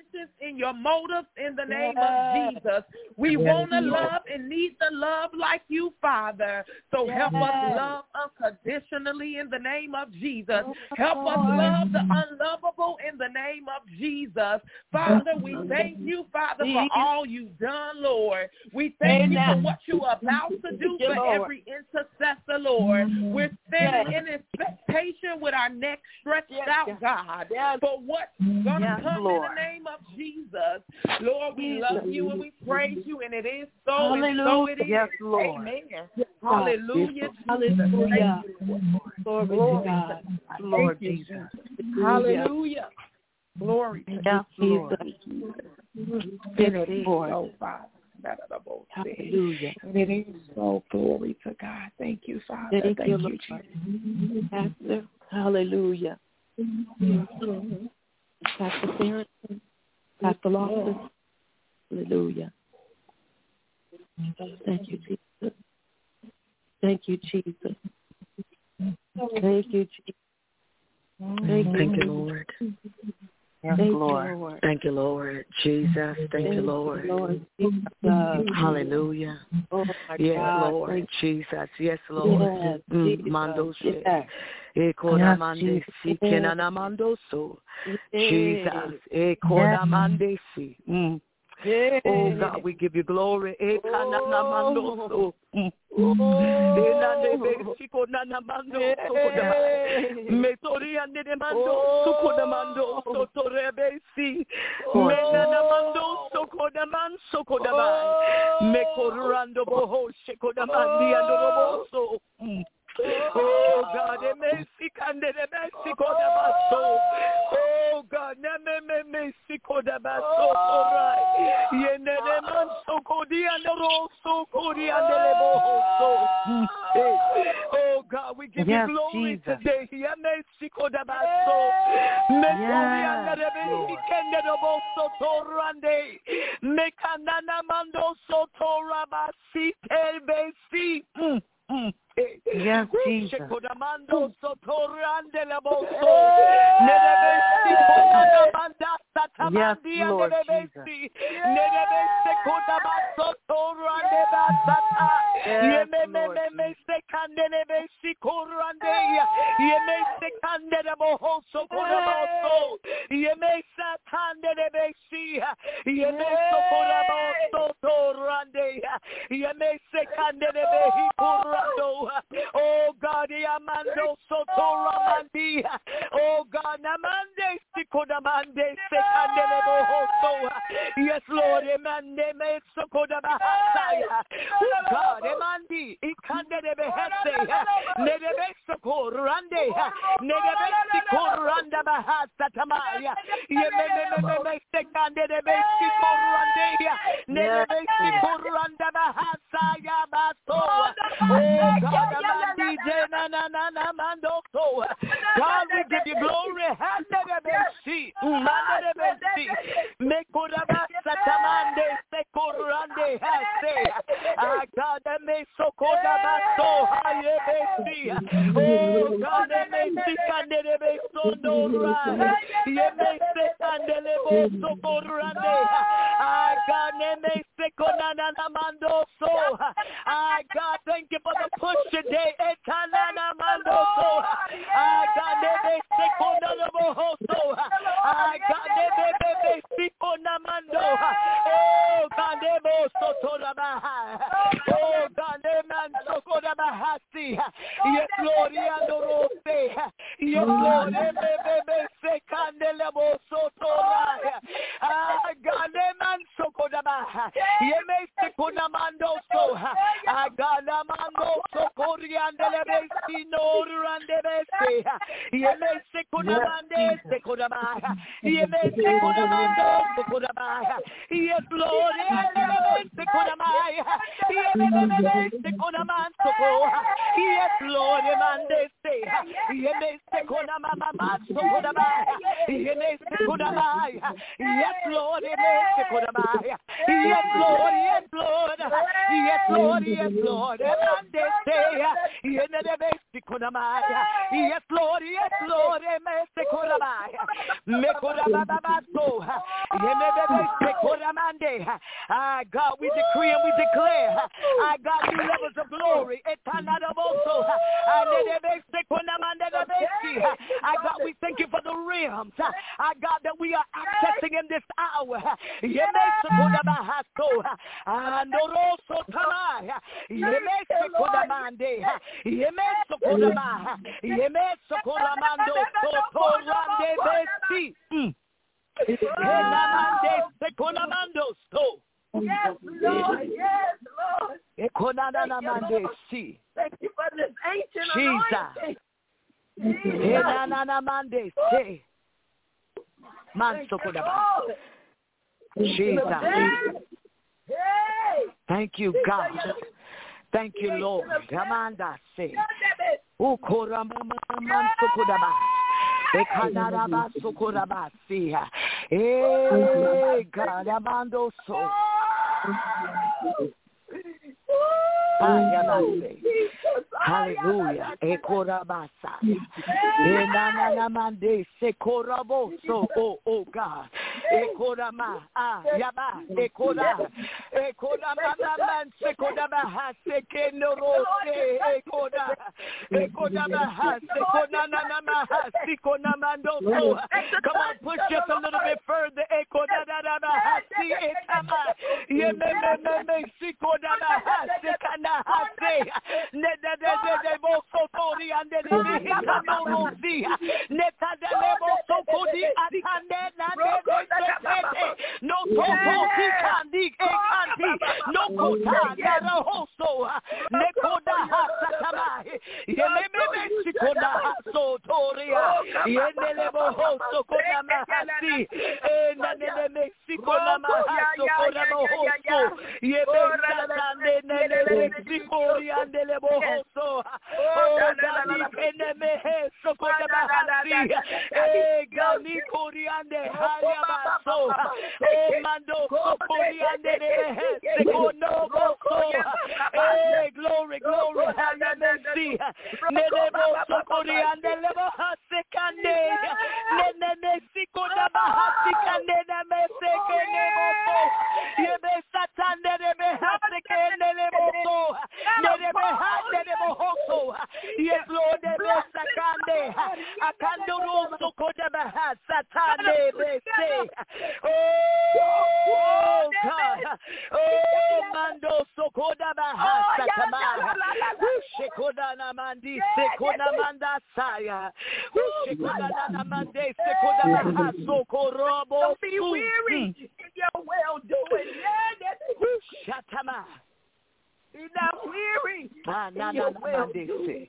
in your motives in the name of Jesus. We yes, want to love and need to love like you, Father. So yes. help us love unconditionally in the name of Jesus. Help us love the unlovable in the name of Jesus. Father, we thank you, Father, for all you've done, Lord. We thank you for what you're about to do for every intercessor, Lord. We're standing in expectation with our neck stretched out, God, for what's going to come in the name of Jesus. Lord, we love you and we praise you, and it is so, Hallelujah. And so it is. Yes, Lord. Amen. Hallelujah. Hallelujah. Glory to God. Lord Jesus. Hallelujah. Glory to God. Lord. It is so, Father. Hallelujah. And it is so. Glory to God. Thank you, Father. Thank, Thank you, you, Jesus. Pastor. Hallelujah. Mm-hmm. Pastor Farrington. Pastor Loftus. Hallelujah. Thank you, Jesus. Thank you, Jesus. Thank you, Jesus. Thank you, Thank you, Lord. Yes, Thank Lord. You, Lord. Thank you, Lord. Jesus. Thank, Thank you, Lord. Lord. Jesus. Hallelujah. Oh, yes, God. Lord. Thank Jesus. Yes, Lord. Yes, mm, Mando she. Yes. Ekora mande si kenana mando so. Jesus. Ekora mande si. Mm. Yeah. Oh God, we give you glory. Oh. Oh God, oh God, oh God, we give yes, you glory Jesus. today. Yes, Mm. Yes, Jesus. Yes, Jesus. Oh God, Yamando Sotoramandi. Oh God, Namande Sikodamande Sekandelebo Hoso. Yes, Lord, Emande Me Sokodabahasaya. Oh God, Emandi, Ikandebe Hesse, Nedebe Sokorande, Nedebe Sikoranda Bahasa Tamaya, Yememe Sekandebe Sikorande, Nedebe Sikoranda Bahasaya Baso. Oh God, Amandi, Jenana Mando. God, we give you glory. Handelebesi, Mandelebesi, Mekorabasa Tamande, Sekorande, Hase. I God, me Sokodabaso, Hayebesi. Oh God, me Sikandelebesi, Nora. Yemese Candelebo Sokorande. I God, me Sekonana Mando. So, I God, thank you for the push today. Etanana Mando. So, I got the second so I got the second mando. Oh, Gandebo Sotorabaha. Oh, Gandeman Sokodabahasi. Yes, Lord, Yandorose. Yes, Lord, Bebe Sekandelebo Sotoraya. I got the man Sokodabaha. Yeme Sekunamando so I got the mando Sokoriandelebe no Randebe. Yemese Kodamande, Sekodamaya. Yemese Kodamando, Sekodamaya. Yes, Lord, Yemese Kodamaya. Yemese Kodaman Soko. Yes, Lord, Yemande say. Yemese Kodamama Sokodamaya. Yemese Kodamaya. Yes, Lord, Yemese Kodamaya. Yes, Lord, yes, Lord. Yes, Lord, yes, Lord. Yemande say. Yemese Kodamaya. Yes, Lord, yes, Lord, Emese Kodamaya. Ah, God, we decree and we declare, ah, God, new levels of glory. Ah, God, we thank you for the realms. Ah, God, that we are accessing in this hour. Yes, Lord. Yes, Lord. Thank you, Lord. Thank you for this ancient anointing. Jesus. Thank you, God. Thank you, Lord. Amanda say. Ekanaraba sokorabasi. Eh, God, amando so. Hallelujah. Ekorabasa. Enanamande sekoraboso. Oh, oh God. Ekorama. Ah, yaba. Ekora. Ekorama man sekoraba sekenorose. Ekora. Ekoraba sekonanama sekonamando so. Come on, push just a little bit further. Ekoraba si etama. Yememe sekoraba. Sekana hase ne de de de de bo sotori ande de bi kamorosi neta de le bo sokodi atande na de de no sokoti kandi e kandi no kota na hoso ne koda hasatama ye me me sikoda sotoria ye ne le bo hoso koda mahasi e na de de Mexico na mahaso koda bo hoso ye me satande Victoria and the Lebohoso. Oh, Gani Kenemehe, Sokoda Bahasi, Eh, Gani Koriande, Hayabaso, Eh, Mando, Sokoriande, Sekono, Boso, Eh, glory, glory, Hayamesi, Nelebo, Sokoriande, Lebohase, Kande, Nene, Sikoda Bahasi, Kande, Meseke, Neboso, Yebe Satande, Nebehase, Keneleboso. Yes, Lord, Sakande, Akando Sokodabaha, Satane, oh, God, oh, Mando Sokodabaha, Satama, Shekodana Mandi, Sekonamanda Saya, Shekodana Mande, Sekodabaha, Sokorobo. Don't be weary in your well doing. Shatama. Be not weary. Ah, na, na, na, Jesus.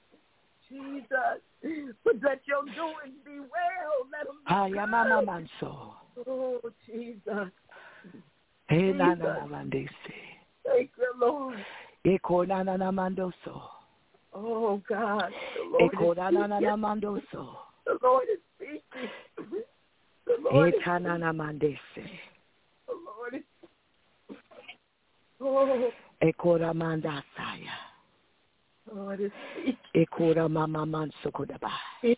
But let your doing be well. Let them be ah, ya mama manso. Oh, Jesus. Hey, na, na, na, thank you, Lord. Eko na, na, na, mandoso. Oh, God. The Eko Lord na, na, na, na, mandoso. The Lord is speaking. The Lord is speaking. Na, na, mandese. The Lord is Oh. Ekora manda saya. Ekora mama man sokodaba.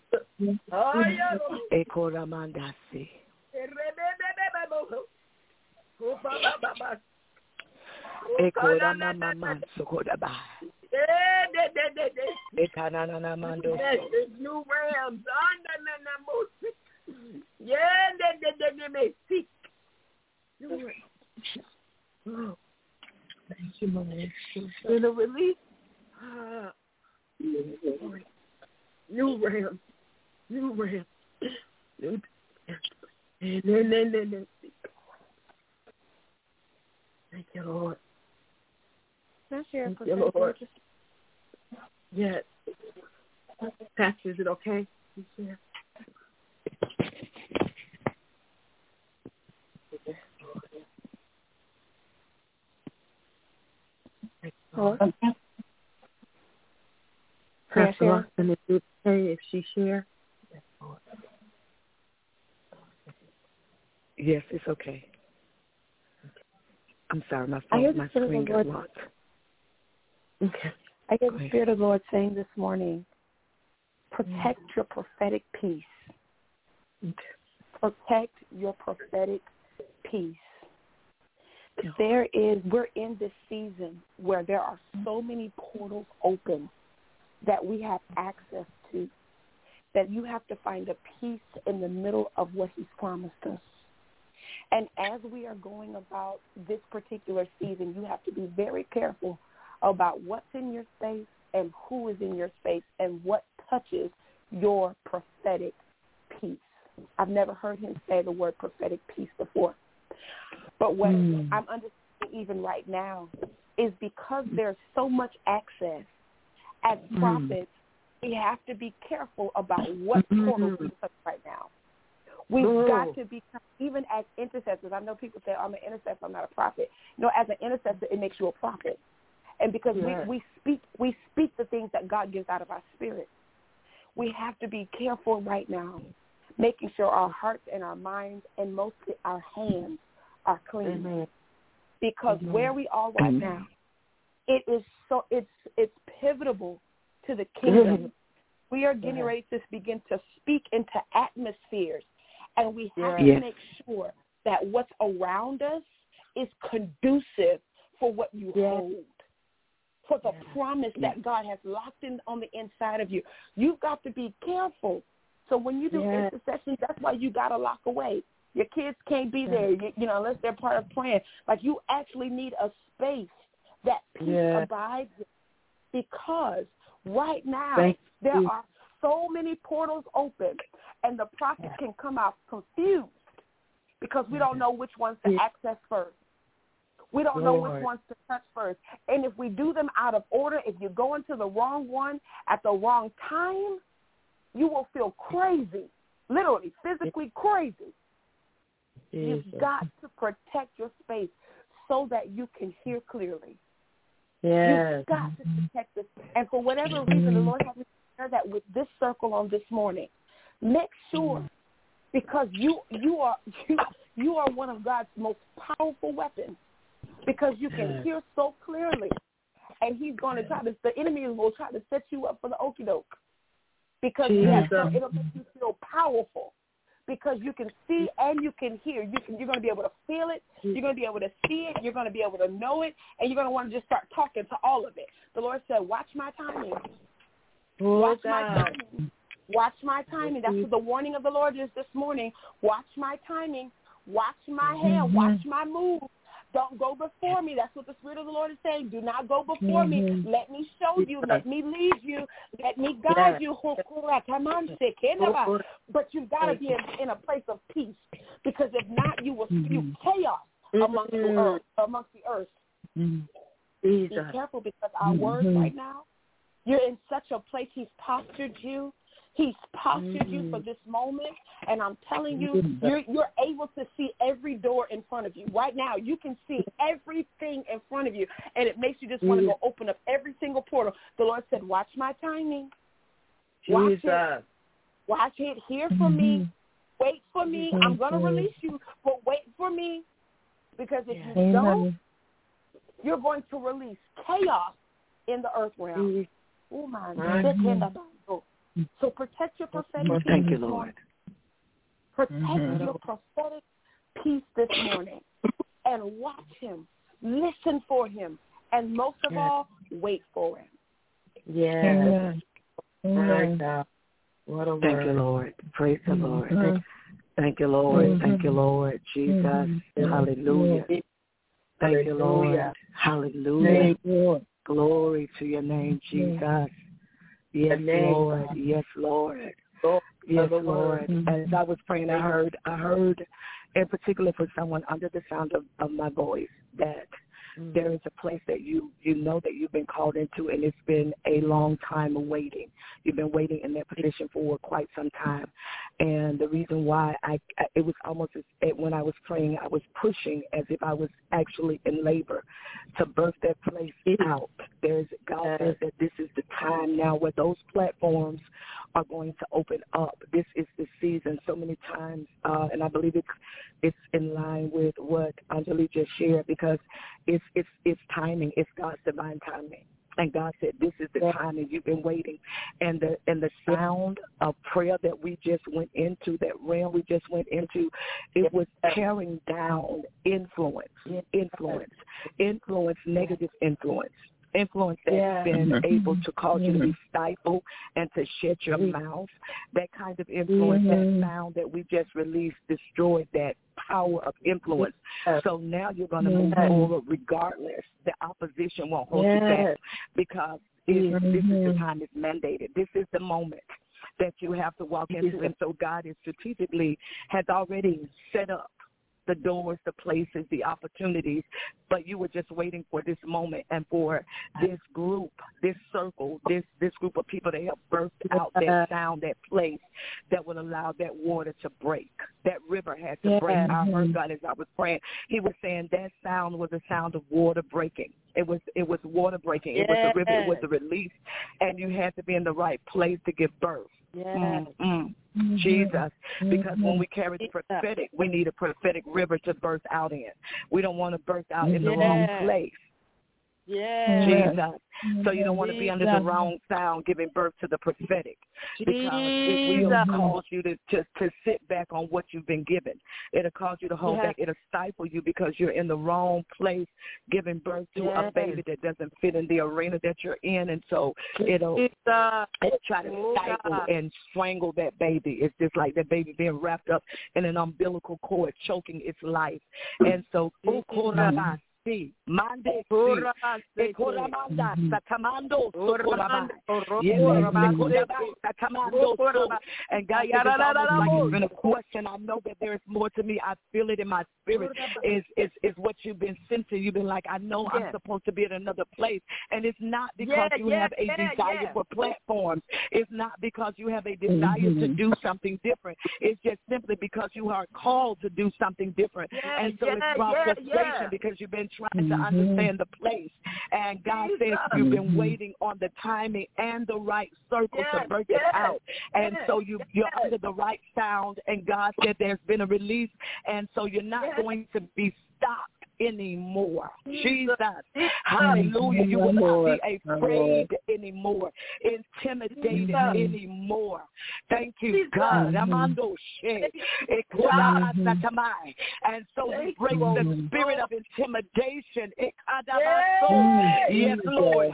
Ekora manda si. Ekora mama man sokodaba. Ekana na mando. New realms. Yeah, they may seek. Oh. Thank you, Lord. In a release. Uh, new ram. New ram. New. And then, then, then, then. Thank you, Lord. Can I share a Thank you, Lord. Yes. Pastor, is it okay? You share? Hello? Pastor Austin, is it okay if she share? Yes, it's okay. I'm sorry, my phone, my screen got locked. Okay. I hear the Spirit of the Lord saying this morning, protect your prophetic peace. Protect your prophetic peace. There is, we're in this season where there are so many portals open that we have access to, that you have to find a peace in the middle of what he's promised us. And as we are going about this particular season, you have to be very careful about what's in your space and who is in your space and what touches your prophetic peace. I've never heard him say the word prophetic peace before. But what mm. I'm understanding even right now is because there's so much access as mm. prophets, we have to be careful about what mm-hmm. portals we touch right now. We've oh. got to be, even as intercessors, I know people say, I'm an intercessor, I'm not a prophet. You know, as an intercessor, it makes you a prophet. And because yes. we, we speak we speak the things that God gives out of our spirit. We have to be careful right now, making sure our hearts and our minds and mostly our hands are clean. Mm-hmm. Because mm-hmm. where we are right now, it is so it's it's pivotal to the kingdom. Mm-hmm. We are getting yeah. ready to begin to speak into atmospheres, and we have yeah. to make sure that what's around us is conducive for what you yeah. hold, for the yeah. promise yeah. that God has locked in on the inside of you. You've got to be careful. So when you do yeah. intercession, that's why you got to lock away. Your kids can't be there, you, you know, unless they're part of praying. Like, you actually need a space that peace yeah. abides in, because right now Thank there you. are so many portals open, and the prophets can come out confused because we don't know which ones to access first. We don't know which ones to touch first. And if we do them out of order, if you go into the wrong one at the wrong time, you will feel crazy, literally, physically crazy. Jesus. You've got to protect your space so that you can hear clearly. Yes. You've got to protect this. And for whatever reason, the Lord has me share that with this circle on this morning. Make sure, because you you are you, you are one of God's most powerful weapons, because you can hear so clearly. And he's going to try to, the enemy will try to set you up for the okie doke. Because yes, so it'll make you feel powerful. Because you can see and you can hear. You can, you're going to be able to feel it. You're going to be able to see it. You're going to be able to know it. And you're going to want to just start talking to all of it. The Lord said, watch my timing. Oh, watch God. my timing. Watch my timing. That's what the warning of the Lord is this morning. Watch my timing. Watch my hand. Watch my move. Don't go before me. That's what the Spirit of the Lord is saying. Do not go before mm-hmm. me. Let me show you. Let me lead you. Let me guide you. But you've got to be in, in a place of peace, because if not, you will spew chaos amongst the earth. Amongst the earth. Be careful, because our words right now, you're in such a place. He's postured you. He's postured mm-hmm. you for this moment, and I'm telling you, you're, you're able to see every door in front of you. Right now, you can see everything in front of you, and it makes you just want to go open up every single portal. The Lord said, watch my timing. Watch Jesus. it. Watch it. Hear from me. Wait for me. I'm going to release you, but wait for me, because if you Amen. don't, you're going to release chaos in the earth realm. Oh, my God. So protect your prophetic well, peace thank you, this Lord. morning. Protect mm-hmm. your prophetic peace this morning, and watch him, listen for him, and most of yes. all, wait for him. Yes. Amen. Amen. What a Thank word. you, Lord. Praise the Lord. Mm-hmm. Thank you, Lord. Mm-hmm. Thank you, Lord. Jesus. Mm-hmm. Hallelujah. Mm-hmm. Thank you, Lord. Hallelujah. Thank you. Glory to your name, Jesus. Yes, Lord. Yes, Lord. Yes, Lord. As I was praying, I heard, I heard, in particular for someone under the sound of, of my voice, that mm-hmm. there is a place that you, you know that you've been called into, and it's been a long time of waiting. You've been waiting in that position for quite some time. And the reason why I, I it was almost as when I was praying, I was pushing as if I was actually in labor to birth that place out. There's God says that this is the time now where those platforms are going to open up. This is the season. So many times, uh, and I believe it's it's in line with what Angelique just shared, because it's it's it's timing. It's God's divine timing. And God said, this is the time that you've been waiting. And the and the sound of prayer that we just went into, that realm we just went into, it was tearing down influence, influence, influence, negative influence. Influence that's yeah. been able to cause you to be stifled and to shut your mouth. That kind of influence, mm-hmm. that sound that we just released destroyed that power of influence. Yes. So now you're going to move yes. forward regardless. The opposition won't hold yes. you back because mm-hmm. this is the time it's mandated. This is the moment that you have to walk into. And so God is strategically has already set up the doors, the places, the opportunities, but you were just waiting for this moment and for this group, this circle, this this group of people to help birth out that sound, that place that would allow that water to break. That river had to yeah. break. I heard God as I was praying. He was saying that sound was a sound of water breaking. It was it was water breaking. It yeah. was a river. It was a release, and you had to be in the right place to give birth. Yeah. Mm-hmm. Mm-hmm. Jesus, because when we carry the prophetic, we need a prophetic river to birth out in. We don't want to birth out in the yeah. wrong place. Yeah. Jesus. So you don't want to be under the wrong sound giving birth to the prophetic because it will cause you to, to, to sit back on what you've been given. It'll cause you to hold yeah. back. It'll stifle you because you're in the wrong place giving birth to yeah. a baby that doesn't fit in the arena that you're in. And so it'll, it'll try to stifle and strangle that baby. It's just like that baby being wrapped up in an umbilical cord, choking its life. And so, mm-hmm. Sí, mande, sí, Ecoramanda, Sacamando, Socoraba, yes, Sacamando, and God said it's almost like it's been a question. I know that there is more to me. I feel it in my spirit. Is is is what you've been sensing. You've been like, I know yes. I'm supposed to be at another place, and it's not because yeah, you yeah, have a yeah, desire yeah. for platforms. It's not because you have a desire mm-hmm. to do something different. It's just simply because you are called to do something different, yeah, and so yeah, it's brought yeah, frustration yeah. because you've been trying to understand the place. And God says you've been waiting on the timing and the right circle yes, to birth yes, it out. And yes, so you, you're yes. under the right sound, and God said there's been a release, and so you're not yes. going to be stopped anymore. Jesus. Hallelujah. You will not be afraid anymore, intimidated anymore. Thank you, God. And so we break the spirit of intimidation. Yes, Lord.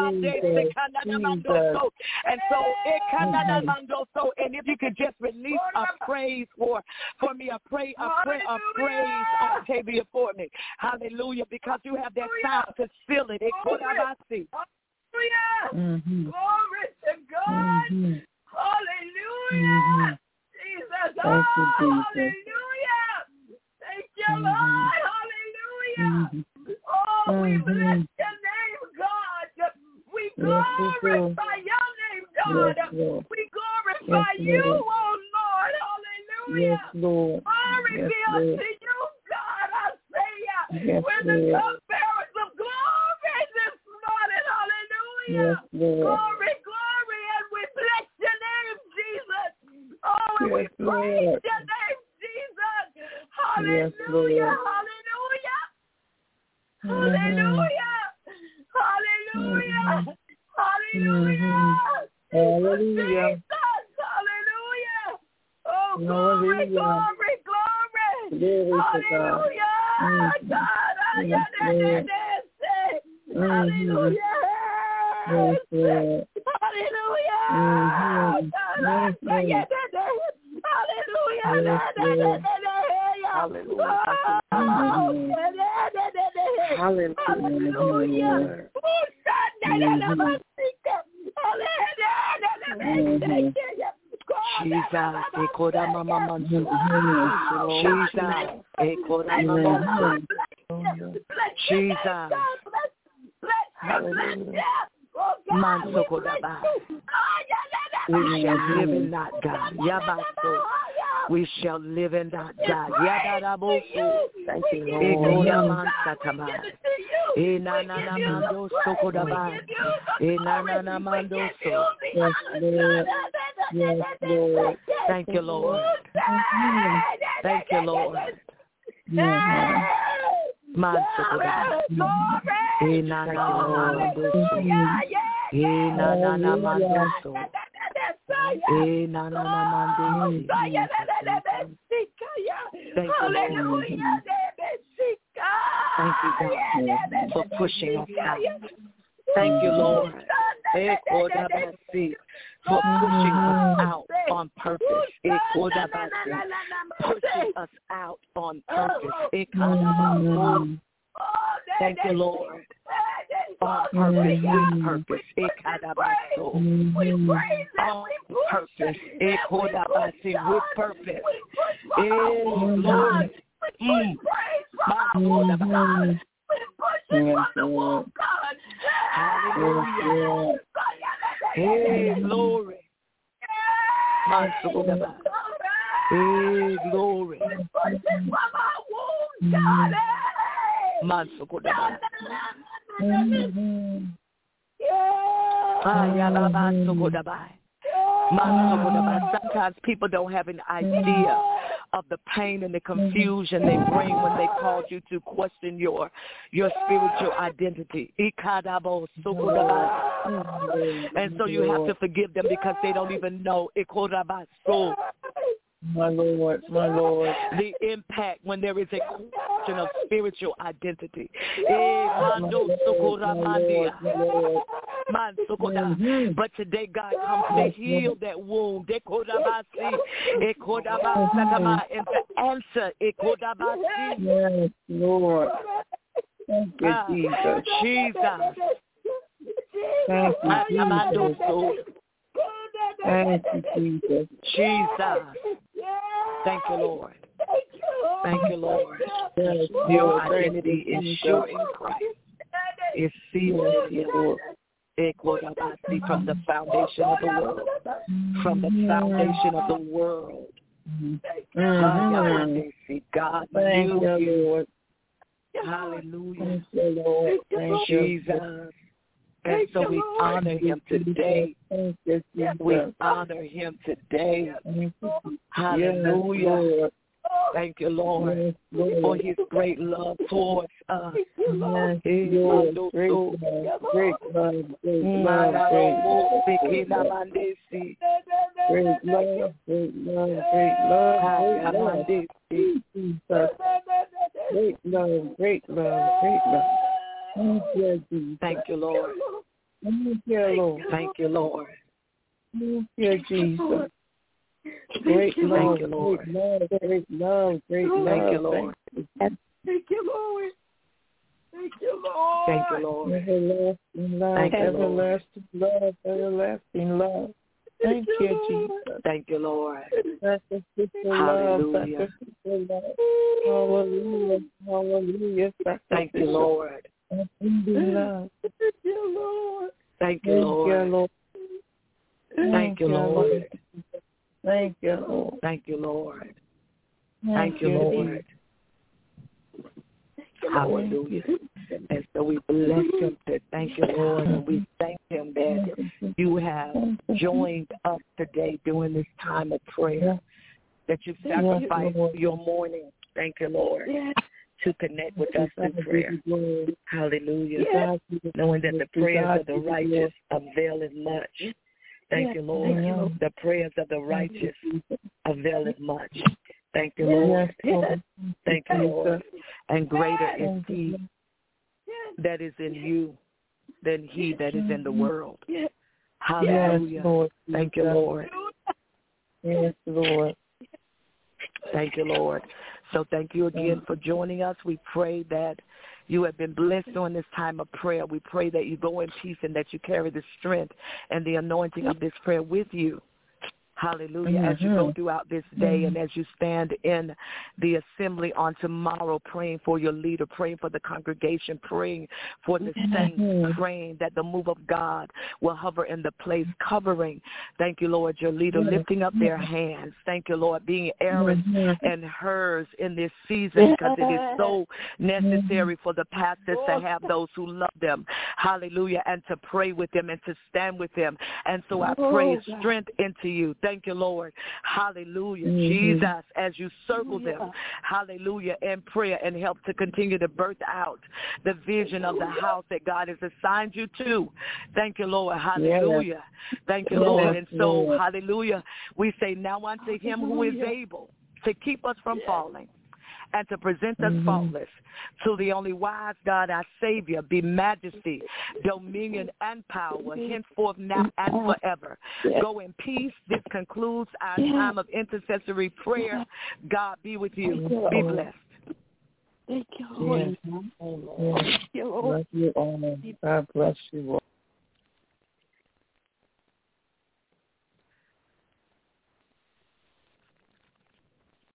And so, and if you could just release a praise for, for me, a pray, a prayer, a praise, Octavia, for me. Hallelujah, because you have that sound to feel it. Hallelujah. Mm-hmm. Glory to God. Mm-hmm. Hallelujah. Mm-hmm. Jesus. Oh, hallelujah. Thank you, mm-hmm. Lord. Hallelujah. Mm-hmm. Oh, we bless your name, God. We glorify yes, your name, God. Yes, we glorify yes, you, oh Lord. Hallelujah. Yes, Lord. Glory yes, be Lord. unto you, God. I say, yes, we're the cupbearers of glory this morning. Hallelujah. Yes, Lord. Glory, glory, and we bless your name, Jesus. Oh, and yes, we praise Lord. your name, Jesus. Hallelujah. Yes, hallelujah. Mm-hmm. Hallelujah. Hallelujah. Mm-hmm. Hallelujah. Hallelujah. Jesus. Hallelujah. Oh, glory, Hallelujah. glory, glory. Glory Hallelujah. Mm-hmm. God, yes, Lord. Hallelujah. Yes, Lord. Hallelujah. Mm-hmm. God, yes, Hallelujah. Yes, Hallelujah. Hallelujah. Hallelujah. Hallelujah. Jesus, Ekoda Mama Mansu. Jesus, Ekoda Mama Mansu. Jesus. Hallelujah. Manso Kodaba. We shall live and not die. Yabaso. We shall live and not die. Yadarabosu. Thank you, Lord. Ekoda Mansatama. Enana Mando Sokodaba. Enana Mando So. Yes, Lord. Yes, Lord. Thank you, Lord. Thank you, Lord. Mm-hmm. Manso Kodaba. E na na na mandoso. E na na na mandoso. E na na na mandoso. Thank you, Lord. Thank you, God, for pushing us out. Thank you, Lord, for pushing us out on purpose. Pushing us out on purpose. Thank you, Lord. On purpose, with purpose. On purpose. With purpose. Lord. Mm. Hallelujah. Hey, glory. Hey, glory. Sometimes people don't have an idea of the pain and the confusion they bring when they cause you to question your your spiritual identity. And so you have to forgive them because they don't even know. My Lord, my Lord. The impact when there is a question of spiritual identity. But today God comes to heal that wound and to answer. Yes, Lord. Thank you, Jesus. Jesus. Thank you, Jesus. Thank you, Jesus. Jesus. Thank you, Lord. Thank you, Lord. Yes, your identity is sure in Christ. It's sealed in Lord. From the foundation of the world. From the foundation of the world. Mm-hmm. God, thank you, Lord. Hallelujah. Thank you, Lord. Thank Jesus. And so we honor him today. We honor him today. Hallelujah. Thank you, Lord, for his great love towards us. Yes, Lord. Great love, great love, great love, great love. Great love, great love, great love. Great love, great love, great love. Thank you, Jesus. Thank you, Lord. Thank you, Lord. Thank you, Lord. Thank you, Jesus. Great love, Thank you, Lord. Great love, great love, great love. Thank you, Lord. Thank you, Lord. Thank you, Lord. Thank you, Lord. Everlasting love, Thank you, everlasting Lord. love, everlasting love. Thank you, Jesus. Thank you, Lord. Sacrificial Hallelujah. love, sacrificial love. Hallelujah, hallelujah. Thank you, Lord. Unending love. Thank you, Lord. Thank you, Lord. Thank you, Lord. Thank you, Lord. Thank you, Lord. Thank Thank you, Lord. Hallelujah. And so we bless him. Thank you, Lord. And we thank him that you have joined us today during this time of prayer, that you've sacrificed your morning. Thank you, Lord, to connect with us in prayer. Hallelujah. Knowing that the prayers of the righteous availeth much. Thank you, Lord. The prayers of the righteous availeth much. Thank you, Lord. Thank you, Lord. And greater is he that is in you than he that is in the world. Hallelujah. Thank you, Lord. Yes, Lord. Thank you, Lord. So thank you again for joining us. We pray that you have been blessed during this time of prayer. We pray that you go in peace and that you carry the strength and the anointing of this prayer with you. Hallelujah. Mm-hmm. As you go throughout this day and as you stand in the assembly on tomorrow, praying for your leader, praying for the congregation, praying for the saints, mm-hmm. praying that the move of God will hover in the place, covering, thank you, Lord, your leader, mm-hmm. lifting up their hands. Thank you, Lord, being Aaron's mm-hmm. and hers in this season, because it is so necessary for the pastors to have those who love them. Hallelujah. And to pray with them and to stand with them. And so I pray strength into you. Thank thank you, Lord. Hallelujah. Mm-hmm. Jesus, as you circle them, hallelujah, in prayer and help to continue to birth out the vision of the house that God has assigned you to. Thank you, Lord. Hallelujah. Yes. Thank you, yes, Lord. And so, yes. hallelujah, we say now unto him who is able to keep us from yes. falling and to present us mm-hmm. faultless. To the only wise God, our Savior, be majesty, dominion, and power, henceforth, now, and forever. Yes. Go in peace. This concludes our yes. time of intercessory prayer. God be with you. Be blessed. Thank you, Lord. Yes. Thank you, Lord. Bless you all. God bless you all.